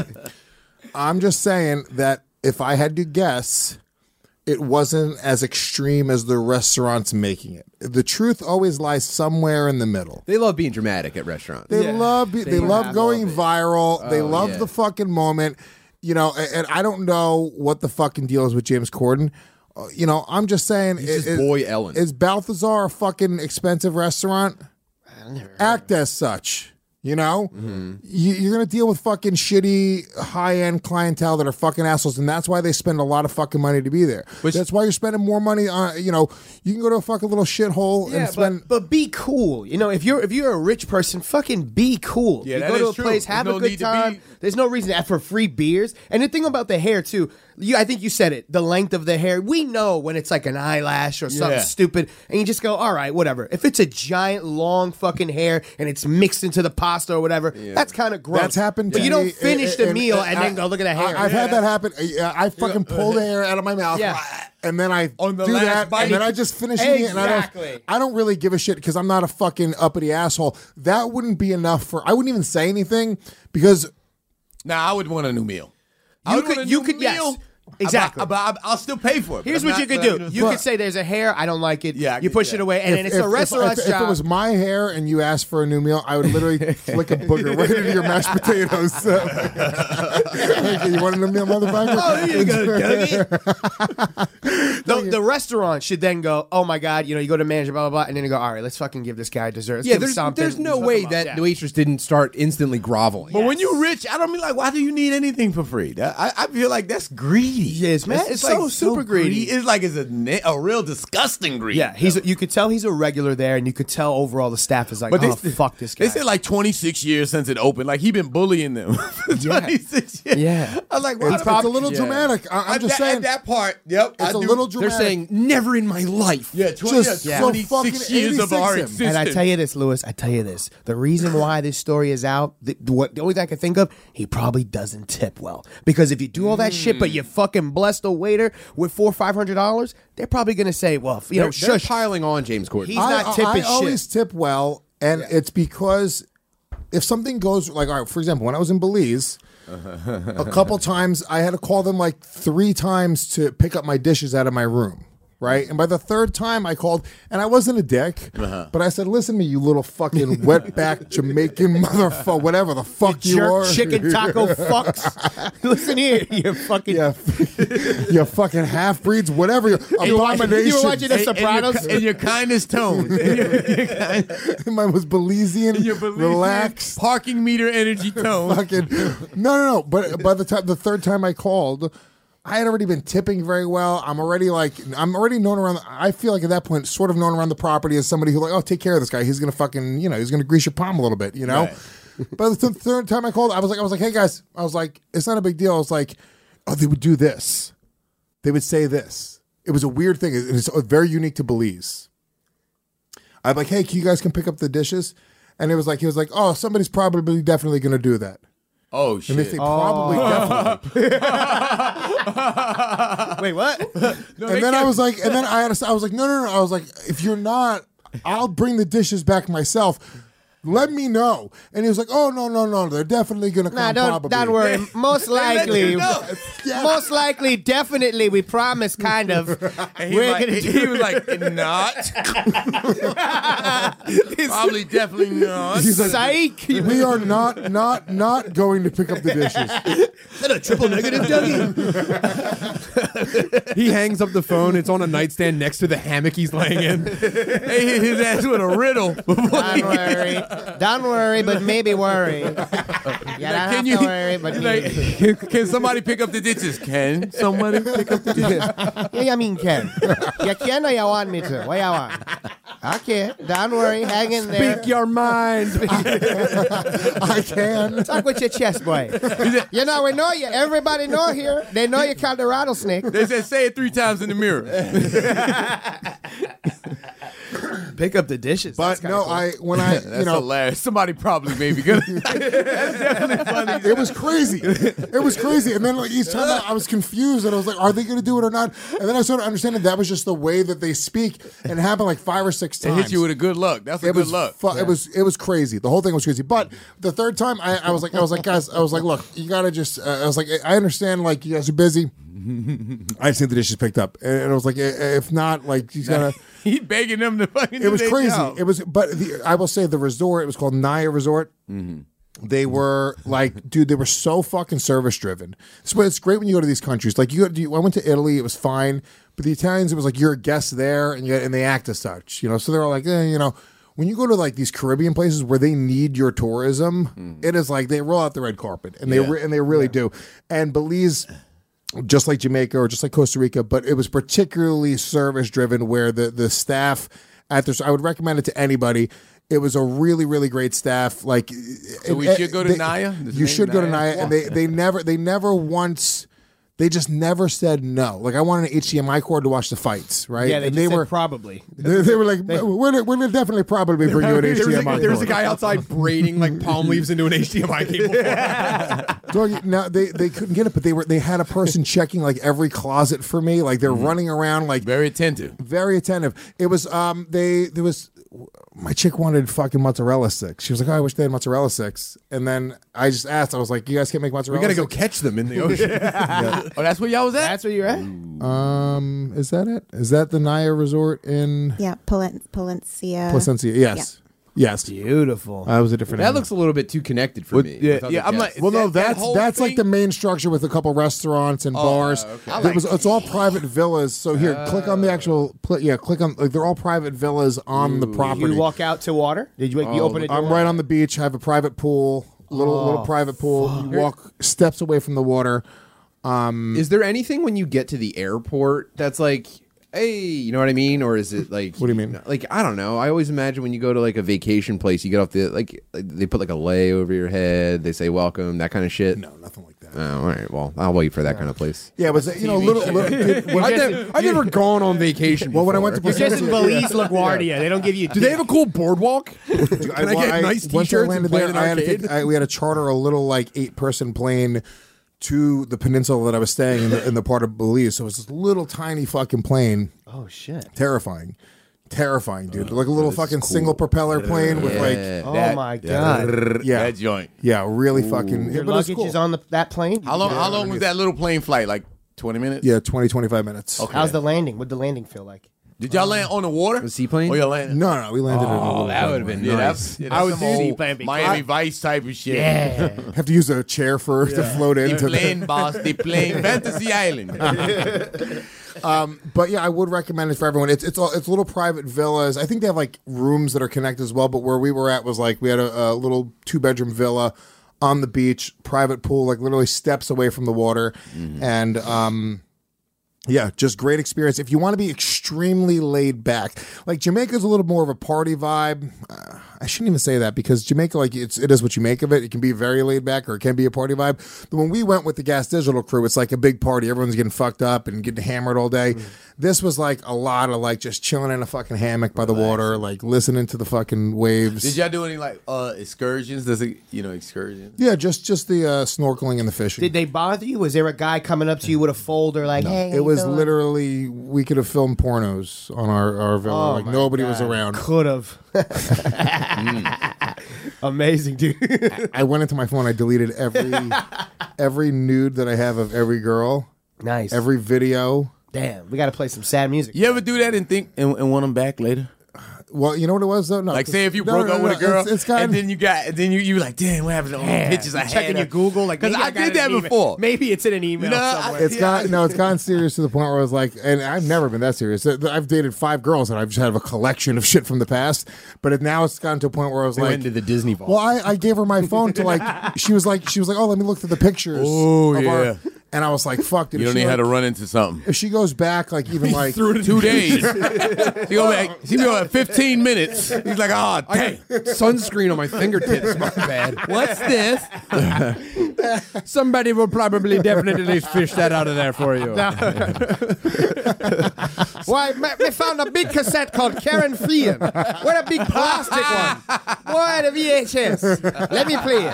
[SPEAKER 7] I'm just saying that if I had to guess, it wasn't as extreme as the restaurant's making it. The truth always lies somewhere in the middle.
[SPEAKER 10] They love being dramatic at restaurants.
[SPEAKER 7] They
[SPEAKER 12] Yeah.
[SPEAKER 7] love be- they,
[SPEAKER 12] They
[SPEAKER 7] love
[SPEAKER 12] have
[SPEAKER 7] going
[SPEAKER 12] love it.
[SPEAKER 7] viral. they
[SPEAKER 10] Oh,
[SPEAKER 7] love
[SPEAKER 10] yeah.
[SPEAKER 7] the fucking moment. You know, and, and I don't know what the fucking deal is with James Corden. uh, you know, I'm just saying.
[SPEAKER 10] He's
[SPEAKER 7] is,
[SPEAKER 10] just boy Ellen.
[SPEAKER 7] Is Balthazar a fucking expensive restaurant? Act as such. You know,
[SPEAKER 10] Mm-hmm.
[SPEAKER 7] you, you're gonna deal with fucking shitty high end clientele that are fucking assholes, and that's why they spend a lot of fucking money to be there. That's why you're spending more money on. You know, you can go to a fucking little shithole
[SPEAKER 12] Yeah,
[SPEAKER 7] and spend.
[SPEAKER 12] but, but be cool. You know, if you're if you're a rich person, fucking be cool.
[SPEAKER 9] Yeah,
[SPEAKER 12] you
[SPEAKER 9] that
[SPEAKER 12] go to
[SPEAKER 9] is
[SPEAKER 12] a
[SPEAKER 9] true.
[SPEAKER 12] place,
[SPEAKER 9] There's
[SPEAKER 12] have
[SPEAKER 9] no
[SPEAKER 12] a good
[SPEAKER 9] need to
[SPEAKER 12] time.
[SPEAKER 9] be-
[SPEAKER 12] There's no reason to ask for free beers. And the thing about the hair too, you I think you said it. The length of the hair, we know when it's like an eyelash or something
[SPEAKER 9] Yeah.
[SPEAKER 12] stupid, and you just go, all right, whatever. If it's a giant long fucking hair and it's mixed into the pasta or whatever, that's kind of gross.
[SPEAKER 7] That's happened
[SPEAKER 12] But
[SPEAKER 7] to
[SPEAKER 12] you
[SPEAKER 7] me,
[SPEAKER 12] don't finish
[SPEAKER 7] and-
[SPEAKER 12] the
[SPEAKER 7] and-
[SPEAKER 12] meal
[SPEAKER 7] and
[SPEAKER 12] and,
[SPEAKER 7] I-
[SPEAKER 12] then go look at the hair.
[SPEAKER 7] I, have had that happen. I, I fucking pull the hair out of my mouth,
[SPEAKER 12] Yeah.
[SPEAKER 7] and then I
[SPEAKER 9] On the
[SPEAKER 7] do
[SPEAKER 9] last
[SPEAKER 7] that,
[SPEAKER 9] bite.
[SPEAKER 7] and then I just finish eating it. And I don't,
[SPEAKER 12] Exactly.
[SPEAKER 7] I don't really give a shit because I'm not a fucking uppity asshole. That wouldn't be enough for. I wouldn't even say anything because.
[SPEAKER 9] Nah, I would want a new meal. I
[SPEAKER 12] You
[SPEAKER 9] would
[SPEAKER 12] could-
[SPEAKER 9] want a
[SPEAKER 12] you
[SPEAKER 9] new
[SPEAKER 12] could- yes.
[SPEAKER 9] meal.
[SPEAKER 12] Exactly.
[SPEAKER 9] But, but I'll still pay for it.
[SPEAKER 12] Here's
[SPEAKER 9] but
[SPEAKER 12] what
[SPEAKER 9] I'm
[SPEAKER 12] you
[SPEAKER 9] not-
[SPEAKER 12] could
[SPEAKER 9] but,
[SPEAKER 12] do.
[SPEAKER 9] you know,
[SPEAKER 12] You could say there's a hair, I don't like it.
[SPEAKER 9] Yeah, I
[SPEAKER 12] you
[SPEAKER 9] could-
[SPEAKER 12] push
[SPEAKER 9] yeah.
[SPEAKER 12] it away, and
[SPEAKER 7] If,
[SPEAKER 12] then it's
[SPEAKER 7] if,
[SPEAKER 12] a
[SPEAKER 7] if-
[SPEAKER 12] restaurant's
[SPEAKER 7] if, if
[SPEAKER 12] job.
[SPEAKER 7] it was my hair and you asked for a new meal, I would literally flick a booger right into your mashed potatoes. So. You want a new meal, motherfucker?
[SPEAKER 12] Oh, here you go, the, the restaurant should then go, oh my God, you know, you go to manager, blah, blah, blah, and then you go, all right, let's fucking give this guy dessert. Let's
[SPEAKER 10] Yeah,
[SPEAKER 12] give him
[SPEAKER 10] there's
[SPEAKER 12] something.
[SPEAKER 10] there's no
[SPEAKER 12] Let's hook
[SPEAKER 10] way
[SPEAKER 12] him up.
[SPEAKER 10] that
[SPEAKER 12] Yeah.
[SPEAKER 10] the waitress didn't start instantly groveling.
[SPEAKER 9] But when you're rich, I don't mean like, why do you need anything for free? That, I, I feel like that's greedy.
[SPEAKER 12] Yes, man.
[SPEAKER 9] That's
[SPEAKER 12] It's so super greedy.
[SPEAKER 9] It's like it's a, na- a real disgusting greedy.
[SPEAKER 12] Yeah, he's. You could tell he's a regular there, and you could tell overall the staff is like,
[SPEAKER 9] But they
[SPEAKER 12] oh,
[SPEAKER 9] said-
[SPEAKER 12] fuck this guy.
[SPEAKER 9] They said like twenty-six years since it opened. Like he been bullying them for twenty-six years.
[SPEAKER 12] Yeah.
[SPEAKER 9] I was like, why
[SPEAKER 7] It's,
[SPEAKER 9] the-
[SPEAKER 7] it's a little
[SPEAKER 9] Yeah.
[SPEAKER 7] dramatic. I, I'm
[SPEAKER 9] At
[SPEAKER 7] just
[SPEAKER 9] that,
[SPEAKER 7] saying.
[SPEAKER 9] At that part, yep.
[SPEAKER 7] It's
[SPEAKER 9] I
[SPEAKER 7] a
[SPEAKER 9] do-
[SPEAKER 7] little
[SPEAKER 10] They're
[SPEAKER 7] dramatic.
[SPEAKER 10] saying never in my life.
[SPEAKER 9] Yeah, twenty,
[SPEAKER 7] Just
[SPEAKER 9] yeah,
[SPEAKER 7] so
[SPEAKER 9] twenty-six
[SPEAKER 7] fucking
[SPEAKER 9] years of our
[SPEAKER 7] eighty-six him.
[SPEAKER 9] existence.
[SPEAKER 12] And I tell you this, Lewis, I tell you this. The reason why this story is out, the, what, the only thing I can think of, he probably doesn't tip well. Because if you do all that shit, but you fucking blessed a waiter with four or five hundred dollars, they're probably gonna say, well, you know,
[SPEAKER 10] They're, they're
[SPEAKER 12] shush.
[SPEAKER 10] piling on James Corden.
[SPEAKER 12] He's
[SPEAKER 7] I,
[SPEAKER 12] not
[SPEAKER 7] I-
[SPEAKER 12] tipping
[SPEAKER 7] I
[SPEAKER 12] shit.
[SPEAKER 7] always tip well, and it's because if something goes like, all right, for example, when I was in Belize, a couple times I had to call them like three times to pick up my dishes out of my room. Right, and by the third time I called, and I wasn't a dick,
[SPEAKER 9] Uh-huh.
[SPEAKER 7] but I said, "Listen to me, you little fucking wetback Jamaican motherfucker, whatever the fuck you,
[SPEAKER 12] Jerk
[SPEAKER 7] are,
[SPEAKER 12] chicken taco fucks. Listen here, you fucking.
[SPEAKER 7] yeah, you fucking half breeds, whatever your
[SPEAKER 12] You were watching-
[SPEAKER 7] abomination."
[SPEAKER 12] you were watching The
[SPEAKER 9] In- in your
[SPEAKER 12] Sopranos?
[SPEAKER 9] ki- in your kindest tone. In your- in your kind-
[SPEAKER 7] Mine was Belizean,
[SPEAKER 9] in your Belizean
[SPEAKER 7] relaxed.
[SPEAKER 9] parking meter energy tone.
[SPEAKER 7] Fucking no, no, no. But by the time the third time I called, I had already been tipping very well. I'm already like I'm already known around. I feel like at that point, sort of known around the property as somebody who like, oh, take care of this guy. He's gonna fucking, you know, he's gonna grease your palm a little bit, you know.
[SPEAKER 9] Right.
[SPEAKER 7] By the th- third time I called, I was like, I was like, hey guys, I was like, it's not a big deal. I was like, oh, they would do this. They would say this. It was a weird thing. It was very unique to Belize. I'm like, hey, can you guys can pick up the dishes? And it was like, he was like, oh, somebody's probably definitely gonna do that.
[SPEAKER 9] Oh
[SPEAKER 7] And
[SPEAKER 9] shit!
[SPEAKER 7] they say probably definitely.
[SPEAKER 12] Wait, what?
[SPEAKER 7] and then I was like, and then I had to, I was like, no, no, no. I was like, if you're not, I'll bring the dishes back myself. Let me know. And he was like, oh, no, no, no. They're definitely going to come
[SPEAKER 12] Nah, don't,
[SPEAKER 7] probably.
[SPEAKER 12] don't worry. Most
[SPEAKER 9] let
[SPEAKER 12] likely,
[SPEAKER 9] you know.
[SPEAKER 12] most likely, definitely, we promise, kind of.
[SPEAKER 9] And he,
[SPEAKER 12] We're
[SPEAKER 9] like,
[SPEAKER 12] gonna
[SPEAKER 9] he,
[SPEAKER 12] do
[SPEAKER 9] he was like, not. Probably, definitely not.
[SPEAKER 7] He's like,
[SPEAKER 12] Psych.
[SPEAKER 7] we are not, not, not going to pick up the dishes.
[SPEAKER 12] Is that a triple negative, Dougie?
[SPEAKER 10] He hangs up the phone. It's on a nightstand next to the hammock he's laying in.
[SPEAKER 9] They hit his ass with a riddle.
[SPEAKER 12] Don't worry. Don't worry, but maybe worry. You don't have
[SPEAKER 9] Can
[SPEAKER 12] to
[SPEAKER 9] you?
[SPEAKER 12] worry, but
[SPEAKER 9] He's
[SPEAKER 12] maybe.
[SPEAKER 9] like, can, can somebody pick up the dishes? Can somebody pick up the dishes?
[SPEAKER 12] Yeah, you mean can. You can or you want me to? What you want? Okay, don't worry. Hang in there.
[SPEAKER 10] Speak your mind.
[SPEAKER 7] I can.
[SPEAKER 12] Talk with your chest, boy. You know, we know you. Everybody know here. They know you caught the rattlesnake.
[SPEAKER 9] They said say it three times in the mirror.
[SPEAKER 12] Pick up the dishes.
[SPEAKER 7] But no, I, when I,
[SPEAKER 9] That's
[SPEAKER 7] you know,
[SPEAKER 9] hilarious. Somebody probably maybe gonna. That's definitely funny.
[SPEAKER 7] it was crazy. It was crazy. And then like each time I, I was confused and I was like, are they going to do it or not? And then I started understanding that was just the way that they speak, and it happened like five or six
[SPEAKER 9] They
[SPEAKER 7] times.
[SPEAKER 9] hit you with a good luck. That's a
[SPEAKER 7] it
[SPEAKER 9] good
[SPEAKER 7] was
[SPEAKER 9] luck.
[SPEAKER 7] fu- It was it was crazy. The whole thing was crazy. But the third time, I, I was like, I was like, guys, I was like, look, you gotta just. Uh, I was like, I understand, like you guys are busy. I just need the dishes picked up, and I was like, if not, like you gotta.
[SPEAKER 9] He begging them to fucking.
[SPEAKER 7] It
[SPEAKER 9] do
[SPEAKER 7] was
[SPEAKER 9] their
[SPEAKER 7] crazy.
[SPEAKER 9] job.
[SPEAKER 7] It was, but the, I will say the resort. It was called Naya Resort.
[SPEAKER 9] Mm-hmm.
[SPEAKER 7] They were like, dude, they were so fucking service driven. It's, it's great when you go to these countries. Like, you, go, I went to Italy, it was fine. But the Italians, it was like you're a guest there, and, you, and they act as such. You know, so they're all like, eh, you know, when you go to like these Caribbean places where they need your tourism, mm. it is like they roll out the red carpet, and they yeah. re- and they really yeah. do. And Belize, just like Jamaica or just like Costa Rica, but it was particularly service driven, where the the staff at this, I would recommend it to anybody. It was a really, really great staff. Like,
[SPEAKER 9] so we should go to
[SPEAKER 7] they,
[SPEAKER 9] Naya.
[SPEAKER 7] You should go to Naya, and they, they never they never once they just never said no. Like, I wanted an H D M I cord to watch the fights, right?
[SPEAKER 12] Yeah, they,
[SPEAKER 7] and
[SPEAKER 12] just
[SPEAKER 7] they
[SPEAKER 12] said
[SPEAKER 7] were
[SPEAKER 12] probably.
[SPEAKER 7] They, they were like, we're, we're gonna definitely probably bring you an H D M I cord.
[SPEAKER 6] There was a guy outside braiding like palm leaves into an H D M I cable.
[SPEAKER 7] Doggy, no, they they couldn't get it, but they were they had a person checking like every closet for me. Like, they're mm-hmm. running around like
[SPEAKER 9] very attentive,
[SPEAKER 7] very attentive. It was um they there was. My chick wanted fucking mozzarella sticks. She was like, oh, I wish they had mozzarella sticks. And then I just asked, I was like, you guys can't make mozzarella
[SPEAKER 6] We got to
[SPEAKER 7] sticks?
[SPEAKER 6] go catch them in the ocean.
[SPEAKER 7] yeah.
[SPEAKER 9] Oh, that's where y'all was at?
[SPEAKER 12] That's where you're at?
[SPEAKER 7] Um, is that it? Is that the Naya Resort in...
[SPEAKER 11] Yeah, Palen- Palencia.
[SPEAKER 7] Placencia, yes. Yes.
[SPEAKER 12] Beautiful.
[SPEAKER 7] That was a different
[SPEAKER 10] That
[SPEAKER 7] animal.
[SPEAKER 10] looks a little bit too connected for
[SPEAKER 9] With-
[SPEAKER 10] me.
[SPEAKER 9] yeah,
[SPEAKER 10] with
[SPEAKER 9] yeah,
[SPEAKER 10] other
[SPEAKER 9] I'm
[SPEAKER 10] guests.
[SPEAKER 9] like-
[SPEAKER 7] Well, no,
[SPEAKER 9] That- that
[SPEAKER 7] that's
[SPEAKER 9] whole
[SPEAKER 7] that's like
[SPEAKER 9] thing-
[SPEAKER 7] the main structure with a couple restaurants and
[SPEAKER 9] Oh,
[SPEAKER 7] bars.
[SPEAKER 9] uh, okay.
[SPEAKER 7] It
[SPEAKER 9] I like
[SPEAKER 7] was, it's all private villas. So here,
[SPEAKER 10] Uh,
[SPEAKER 7] click on the actual. Pl- yeah, click on. Like, they're all private villas on the property.
[SPEAKER 12] You walk out to water? Did you, you
[SPEAKER 7] Oh,
[SPEAKER 12] open it?
[SPEAKER 7] I'm right on the beach. I have a private pool, little
[SPEAKER 12] Oh,
[SPEAKER 7] little private pool.
[SPEAKER 12] fuck.
[SPEAKER 7] You walk steps away from the water. Um,
[SPEAKER 10] Is there anything when you get to the airport that's like, hey, you know what I mean? Or is it like,
[SPEAKER 7] what do you mean?
[SPEAKER 10] Like, I don't know. I always imagine when you go to like a vacation place, you get off the, like, they put like a lei over your head. They say welcome, that kind of shit.
[SPEAKER 7] No, nothing like that.
[SPEAKER 10] Oh, all right. Well, I'll wait for that kind of place.
[SPEAKER 7] Yeah, but you know, little. little it, when
[SPEAKER 6] I've,
[SPEAKER 7] I
[SPEAKER 6] never, I've never gone on vacation.
[SPEAKER 7] Well, when I went to
[SPEAKER 12] You're just in
[SPEAKER 7] Placencia-
[SPEAKER 12] Belize, LaGuardia. They don't give you...
[SPEAKER 6] Do they have a cool boardwalk? Can I,
[SPEAKER 7] well,
[SPEAKER 6] get nice
[SPEAKER 7] once I
[SPEAKER 6] t-shirts and
[SPEAKER 7] landed
[SPEAKER 6] play
[SPEAKER 7] there,
[SPEAKER 6] an
[SPEAKER 7] I had to
[SPEAKER 6] arcade?
[SPEAKER 7] take, I, we had to charter a little like eight person plane to the peninsula that I was staying in the, in the part of Belize. So it was this little tiny fucking plane.
[SPEAKER 12] Oh, shit.
[SPEAKER 7] Terrifying. Terrifying, dude. Like a little fucking
[SPEAKER 9] cool.
[SPEAKER 7] single propeller plane with like,
[SPEAKER 12] Oh,
[SPEAKER 9] That-
[SPEAKER 12] my God.
[SPEAKER 7] yeah,
[SPEAKER 9] That joint.
[SPEAKER 7] yeah, really fucking.
[SPEAKER 12] Your
[SPEAKER 7] but it was
[SPEAKER 12] luggage
[SPEAKER 7] cool.
[SPEAKER 12] is on the, that plane?
[SPEAKER 9] How long? How long was that little plane flight? Like twenty minutes?
[SPEAKER 7] Yeah, twenty, twenty-five minutes.
[SPEAKER 9] Okay.
[SPEAKER 12] How's the landing? What'd the landing feel like?
[SPEAKER 9] Did y'all land on the water?
[SPEAKER 10] The seaplane?
[SPEAKER 9] Oh, y'all landed.
[SPEAKER 7] No, no, we landed in a
[SPEAKER 9] Oh,
[SPEAKER 7] little
[SPEAKER 9] that
[SPEAKER 7] plane.
[SPEAKER 9] would have been
[SPEAKER 7] Yeah,
[SPEAKER 9] nice. Yeah,
[SPEAKER 7] I
[SPEAKER 9] that's
[SPEAKER 7] would
[SPEAKER 9] some
[SPEAKER 7] do
[SPEAKER 9] old Miami Vice type of shit.
[SPEAKER 12] Yeah.
[SPEAKER 7] have to use a chair for to float
[SPEAKER 9] The
[SPEAKER 7] into
[SPEAKER 9] plane, boss. The plane. Fantasy Island.
[SPEAKER 7] Um, but yeah, I would recommend it for everyone. It's it's all, it's little private villas. I think they have like rooms that are connected as well. But where we were at was like we had a, a little two bedroom villa on the beach, private pool, like literally steps away from the water,
[SPEAKER 9] Mm-hmm.
[SPEAKER 7] and um, yeah, just great experience. If you want to be extremely laid back, like Jamaica's a little more of a party vibe. Uh, I shouldn't even say that because Jamaica, like it's it is what you make of it. It can be very laid back or it can be a party vibe. But when we went with the Gas Digital crew, it's like a big party. Everyone's getting fucked up and getting hammered all day. Mm. This was like a lot of like just chilling in a fucking hammock by the water, like listening to the fucking waves.
[SPEAKER 9] Did y'all do any like uh, excursions? Does it, you know, excursions?
[SPEAKER 7] Yeah, just just the uh, snorkeling and the fishing.
[SPEAKER 12] Did they bother you? Was there a guy coming up to you with a folder like, hey, how
[SPEAKER 7] It
[SPEAKER 12] you
[SPEAKER 7] was
[SPEAKER 12] doing?
[SPEAKER 7] literally we could have filmed pornos on our, our villa.
[SPEAKER 12] Oh
[SPEAKER 7] like
[SPEAKER 12] my
[SPEAKER 7] nobody was
[SPEAKER 12] God.
[SPEAKER 7] around.
[SPEAKER 12] Could have. Amazing, dude.
[SPEAKER 7] I went into my phone. I deleted every every nude that I have of every girl.
[SPEAKER 12] Nice.
[SPEAKER 7] Every video.
[SPEAKER 12] Damn, we got to play some sad music.
[SPEAKER 9] You ever do that and think and, and want them back later?
[SPEAKER 7] Well, you know what it was though. No,
[SPEAKER 9] Like, say if you
[SPEAKER 7] no,
[SPEAKER 9] broke
[SPEAKER 7] no,
[SPEAKER 9] up
[SPEAKER 7] no,
[SPEAKER 9] with a girl,
[SPEAKER 7] it's, it's kind
[SPEAKER 9] and then you got, and then you you like, damn, what happened to all the
[SPEAKER 12] Yeah,
[SPEAKER 9] pictures I
[SPEAKER 12] you're
[SPEAKER 9] had?
[SPEAKER 12] checking your Google, like
[SPEAKER 9] because
[SPEAKER 12] maybe
[SPEAKER 9] I
[SPEAKER 12] got
[SPEAKER 9] did
[SPEAKER 12] it
[SPEAKER 9] that
[SPEAKER 12] in email.
[SPEAKER 9] before.
[SPEAKER 12] Maybe it's in an email
[SPEAKER 9] No, I-
[SPEAKER 12] somewhere.
[SPEAKER 7] It's got no. It's gotten serious to the point where I was like, and I've never been that serious. I've dated five girls, and I've just had a collection of shit from the past. But it, now it's gotten to a point where I was
[SPEAKER 10] They
[SPEAKER 7] like,
[SPEAKER 10] went to the Disney vault.
[SPEAKER 7] well, I, I gave her my phone to like. She was like, she was like, oh, let me look through the pictures.
[SPEAKER 9] Oh,
[SPEAKER 7] of our-"
[SPEAKER 9] yeah.
[SPEAKER 7] and I was like, fuck. Dude,
[SPEAKER 9] You
[SPEAKER 7] if
[SPEAKER 9] don't
[SPEAKER 7] she,
[SPEAKER 9] even have
[SPEAKER 7] like-
[SPEAKER 9] to run into something.
[SPEAKER 7] If she goes back, like even like
[SPEAKER 9] Two days. She go back. She go at fifteen minutes. He's like, oh, dang.
[SPEAKER 10] Sunscreen on my fingertips. My bad.
[SPEAKER 9] What's this?
[SPEAKER 10] Somebody will probably definitely fish that out of there for you.
[SPEAKER 12] Why, we found a big cassette called Karen Freehan. What a big plastic one. Boy, the V H S. Let me play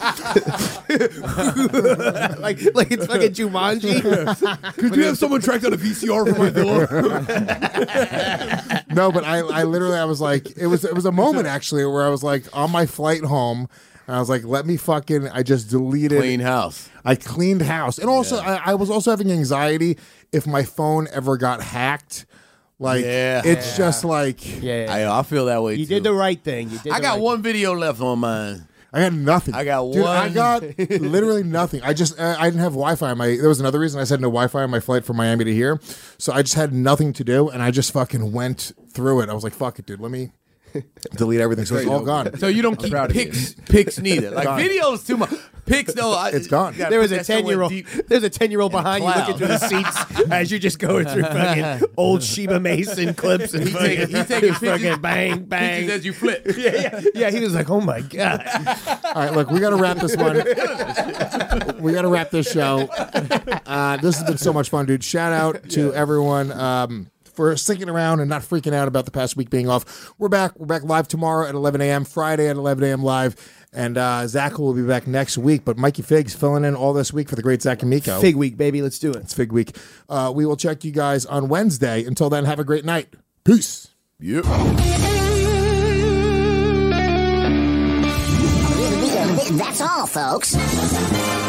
[SPEAKER 12] it. like, like it's fucking Jumanji.
[SPEAKER 6] Could you have someone track down a V C R for my villa?
[SPEAKER 7] no, but I, I literally, I was like, it was, it was a moment actually where I was like on my flight home, and I was like, let me fucking, I just deleted.
[SPEAKER 9] Clean house.
[SPEAKER 7] I cleaned house, and also I, I was also having anxiety if my phone ever got hacked. Like,
[SPEAKER 9] Yeah.
[SPEAKER 7] it's
[SPEAKER 9] Yeah.
[SPEAKER 7] just like,
[SPEAKER 12] Yeah,
[SPEAKER 9] I, I feel that way
[SPEAKER 12] you
[SPEAKER 9] too.
[SPEAKER 12] did the right thing. You did
[SPEAKER 9] I
[SPEAKER 12] the
[SPEAKER 9] got
[SPEAKER 12] right
[SPEAKER 9] one video left on mine.
[SPEAKER 7] I got nothing.
[SPEAKER 9] I got
[SPEAKER 7] Dude,
[SPEAKER 9] one.
[SPEAKER 7] I got literally nothing. I just uh, I didn't have Wi-Fi on my. There was another reason I said no Wi-Fi on my flight from Miami to here, so I just had nothing to do, and I just fucking went through it. I was like, "Fuck it, dude. Let me delete everything." So it's all gone.
[SPEAKER 9] So you don't keep pics, pics neither. Like
[SPEAKER 7] Gone.
[SPEAKER 9] videos too much. Pics, no, I,
[SPEAKER 7] It's gone.
[SPEAKER 9] you gotta
[SPEAKER 12] There was
[SPEAKER 9] put
[SPEAKER 12] a
[SPEAKER 9] that somewhere
[SPEAKER 12] ten-year-old.
[SPEAKER 9] deep.
[SPEAKER 12] There's a ten-year-old
[SPEAKER 9] in the
[SPEAKER 12] behind you looking
[SPEAKER 9] cloud.
[SPEAKER 12] through the seats as you're just going through fucking old Sheba Mason clips and
[SPEAKER 9] He
[SPEAKER 12] fucking,
[SPEAKER 9] taking- he taking
[SPEAKER 12] fucking
[SPEAKER 9] pictures-
[SPEAKER 12] bang bang.
[SPEAKER 9] Pictures as you flip.
[SPEAKER 12] yeah, yeah, yeah. He was like, "Oh my god."
[SPEAKER 7] All right, look, we got to wrap this one. We got to wrap this show. Uh, this has been so much fun, dude. Shout out to everyone um, for sticking around and not freaking out about the past week being off. We're back. We're back live tomorrow at eleven a.m., Friday at eleven a.m. live. And uh, Zach will be back next week. But Mikey Figs filling in all this week for the great Zach and Miko.
[SPEAKER 12] Fig week, baby. Let's do it.
[SPEAKER 7] It's Fig Week. Uh, we will check you guys on Wednesday. Until then, have a great night. Peace.
[SPEAKER 9] Yep.
[SPEAKER 16] That's all, folks.